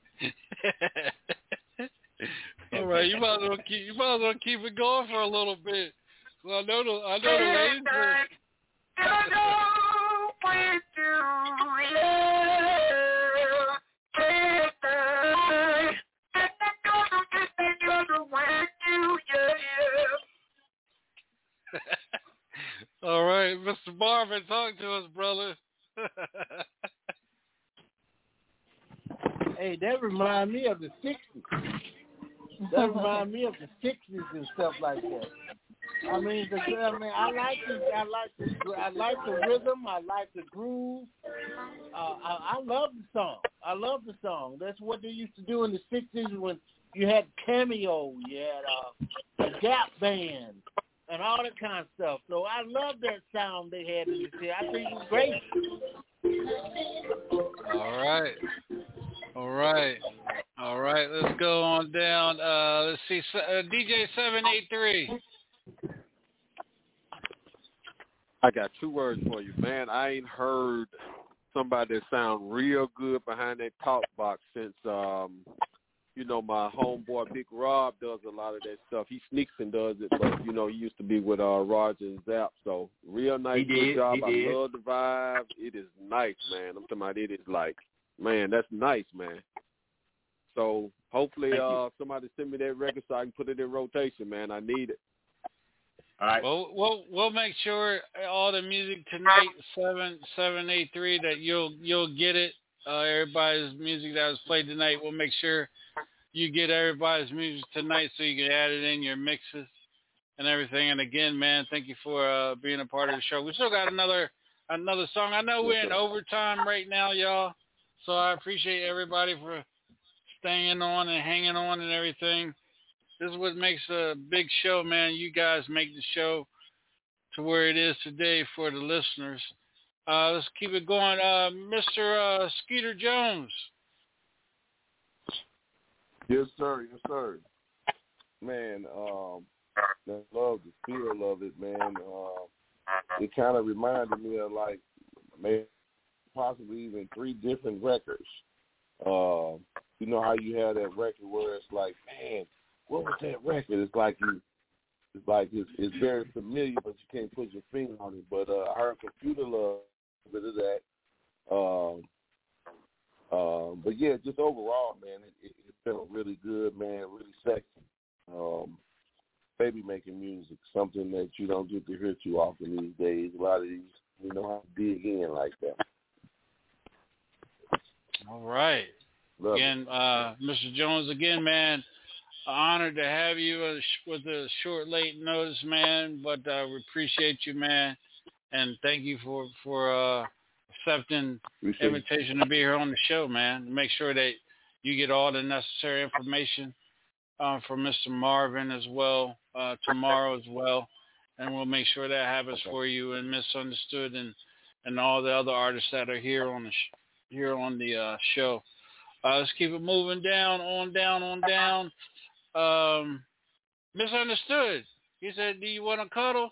Speaker 1: All right, you might as well keep you might as well keep it going for a little bit. Well, I know the I know the ladies are... All right, Mister Marvin, talk to us, brother.
Speaker 14: Hey, that reminds me of the sixties. That reminds me of the sixties and stuff like that. I mean, the, I mean, I like the, I like the, I like the rhythm. I like the groove. Uh, I, I love the song. I love the song. That's what they used to do in the sixties when you had Cameo, you had uh, the Gap Band, and all that kind of stuff. So I love that sound they had in the city. I think it was great.
Speaker 1: All right. All right. All right. Let's go on down. Uh, let's see. Uh, D J seven eight three.
Speaker 9: I got two words for you, man. I ain't heard somebody that sound real good behind that talk box since, um, you know, my homeboy Big Rob does a lot of that stuff. He sneaks and does it, but, you know, he used to be with uh, Roger and Zap. So real nice
Speaker 7: He
Speaker 9: good
Speaker 7: did,
Speaker 9: job.
Speaker 7: he
Speaker 9: I
Speaker 7: did.
Speaker 9: love the vibe. It is nice, man. I'm talking about it is like, man, that's nice, man. So hopefully uh, somebody send me that record so I can put it in rotation, man. I need it.
Speaker 7: All right.
Speaker 1: Well, we'll we'll make sure all the music tonight, seven seven eight three, that you'll you'll get it. Uh, everybody's music that was played tonight. We'll make sure you get everybody's music tonight so you can add it in your mixes and everything. And again, man, thank you for uh, being a part of the show. We still got another another song. I know we're in overtime right now, y'all. So I appreciate everybody for staying on and hanging on and everything. This is what makes a big show, man. You guys make the show to where it is today for the listeners. Uh, let's keep it going. Uh, Mister Uh, Skeeter Jones.
Speaker 5: Yes, sir. Yes, sir. Man, um, I love the feel of it, man. Uh, it kind of reminded me of, like, maybe possibly even three different records. Uh, you know how you have that record where it's like, man, what was that record? It's like you, it's like it's, it's very familiar, but you can't put your finger on it. But uh, I heard Computer Love, a bit of that. Um, uh, but yeah, just overall, man, it, it, it felt really good, man, really sexy. Um, baby making music, something that you don't get to hear too often these days. A lot of these, you know how to dig in like that.
Speaker 1: All right.
Speaker 5: Love
Speaker 1: again, uh, Mister Jones, again, man, honored to have you uh, with a short, late notice, man, but uh, we appreciate you, man, and thank you for, for uh, accepting the invitation to be here on the show, man. Make sure that you get all the necessary information uh, from Mister Marvin as well, uh, tomorrow as well, and we'll make sure that happens for you and Misunderstood and, and all the other artists that are here on the sh- here on the uh, show. Uh, let's keep it moving down, on down, on down. Um, Misunderstood. He said, "Do you want to cuddle?"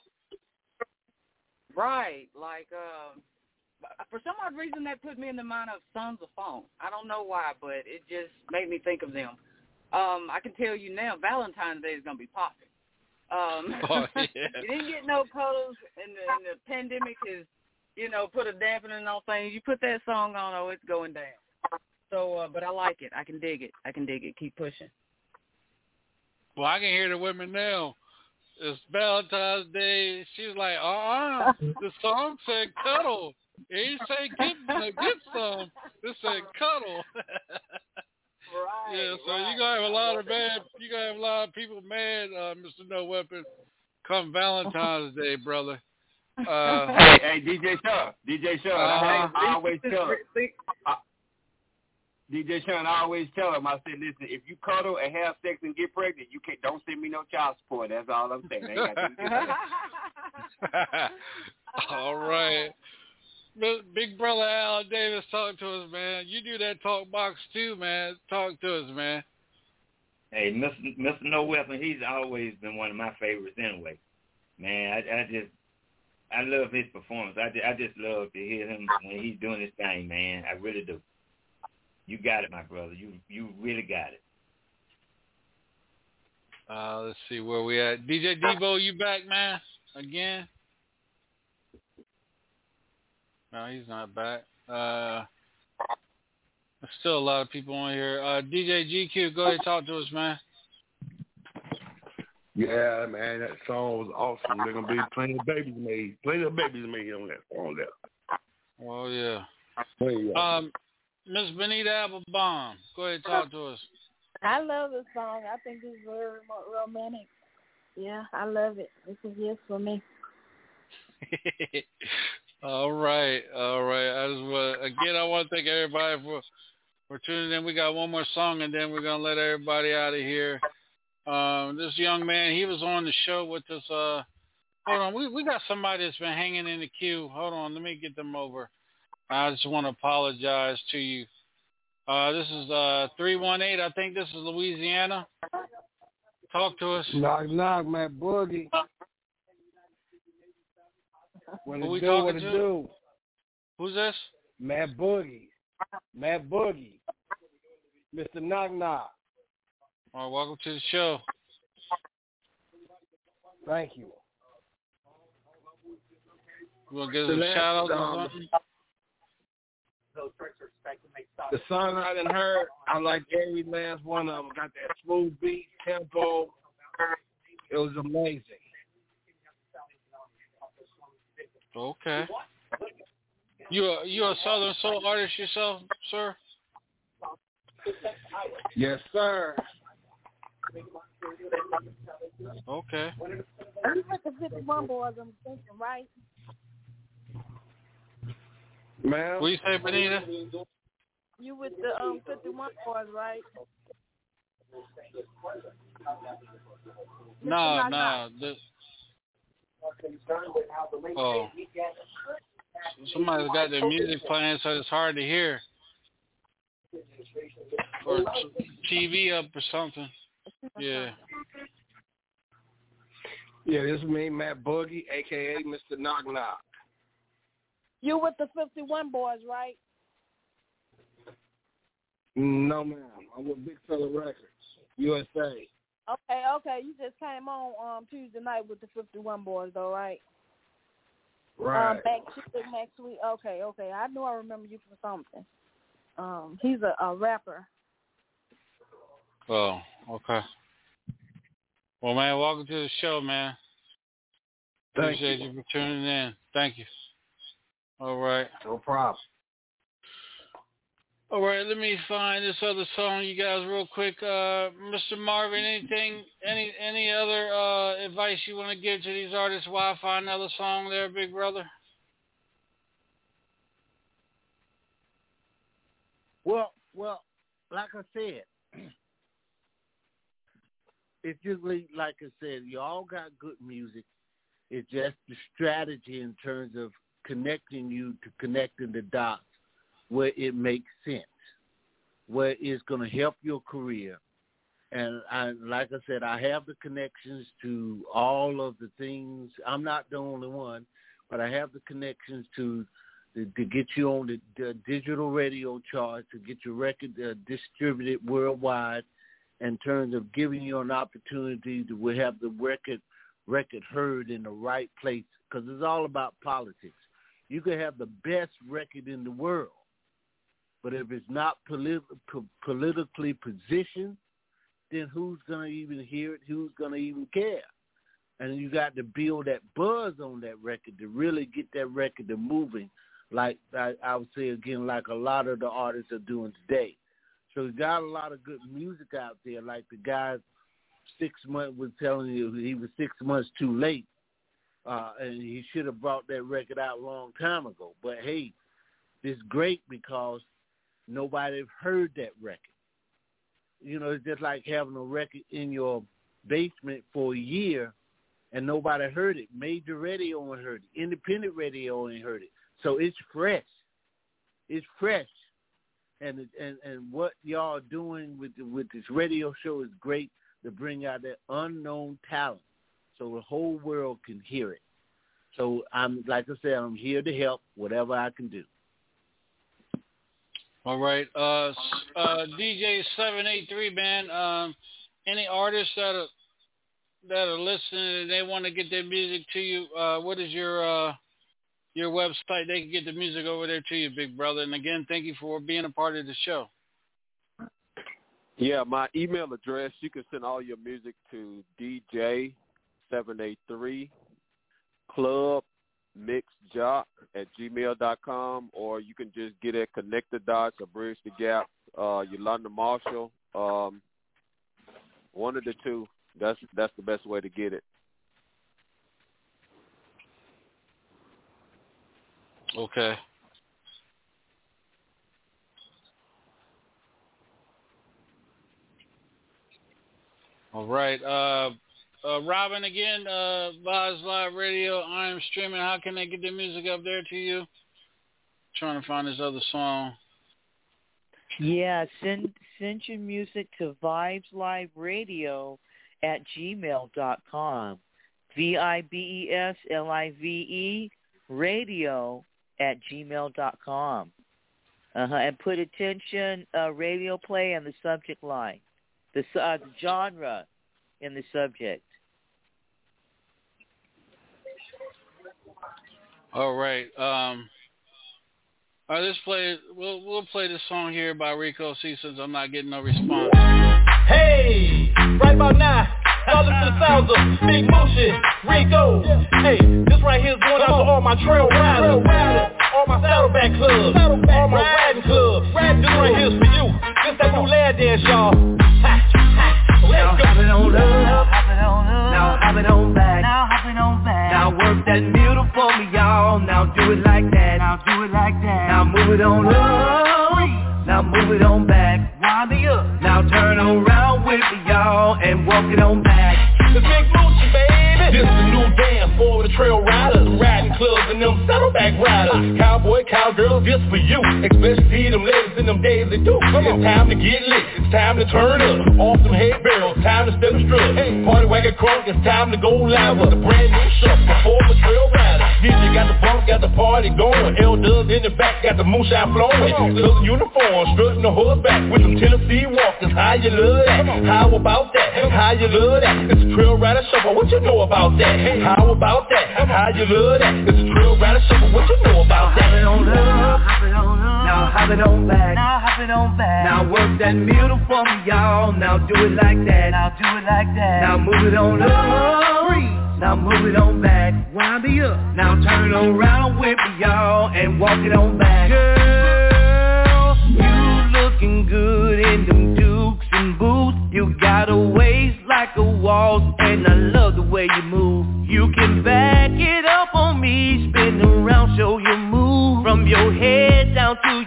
Speaker 13: Right. Like, uh, for some odd reason, that put me in the mind of Sons of Funk. I don't know why, but it just made me think of them. Um, I can tell you now, Valentine's Day is going to be popping. Um,
Speaker 1: oh, yeah.
Speaker 13: You didn't get no cuddles, and the, and the pandemic has, you know, put a dampening on things. You put that song on, oh, it's going down. So, uh, but I like it. I can dig it. I can dig it. Keep pushing.
Speaker 1: Well, I can hear the women now. It's Valentine's Day. She's like, uh-uh. The song said cuddle. It didn't say get, get some. It said cuddle.
Speaker 13: Right.
Speaker 1: Yeah, so
Speaker 13: right.
Speaker 1: you're going to have a lot of mad, you're going to have a lot of people mad, uh, Mister No Weapon, come Valentine's Day, brother. Uh,
Speaker 7: hey, hey, D J Sean, D J Sean,
Speaker 1: uh-huh.
Speaker 7: I, I always tell him, I, D J Sean, I always tell him, I said, listen, if you cuddle and have sex and get pregnant, you can't, don't send me no child support. That's all I'm saying. I ain't got to
Speaker 1: all right. Big brother Al Davis talking to us, man. You do that talk box too, man. Talk to us, man.
Speaker 12: Hey, Mister Mister No Weapon, he's always been one of my favorites anyway. Man, I, I just, I love his performance. I just, I just love to hear him when he's doing his thing, man. I really do. You got it, my brother. You you really got it.
Speaker 1: Uh, let's see where we at. D J Debo, you back, man? Again? No, he's not back. Uh, there's still a lot of people on here. Uh, D J G Q, go ahead and talk to us, man.
Speaker 15: Yeah, man, that song was awesome. They're gonna be plenty of babies made, plenty of babies made on that song there.
Speaker 1: Oh yeah.
Speaker 15: Oh, yeah.
Speaker 1: Um, Miss Benita Applebaum, go ahead and talk to us.
Speaker 18: I love this song. I think it's very romantic. Yeah, I love it. It's a yes for me.
Speaker 1: all right, all right. I just want again, I want to thank everybody for for tuning in. We got one more song, and then we're gonna let everybody out of here. Um, this young man, he was on the show with us. Uh, hold on, we we got somebody that's been hanging in the queue. Hold on, let me get them over. I just want to apologize to you. Uh, this is uh three one eight. I think this is Louisiana. Talk to us.
Speaker 11: Knock, knock, Matt Boogie. What
Speaker 1: Who
Speaker 11: it
Speaker 1: we
Speaker 11: do,
Speaker 1: talking
Speaker 11: what it
Speaker 1: to?
Speaker 11: do?
Speaker 1: Who's this?
Speaker 11: Matt Boogie. Matt Boogie. Mister Knock Knock.
Speaker 1: All right, welcome to the show.
Speaker 11: Thank you.
Speaker 1: You want to give us a shout out or something?
Speaker 11: The song I done heard, I like every last one of them. Got that smooth beat, tempo. It was amazing.
Speaker 1: Okay. You a, you a Southern Soul artist yourself, sir?
Speaker 11: Yes, sir.
Speaker 1: Okay.
Speaker 18: You with the fifty-one boys, I'm thinking, right?
Speaker 11: Ma'am?
Speaker 1: What you say, Benita?
Speaker 18: You with the um fifty-one boys, right?
Speaker 1: No, no. The, oh. Somebody's got their music playing, so it's hard to hear. Or T V up or something. Yeah.
Speaker 11: Yeah, this is me, Matt Boogie, a k a. Mister Knock Knock.
Speaker 18: You with the fifty-one boys, right?
Speaker 11: No, ma'am. I'm with Big Fella Records, U S A.
Speaker 18: Okay, okay. You just came on um Tuesday night with the fifty-one boys, though, right?
Speaker 11: Right.
Speaker 18: Um, back to the next week. Okay, okay. I knew I remember you from something. Um, he's a, a rapper.
Speaker 1: Oh, okay. Well, man, welcome to the show, man.
Speaker 11: Thank
Speaker 1: Appreciate
Speaker 11: you.
Speaker 1: you for tuning in. Thank you. All right.
Speaker 11: No problem.
Speaker 1: All right, let me find this other song, you guys, real quick. Uh, Mister Marvin, anything, any any other uh, advice you want to give to these artists while I find another song there, big brother?
Speaker 14: Well, well, like I said, it's just like I said, you all got good music. It's just the strategy in terms of connecting you to connecting the dots where it makes sense, where it's going to help your career. And I, like I said, I have the connections to all of the things. I'm not the only one, but I have the connections to to, to get you on the, the digital radio chart, to get your record uh, distributed worldwide, in terms of giving you an opportunity to have the record record heard in the right place, because it's all about politics. You can have the best record in the world, but if it's not polit- po- politically positioned, then who's going to even hear it? Who's going to even care? And you got to build that buzz on that record to really get that record to moving, like I, I would say again, like a lot of the artists are doing today. So we got a lot of good music out there, like the guy six months was telling you he was six months too late, uh, and he should have brought that record out a long time ago. But hey, it's great because nobody heard that record. You know, it's just like having a record in your basement for a year and nobody heard it. Major radio ain't heard it. Independent radio ain't heard it. So it's fresh. It's fresh. And and and what y'all are doing with with this radio show is great, to bring out that unknown talent so the whole world can hear it. So I'm, like I said, I'm here to help whatever I can do.
Speaker 1: All right. Uh, uh, D J seven eight three, man, um, any artists that are, that are listening and they want to get their music to you, uh, what is your uh, your website? They can get the music over there to you, big brother. And again, thank you for being a part of the show.
Speaker 9: Yeah, my email address, you can send all your music to D J seven eight three club mix jock at gmail dot com, or you can just get at Connect the Dots or Bridge the Gap, uh, Yolanda Marshall, um, one of the two. That's that's the best way to get it.
Speaker 1: Okay. All right. Uh, uh, Robin, again, uh, Vibes Live Radio, I am streaming. How can they get the music up there to you? Trying to find this other song.
Speaker 8: Yeah, send send your music to Vibes Live Radio at gmail dot com. V I B E S L I V E radio at gmail dot com. Uh-huh. And put attention, uh, radio play on the subject line. The, uh, the genre in the subject.
Speaker 1: All right. Um, all right, let's play. We'll we'll play this song here by Rico C, since I'm not getting no response.
Speaker 10: Hey, right about now, welcome to the sounds of Big Motion, Rico. Hey, this right here is going out to all my trail riders, all my saddleback clubs, all my riding clubs. This right here is for you. This that new lad dance, y'all.
Speaker 3: Now hop it on up, hop it on up. Now hop it on back, now hop it on back. Now work that middle for me, y'all. Now do it like that, now do it like that. Now move it on up, now move it on back. Wind me up, now turn around with me, y'all, and walk it on back.
Speaker 10: The Big Moochie, baby. This is the new dance for the trail riders, riding clubs and them saddleback riders. Cowboy, cowgirls, this for you. Especially them ladies in them days they do. It's time to get lit, it's time to turn up. Off them hay barrels, time to step and strut. Party wagon crunk, it's time to go live with a brand new show before the trail riders. D J got the bump, got the party going. L-Dubs in the back, got the moonshine flowing. Southern uniform, strutting the horseback with them Tennessee walkers. How you love that? How about that? How you love that? It's a trail rider shuffle, what you know about that? How about that? How you love that? It's a trail rider shuffle, what you know about that?
Speaker 3: Hop it on up, hop it on up. Now hop it on back, now hop it on back. Now work that middle for me, y'all. Now do it like that, now do it like that. Now move it on up, now move it on back. Wind me up, now turn around with me, y'all, and walk it on back. Girl, you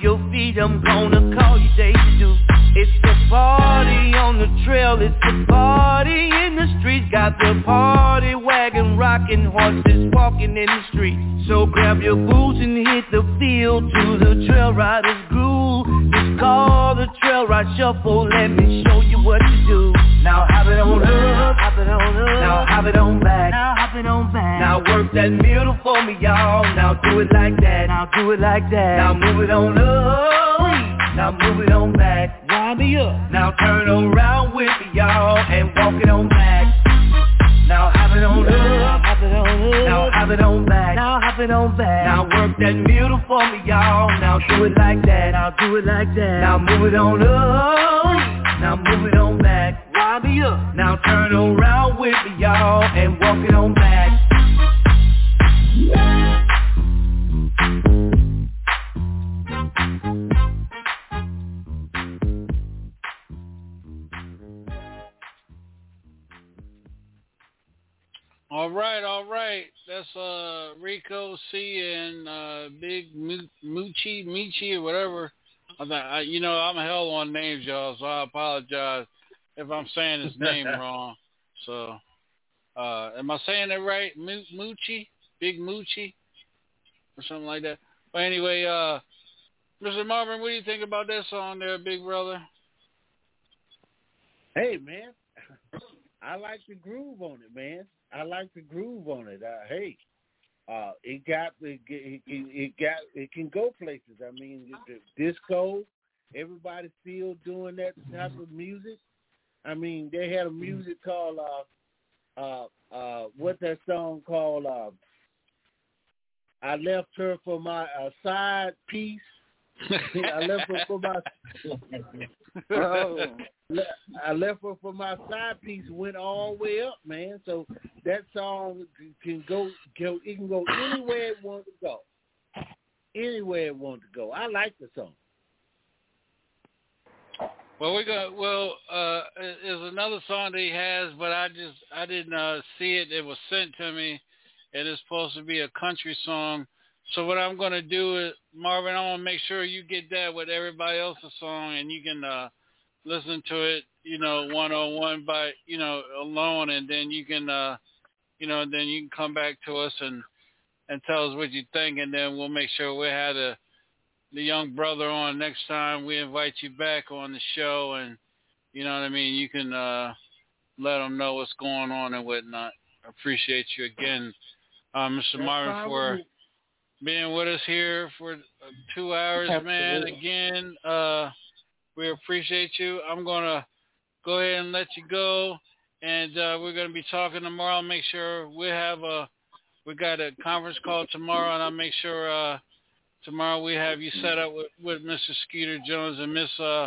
Speaker 6: your feet, I'm gonna call you Deja Du. It's the party on the trail, it's the party in the streets. Got the party wagon rocking, horses walking in the street. So grab your boots and hit the field to the trail riders groove. It's called the trail ride shuffle, let me show you what to do. Now hop it on up, hop it on up. Now hop it on back, now hop it on back. Now work that middle for me, y'all. Now do it like that, now do it like that. Now move it on up, now move it on back. Wind me up, now turn around with me, y'all, and walk it on back. Now hop it on up, hop it on up. Now hop it on back, now hop it on back. Now work that middle for me, y'all. Now do it like that, now do it like that. Now move it on up, now move it on back. Wind me up, now turn around with me, y'all, and walk it on back.
Speaker 1: All right, all right. That's uh, Rico C and uh, Big Moochie, Michi, or whatever. I, th- I, you know, I'm hell on names, y'all, so I apologize if I'm saying his name wrong. So, uh, am I saying it right? Mo- Moochie? Big Moochie? Or something like that. But anyway, uh, Mister Marvin, what do you think about that song there, big brother?
Speaker 14: Hey, man. I like the groove on it, man. I like the groove on it. Uh, hey, uh, it got it, it, it got it can go places. I mean, the, the disco, everybody's still doing that type of music. I mean, they had a music called uh, uh, uh, what's that song called? Uh, I left her for my uh, side piece. I left her for my. Oh, I left her for my side piece. Went all the way up, man. So that song can go, go. It can go anywhere it wants to go. Anywhere it wants to go. I like the song.
Speaker 1: Well, we got. Well, uh, there's another song that he has, but I just I didn't uh, see it. It was sent to me, and it's supposed to be a country song. So what I'm going to do is, Marvin, I want to make sure you get that with everybody else's song, and you can uh, listen to it, you know, one-on-one by, you know, alone, and then you can, uh, you know, then you can come back to us and, and tell us what you think, and then we'll make sure we have the, the young brother on next time. We invite you back on the show, and, you know what I mean, you can uh, let them know what's going on and whatnot. I appreciate you again, uh, Mister
Speaker 14: That's
Speaker 1: Marvin, for being with us here for two hours,
Speaker 14: Absolutely.
Speaker 1: man. Again, uh, we appreciate you. I'm going to go ahead and let you go, and uh, we're going to be talking tomorrow. Make sure we have a, we got a conference call tomorrow, and I'll make sure uh, tomorrow we have you set up with, with Mister Skeeter Jones and Miss uh,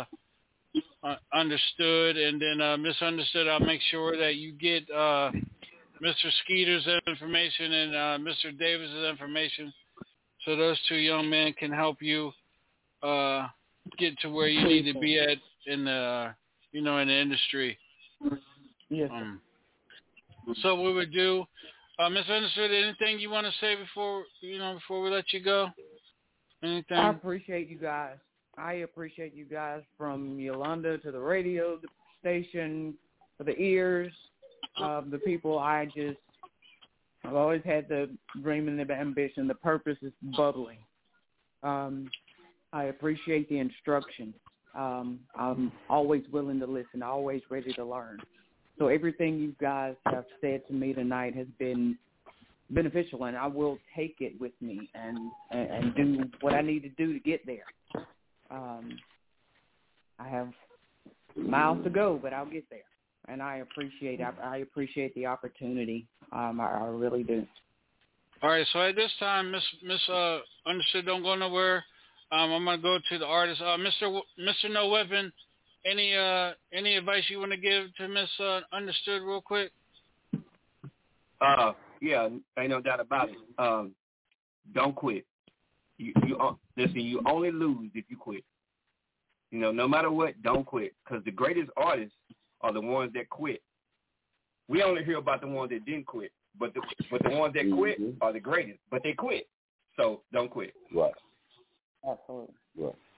Speaker 1: Understood, and then uh, Misunderstood. I'll make sure that you get uh, Mister Skeeter's information and uh, Mister Davis's information, so those two young men can help you uh, get to where you need to be at in the, you know, in the industry.
Speaker 8: Yes.
Speaker 1: Um, so what we would do, uh, Misunderstood, anything you want to say before, you know, before we let you go? Anything?
Speaker 13: I appreciate you guys. I appreciate you guys, from Yolanda to the radio the station, for the ears of the people. I just, I've always had the dream and the ambition. The purpose is bubbling. Um, I appreciate the instruction. Um, I'm always willing to listen, always ready to learn. So everything you guys have said to me tonight has been beneficial, and I will take it with me and, and, and do what I need to do to get there. Um, I have miles to go, but I'll get there. And I appreciate I, I appreciate the opportunity. Um, I, I really do.
Speaker 1: All right. So at this time, Miss Miss uh, Understood, don't go nowhere. Um, I'm gonna go to the artist, uh, Mister W- Mister No Weapon. Any uh, any advice you want to give to Miss uh, Understood, real quick?
Speaker 7: Uh, yeah, ain't no doubt about it. Um, don't quit. You you uh, listen. You only lose if you quit. You know, no matter what, don't quit, because the greatest artists are the ones that quit. We only hear about the ones that didn't quit, but the but the ones that quit are the greatest, but they quit. So don't quit.
Speaker 5: Right.
Speaker 13: Absolutely.
Speaker 5: Right.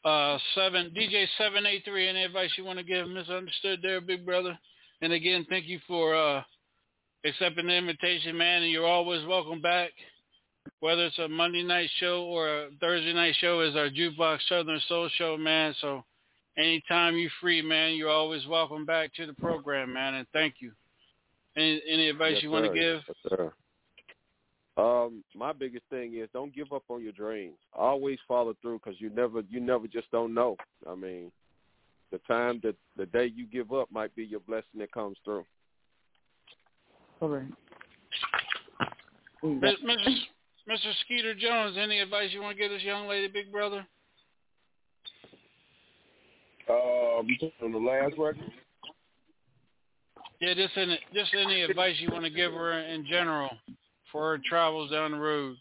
Speaker 1: uh, seven D J seven eight three. Any advice you want to give? Misunderstood there, big brother. And again, thank you for uh, accepting the invitation, man. And you're always welcome back. Whether it's a Monday night show or a Thursday night show, is our Jukebox Southern Soul show, man. So anytime you're free, man, you're always welcome back to the program, man. And thank you. Any, any advice
Speaker 9: yes,
Speaker 1: you
Speaker 9: sir.
Speaker 1: want to give?
Speaker 9: Yes, sir. Um, my biggest thing is don't give up on your dreams. Always follow through, because you never, you never just don't know. I mean, the time that the day you give up might be your blessing that comes through.
Speaker 13: All right.
Speaker 1: Mister Mister Skeeter Jones, any advice you want to give this young lady, big brother?
Speaker 5: Um, on the last record.
Speaker 1: Yeah, just any, just any advice you want to give her in general for her travels down the road.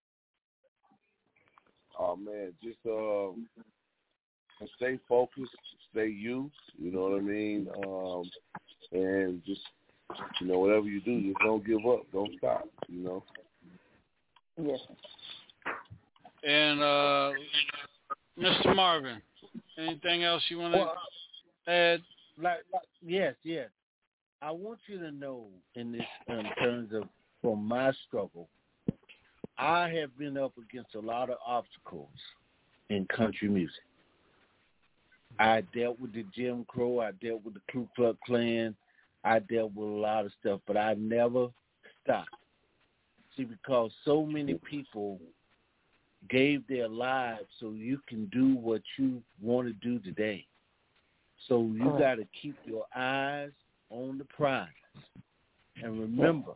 Speaker 5: Oh man, just um, stay focused, stay you. You know what I mean? Um, and just you know, whatever you do, just don't give up, don't stop. You know.
Speaker 13: Yes.
Speaker 1: And uh, Mister Marvin, anything else you want to
Speaker 14: well,
Speaker 1: add?
Speaker 14: Like, like, yes, yes. I want you to know in this, in terms of from my struggle, I have been up against a lot of obstacles in country music. I dealt with the Jim Crow. I dealt with the Ku Klux Klan. I dealt with a lot of stuff, but I never stopped. See, because so many people gave their lives so you can do what you want to do today. So you
Speaker 13: right.
Speaker 14: got to keep your eyes on the prize. And remember,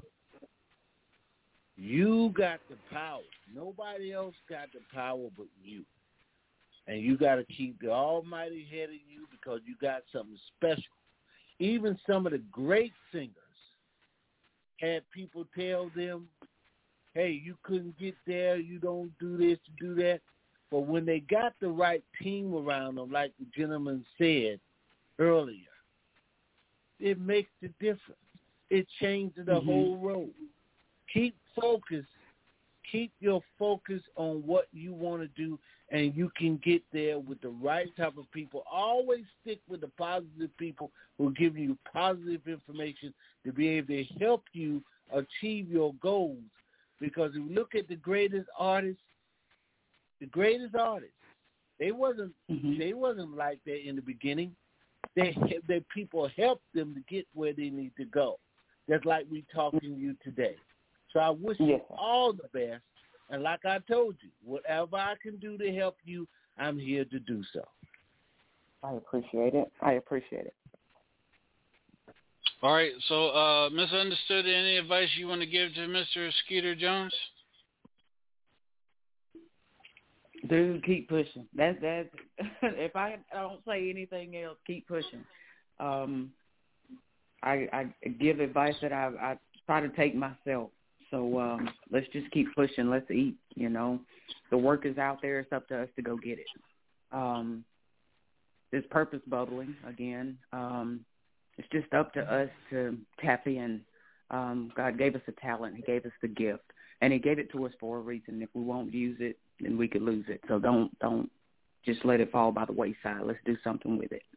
Speaker 14: you got the power. Nobody else got the power but you. And you got to keep the almighty head of you, because you got something special. Even some of the great singers had people tell them, hey, you couldn't get there, you don't do this, do that. But when they got the right team around them, like the gentleman said earlier, it makes the difference. It changes the mm-hmm. whole road. Keep focused. Keep your focus on what you want to do, and you can get there with the right type of people. Always stick with the positive people who give you positive information to be able to help you achieve your goals. Because if you look at the greatest artists, the greatest artists, they wasn't mm-hmm. they wasn't like that in the beginning. They they people helped them to get where they need to go. Just like we talking to you today. So I wish yes. you all the best. And like I told you, whatever I can do to help you, I'm here to do so.
Speaker 13: I appreciate it. I appreciate it.
Speaker 1: All right. So, uh, Misunderstood, any advice you want to give to Mister Skeeter Jones?
Speaker 13: Dude, keep pushing. That's that's. If I don't say anything else, keep pushing. Um, I, I give advice that I, I try to take myself. So um, let's just keep pushing. Let's eat. You know, the work is out there. It's up to us to go get it. Um, there's purpose bubbling again. Um, it's just up to us to tap in. Um, God gave us a talent. He gave us the gift, and He gave it to us for a reason. If we won't use it, then we could lose it. So don't don't just let it fall by the wayside. Let's do something with it.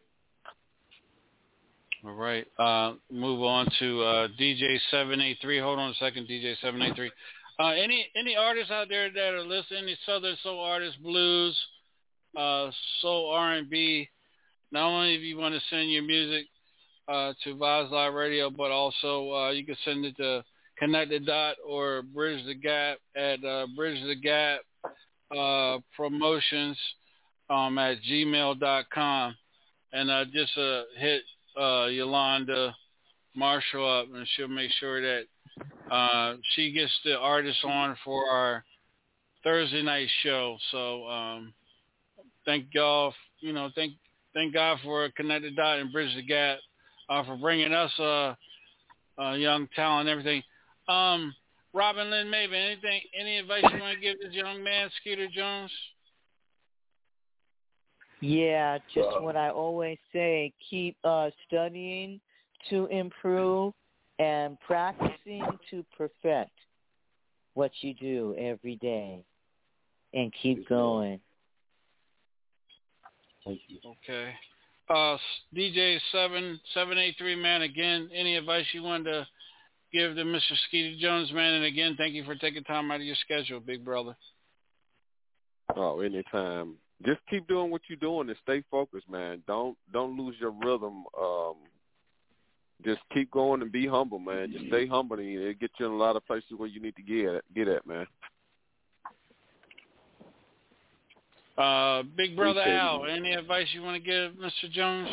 Speaker 1: All right. Uh, move on to uh, D J seven eight three. Hold on a second, D J seven eight three. Uh, any any artists out there that are listening, any Southern Soul artists, blues, uh, soul R and B, not only if you want to send your music uh, to Vibes Live Radio, but also uh, you can send it to Connect the Dot or Bridge the Gap at uh, Bridge the Gap uh, Promotions um, at gmail dot com. And uh, just uh, hit uh, Yolanda Marshall up, and she'll make sure that uh, she gets the artists on for our Thursday night show. So um, thank y'all, you know, thank thank God for Connect the Dot and Bridge the Gap uh, for bringing us uh, uh, young talent and everything. Um, Robin Lynn Maven, anything, any advice you want to give this young man, Skeeter Jones?
Speaker 8: Yeah, just what I always say, keep uh, studying to improve and practicing to perfect what you do every day, and keep going.
Speaker 5: Thank you.
Speaker 1: Okay. Uh, D J seven seven eight three, man. Again, any advice you wanted to give to Mister Skeety Jones, man? And again, thank you for taking time out of your schedule, big brother.
Speaker 9: Oh, anytime. Just keep doing what you're doing and stay focused, man. Don't don't lose your rhythm. Um, just keep going and be humble, man. Just stay humble, and it'll get you in a lot of places where you need to get at, get at, man.
Speaker 1: Uh, big brother
Speaker 9: Appreciate
Speaker 1: Al,
Speaker 9: it.
Speaker 1: any advice you want to give Mister Jones?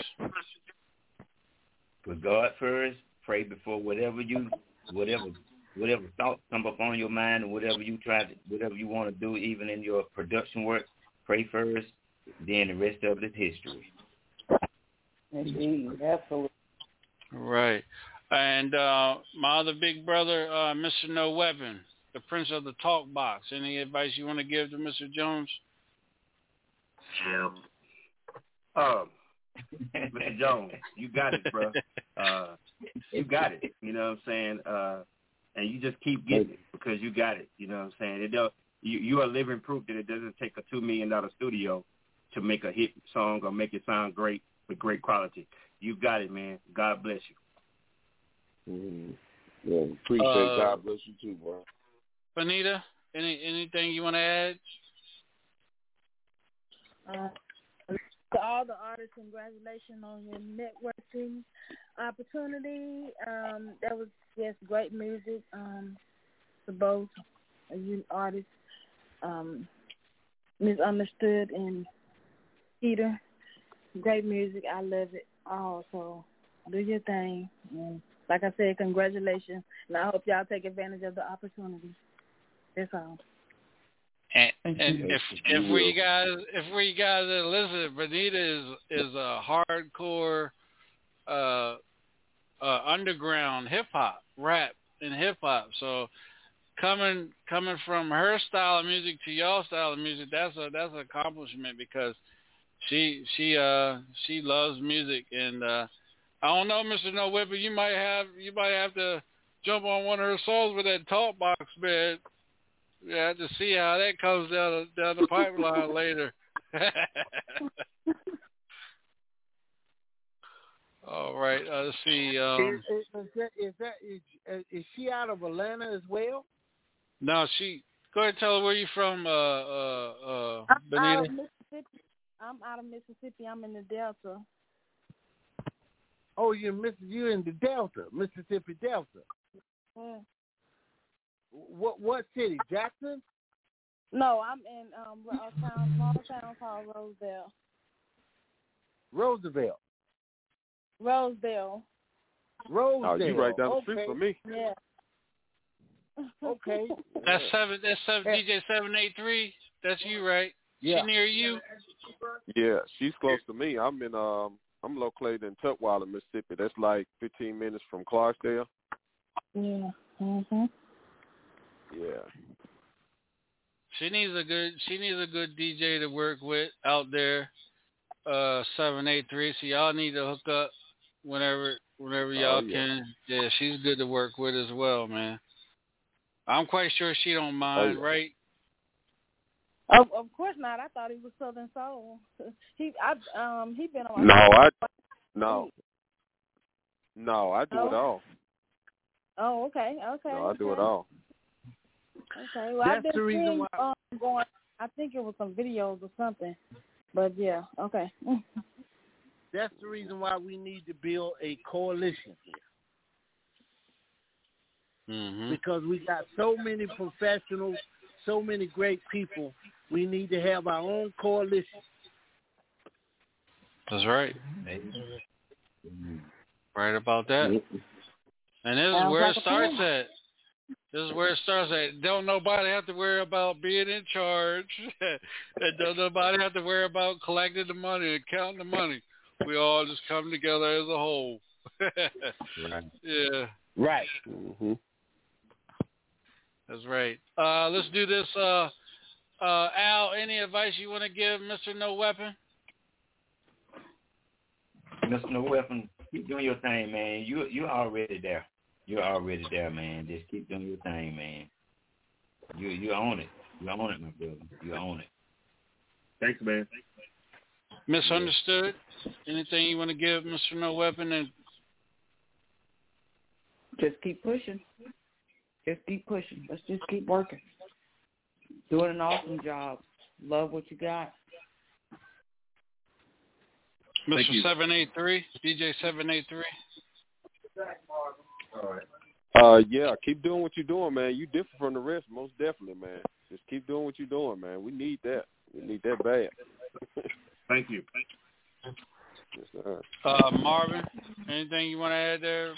Speaker 12: Put God first. Pray before whatever you, whatever, whatever thoughts come up on your mind, or whatever you try to, whatever you want to do, even in your production work. Pray first, then the rest of it is history.
Speaker 13: Indeed, absolutely.
Speaker 1: Right. And uh, my other big brother, uh, Mister No Weapon, the Prince of the Talk Box. Any advice you want to give to Mister Jones?
Speaker 7: Um, um, Mister Jones, you got it, bro. Uh, you got it. You know what I'm saying? Uh, and you just keep getting it because you got it. You know what I'm saying? It don't, you, you are living proof that it doesn't take a two million dollar studio to make a hit song or make it sound great with great quality. You got it, man. God bless you.
Speaker 5: Mm-hmm. Yeah, appreciate
Speaker 1: Uh,
Speaker 5: God bless you too, bro.
Speaker 1: Bonita, any anything you want to add?
Speaker 18: Uh, to all the artists, congratulations on your networking opportunity. Um, that was just great music um, for both of you artists. Um, Misunderstood and Peter, great music. I love it all. So do your thing. And like I said, congratulations. And I hope y'all take advantage of the opportunity. That's all.
Speaker 1: And, and if if we guys if we guys that listen, Bonita is is a hardcore uh, uh, underground hip hop, rap and hip hop. So coming coming from her style of music to y'all style of music, that's a that's an accomplishment because she she uh she loves music. And uh, I don't know, Mister No Whipper, you might have you might have to jump on one of her songs with that talk box, man. Yeah, to see how that comes down down the pipeline later. All right, uh, let's see. Um,
Speaker 10: is, is, is that, is, that is, is she out of Atlanta as well?
Speaker 1: no, she. Go ahead and tell her where you from, uh, uh, uh,
Speaker 18: I'm
Speaker 1: Bonita.
Speaker 18: out of Mississippi. I'm out of Mississippi. I'm in the Delta.
Speaker 10: Oh, you're Miss you in the Delta, Mississippi Delta.
Speaker 18: Yeah.
Speaker 10: What what city? Jackson?
Speaker 18: No, I'm in um, a town, small town called Roseville.
Speaker 10: Roosevelt.
Speaker 18: Roseville.
Speaker 10: Rosedale.
Speaker 9: Oh, you right down the
Speaker 10: okay.
Speaker 9: street from me.
Speaker 18: Yeah.
Speaker 10: Okay.
Speaker 1: That's seven. That's seven. D J seven eight three. That's you, right?
Speaker 10: Yeah.
Speaker 1: She near you?
Speaker 9: Yeah, she's close to me. I'm in um I'm located in Tutwiler, Mississippi. That's like fifteen minutes from Clarksdale.
Speaker 18: Yeah. Mhm.
Speaker 9: Yeah.
Speaker 1: She needs a good. She needs a good D J to work with out there. Uh, seven eight three. So y'all need to hook up whenever, whenever y'all
Speaker 9: Oh, yeah.
Speaker 1: can. Yeah, she's good to work with as well, man. I'm quite sure she don't mind,
Speaker 9: oh, yeah.
Speaker 1: right?
Speaker 18: Of, of course not. I thought he was Southern Soul. He, I, um, he been on.
Speaker 9: No, I no. No, I do
Speaker 18: Oh.
Speaker 9: it all.
Speaker 18: Oh, okay, okay.
Speaker 9: No, I do
Speaker 18: okay.
Speaker 9: it all.
Speaker 18: Okay, well,
Speaker 10: That's
Speaker 18: I've been
Speaker 10: the reason
Speaker 18: seeing
Speaker 10: why-
Speaker 18: um, going. I think it was some videos or something, but yeah, okay.
Speaker 10: That's the reason why we need to build a coalition here.
Speaker 1: Mm-hmm.
Speaker 10: Because we got so many professionals, so many great people. We need to have our own coalition.
Speaker 1: That's right. Right about that. And this is
Speaker 18: Sounds
Speaker 1: where
Speaker 18: like
Speaker 1: it
Speaker 18: a
Speaker 1: starts
Speaker 18: plan.
Speaker 1: at. This is where it starts at. Don't nobody have to worry about being in charge. And don't nobody have to worry about collecting the money and counting the money. We all just come together as a whole.
Speaker 12: Right.
Speaker 1: Yeah.
Speaker 10: Right.
Speaker 9: Mm-hmm.
Speaker 1: That's right. Uh, let's do this. Uh, uh, Al, any advice you want to give Mister No Weapon?
Speaker 12: Mister No Weapon, keep doing your thing, man. You you're already there. You're already there, man. Just keep doing your thing, man. You you own it. You own it, my brother. You own it.
Speaker 7: Thanks, man.
Speaker 1: Misunderstood. Anything you want to give Mister No Weapon? And
Speaker 13: just keep pushing. Just keep pushing. Let's just keep working. Doing an awesome job. Love what you got.
Speaker 1: Mister seven eight three, D J seven eight three.
Speaker 9: All right. Uh, yeah, keep doing what you're doing, man. You different from the rest, most definitely, man. Just keep doing what you're doing, man. We need that. We need that bad.
Speaker 7: Thank you.
Speaker 9: Yes, sir.
Speaker 1: Uh, Marvin, anything you want to add there?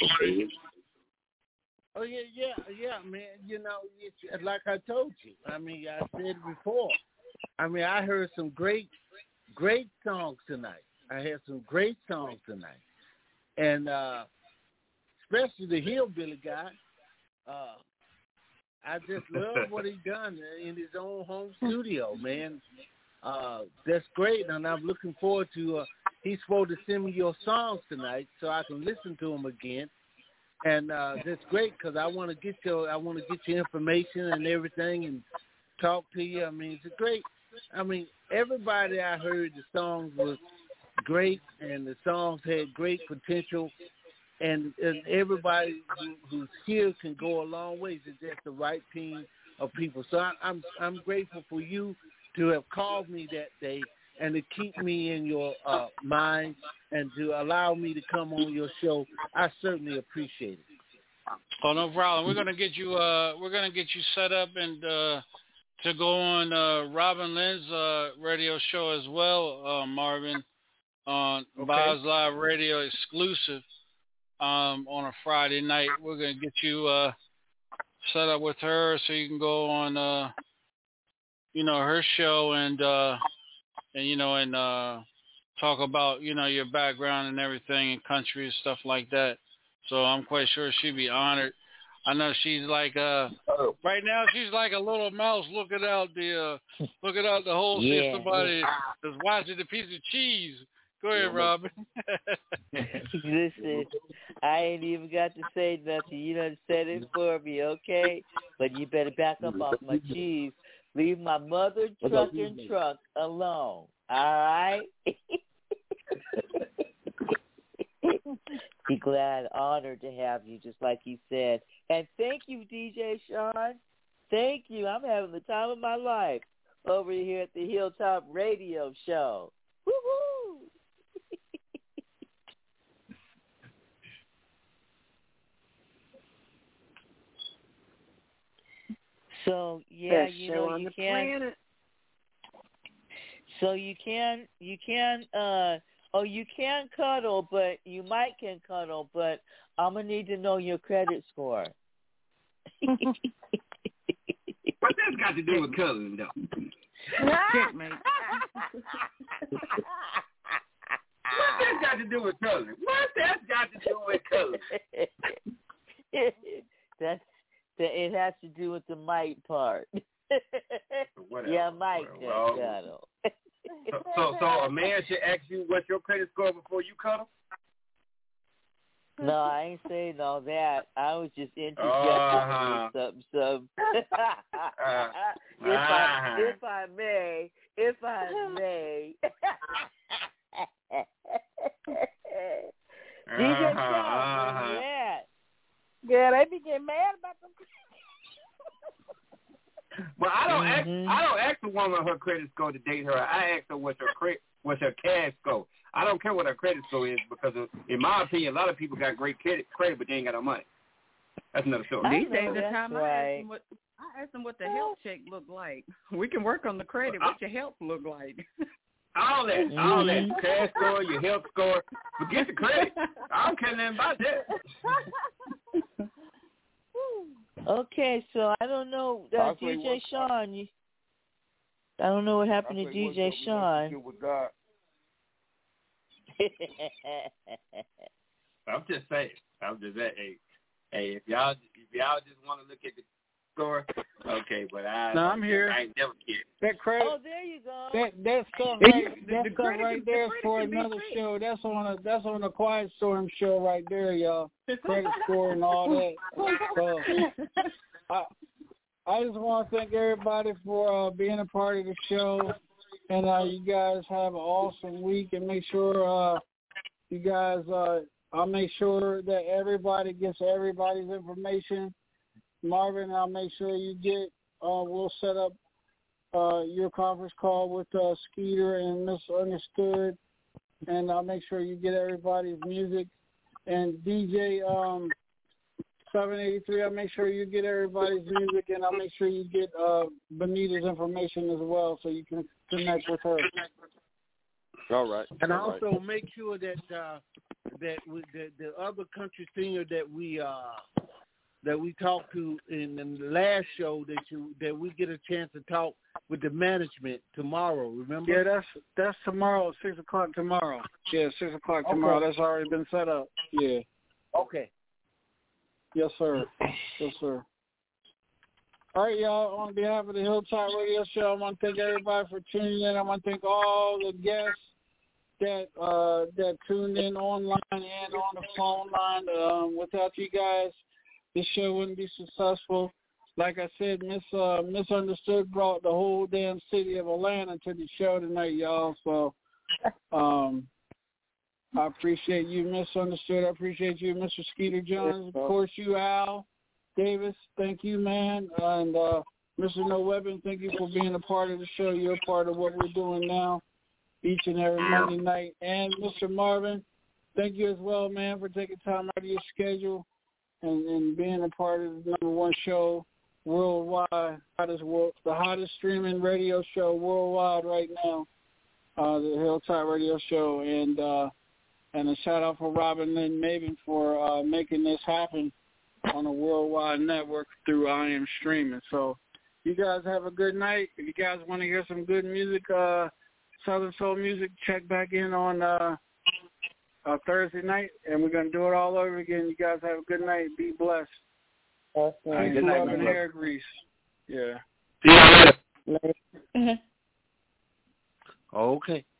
Speaker 14: Oh yeah, yeah, yeah, man. You know, it's, like I told you. I mean, I said it before. I mean, I heard some great, great songs tonight. I had some great songs tonight, and uh, especially the hillbilly guy. Uh, I just love what he done in his own home studio, man. Uh, that's great, and I'm looking forward to. Uh, he's supposed to send me your songs tonight so I can listen to them again. And uh, that's great because I want to get your I want to get your information and everything and talk to you. I mean, it's a great. I mean, everybody I heard the songs was great, and the songs had great potential. And, and everybody who, who's here can go a long ways. It's just the right team of people. So I, I'm I'm grateful for you to have called me that day and to keep me in your uh, mind and to allow me to come on your show. I certainly appreciate it.
Speaker 1: Oh, no problem. We're gonna get you. Uh, we're gonna get you set up and uh, to go on uh, Robin Lynn's uh, radio show as well, uh, Marvin, on
Speaker 14: Okay.
Speaker 1: Vibes Live Radio exclusive um, on a Friday night. We're gonna get you uh, set up with her so you can go on, uh, you know, her show and uh, and you know and uh, talk about you know your background and everything and country and stuff like that. So I'm quite sure she'd be honored. I know she's like uh right now she's like a little mouse looking out the uh looking out the hole,
Speaker 8: Yeah.
Speaker 1: seeing somebody that's watching the piece of cheese. Go ahead, Robin.
Speaker 8: Listen, I ain't even got to say nothing. You done said it for me, okay? But you better back up off my cheese. Leave my mother trucking truck alone. All right? Be glad, honored to have you, just like you said. And thank you, D J Sean. Thank you. I'm having the time of my life over here at the Hilltop Radio Show. Woo-hoo! So yeah,
Speaker 13: Best
Speaker 8: you
Speaker 13: show
Speaker 8: know
Speaker 13: on
Speaker 8: you
Speaker 13: the
Speaker 8: can.
Speaker 13: planet.
Speaker 8: So you can you can uh oh you can cuddle, but you might can cuddle, but I'm gonna need to know your credit score.
Speaker 7: What that's got to do with cuddling, though?
Speaker 13: Checkmate.
Speaker 7: What that's got to do with cuddling? What that's got to do with cuddling?
Speaker 8: That's that. It has to do with the might part.
Speaker 7: Whatever.
Speaker 8: Yeah, might
Speaker 7: Well,
Speaker 8: can cuddle.
Speaker 7: So, so, so a man should ask you what's your credit score before you cuddle?
Speaker 8: No, I ain't saying all that. I was just interjecting
Speaker 7: Uh-huh.
Speaker 8: something. Some.
Speaker 7: uh,
Speaker 8: if
Speaker 7: uh-huh.
Speaker 8: I, if I may, if I may. D J
Speaker 7: Uh-huh,
Speaker 8: Shaw,
Speaker 7: uh-huh.
Speaker 8: where you at?
Speaker 18: Yeah, they be getting mad about them.
Speaker 7: But I don't
Speaker 8: Mhm.
Speaker 7: ask. I don't ask a woman her credit score to date her. I ask her what's her credit, what's her cash score. I don't care what her credit score is because, of, in my opinion, a lot of people got great credit, credit, but they ain't got no money. That's another story.
Speaker 13: These
Speaker 8: know
Speaker 13: days, the
Speaker 8: that's
Speaker 13: time I
Speaker 8: right.
Speaker 13: ask them what I ask them what the health check look like. We can work on the credit. What your health look like?
Speaker 7: All that, all that,
Speaker 8: Mhm.
Speaker 7: cash score, your health score. Forget the credit. I don't care nothing about that.
Speaker 8: Okay, so I don't know, uh,
Speaker 5: I say
Speaker 8: D J
Speaker 5: what-
Speaker 8: Sean. You, I don't know what
Speaker 5: I
Speaker 8: happened to
Speaker 5: say
Speaker 8: D
Speaker 5: what's
Speaker 8: J
Speaker 5: up, we got to
Speaker 8: Sean.
Speaker 5: get with God.
Speaker 7: I'm just saying. I'm just saying. Hey, hey, if y'all, if y'all just want to look at the score, okay. But I,
Speaker 11: No, I'm here.
Speaker 7: I ain't never cared.
Speaker 11: That credit,
Speaker 8: Oh, there you go.
Speaker 11: that that stuff
Speaker 13: It-
Speaker 11: right,
Speaker 13: the-
Speaker 11: that
Speaker 13: the
Speaker 11: stuff
Speaker 13: credit
Speaker 11: right
Speaker 13: can-
Speaker 11: there
Speaker 13: the
Speaker 11: is for
Speaker 13: credit can be
Speaker 11: another
Speaker 13: free.
Speaker 11: show. That's on a that's on a Quiet Storm show right there, y'all. Credit score and all that. So, I I just want to thank everybody for uh, being a part of the show.
Speaker 20: And uh, you guys have an awesome week, and make sure uh, you guys, uh, I'll make sure that everybody gets everybody's information. Marvin, I'll make sure you get, uh, we'll set up uh, your conference call with uh, Skeeter and Misunderstood, and I'll make sure you get everybody's music. And D J um, seven eighty-three, I'll make sure you get everybody's music, and I'll make sure you get uh, Benita's information as well so you can connect with her.
Speaker 9: All right.
Speaker 14: And
Speaker 9: All
Speaker 14: also
Speaker 9: right.
Speaker 14: make sure that uh, that we, the, the other country singer that we uh, that we talked to in the last show that you that we get a chance to talk with the management tomorrow. Remember?
Speaker 20: Yeah, that's that's tomorrow, six o'clock tomorrow. Yeah, six o'clock tomorrow.
Speaker 14: Okay.
Speaker 20: That's already been set up. Yeah.
Speaker 14: Okay.
Speaker 20: Yes, sir. Yes, sir. All right, y'all. On behalf of the Hilltop Radio Show, I want to thank everybody for tuning in. I want to thank all the guests that uh, that tuned in online and on the phone line. Um, without you guys, this show wouldn't be successful. Like I said, Miss uh, Misunderstood brought the whole damn city of Atlanta to the show tonight, y'all. So um, I appreciate you, Misunderstood. I appreciate you, Mister Skeeter Jones. Of course, you, Al Davis. Thank you, man. And uh, Mister No Weapon, thank you for being a part of the show. You're a part of what we're doing now each and every Monday night. And Mister Marvin, thank you as well, man, for taking time out of your schedule and, and being a part of the number one show worldwide, hottest world, the hottest streaming radio show worldwide right now, uh, the Hilltop Radio Show. And uh, and a shout out for Robin Lynn Maven for uh, making this happen on a worldwide network through I Am Streaming. So you guys have a good night. If you guys want to hear some good music, uh, Southern Soul music, check back in on uh, uh, Thursday night, and we're going to do it all over again. You guys have a good night. Be blessed.
Speaker 14: Awesome.
Speaker 20: Peace,
Speaker 14: Good
Speaker 20: love,
Speaker 14: night,
Speaker 20: and
Speaker 14: man.
Speaker 20: hair grease. Yeah.
Speaker 14: Okay.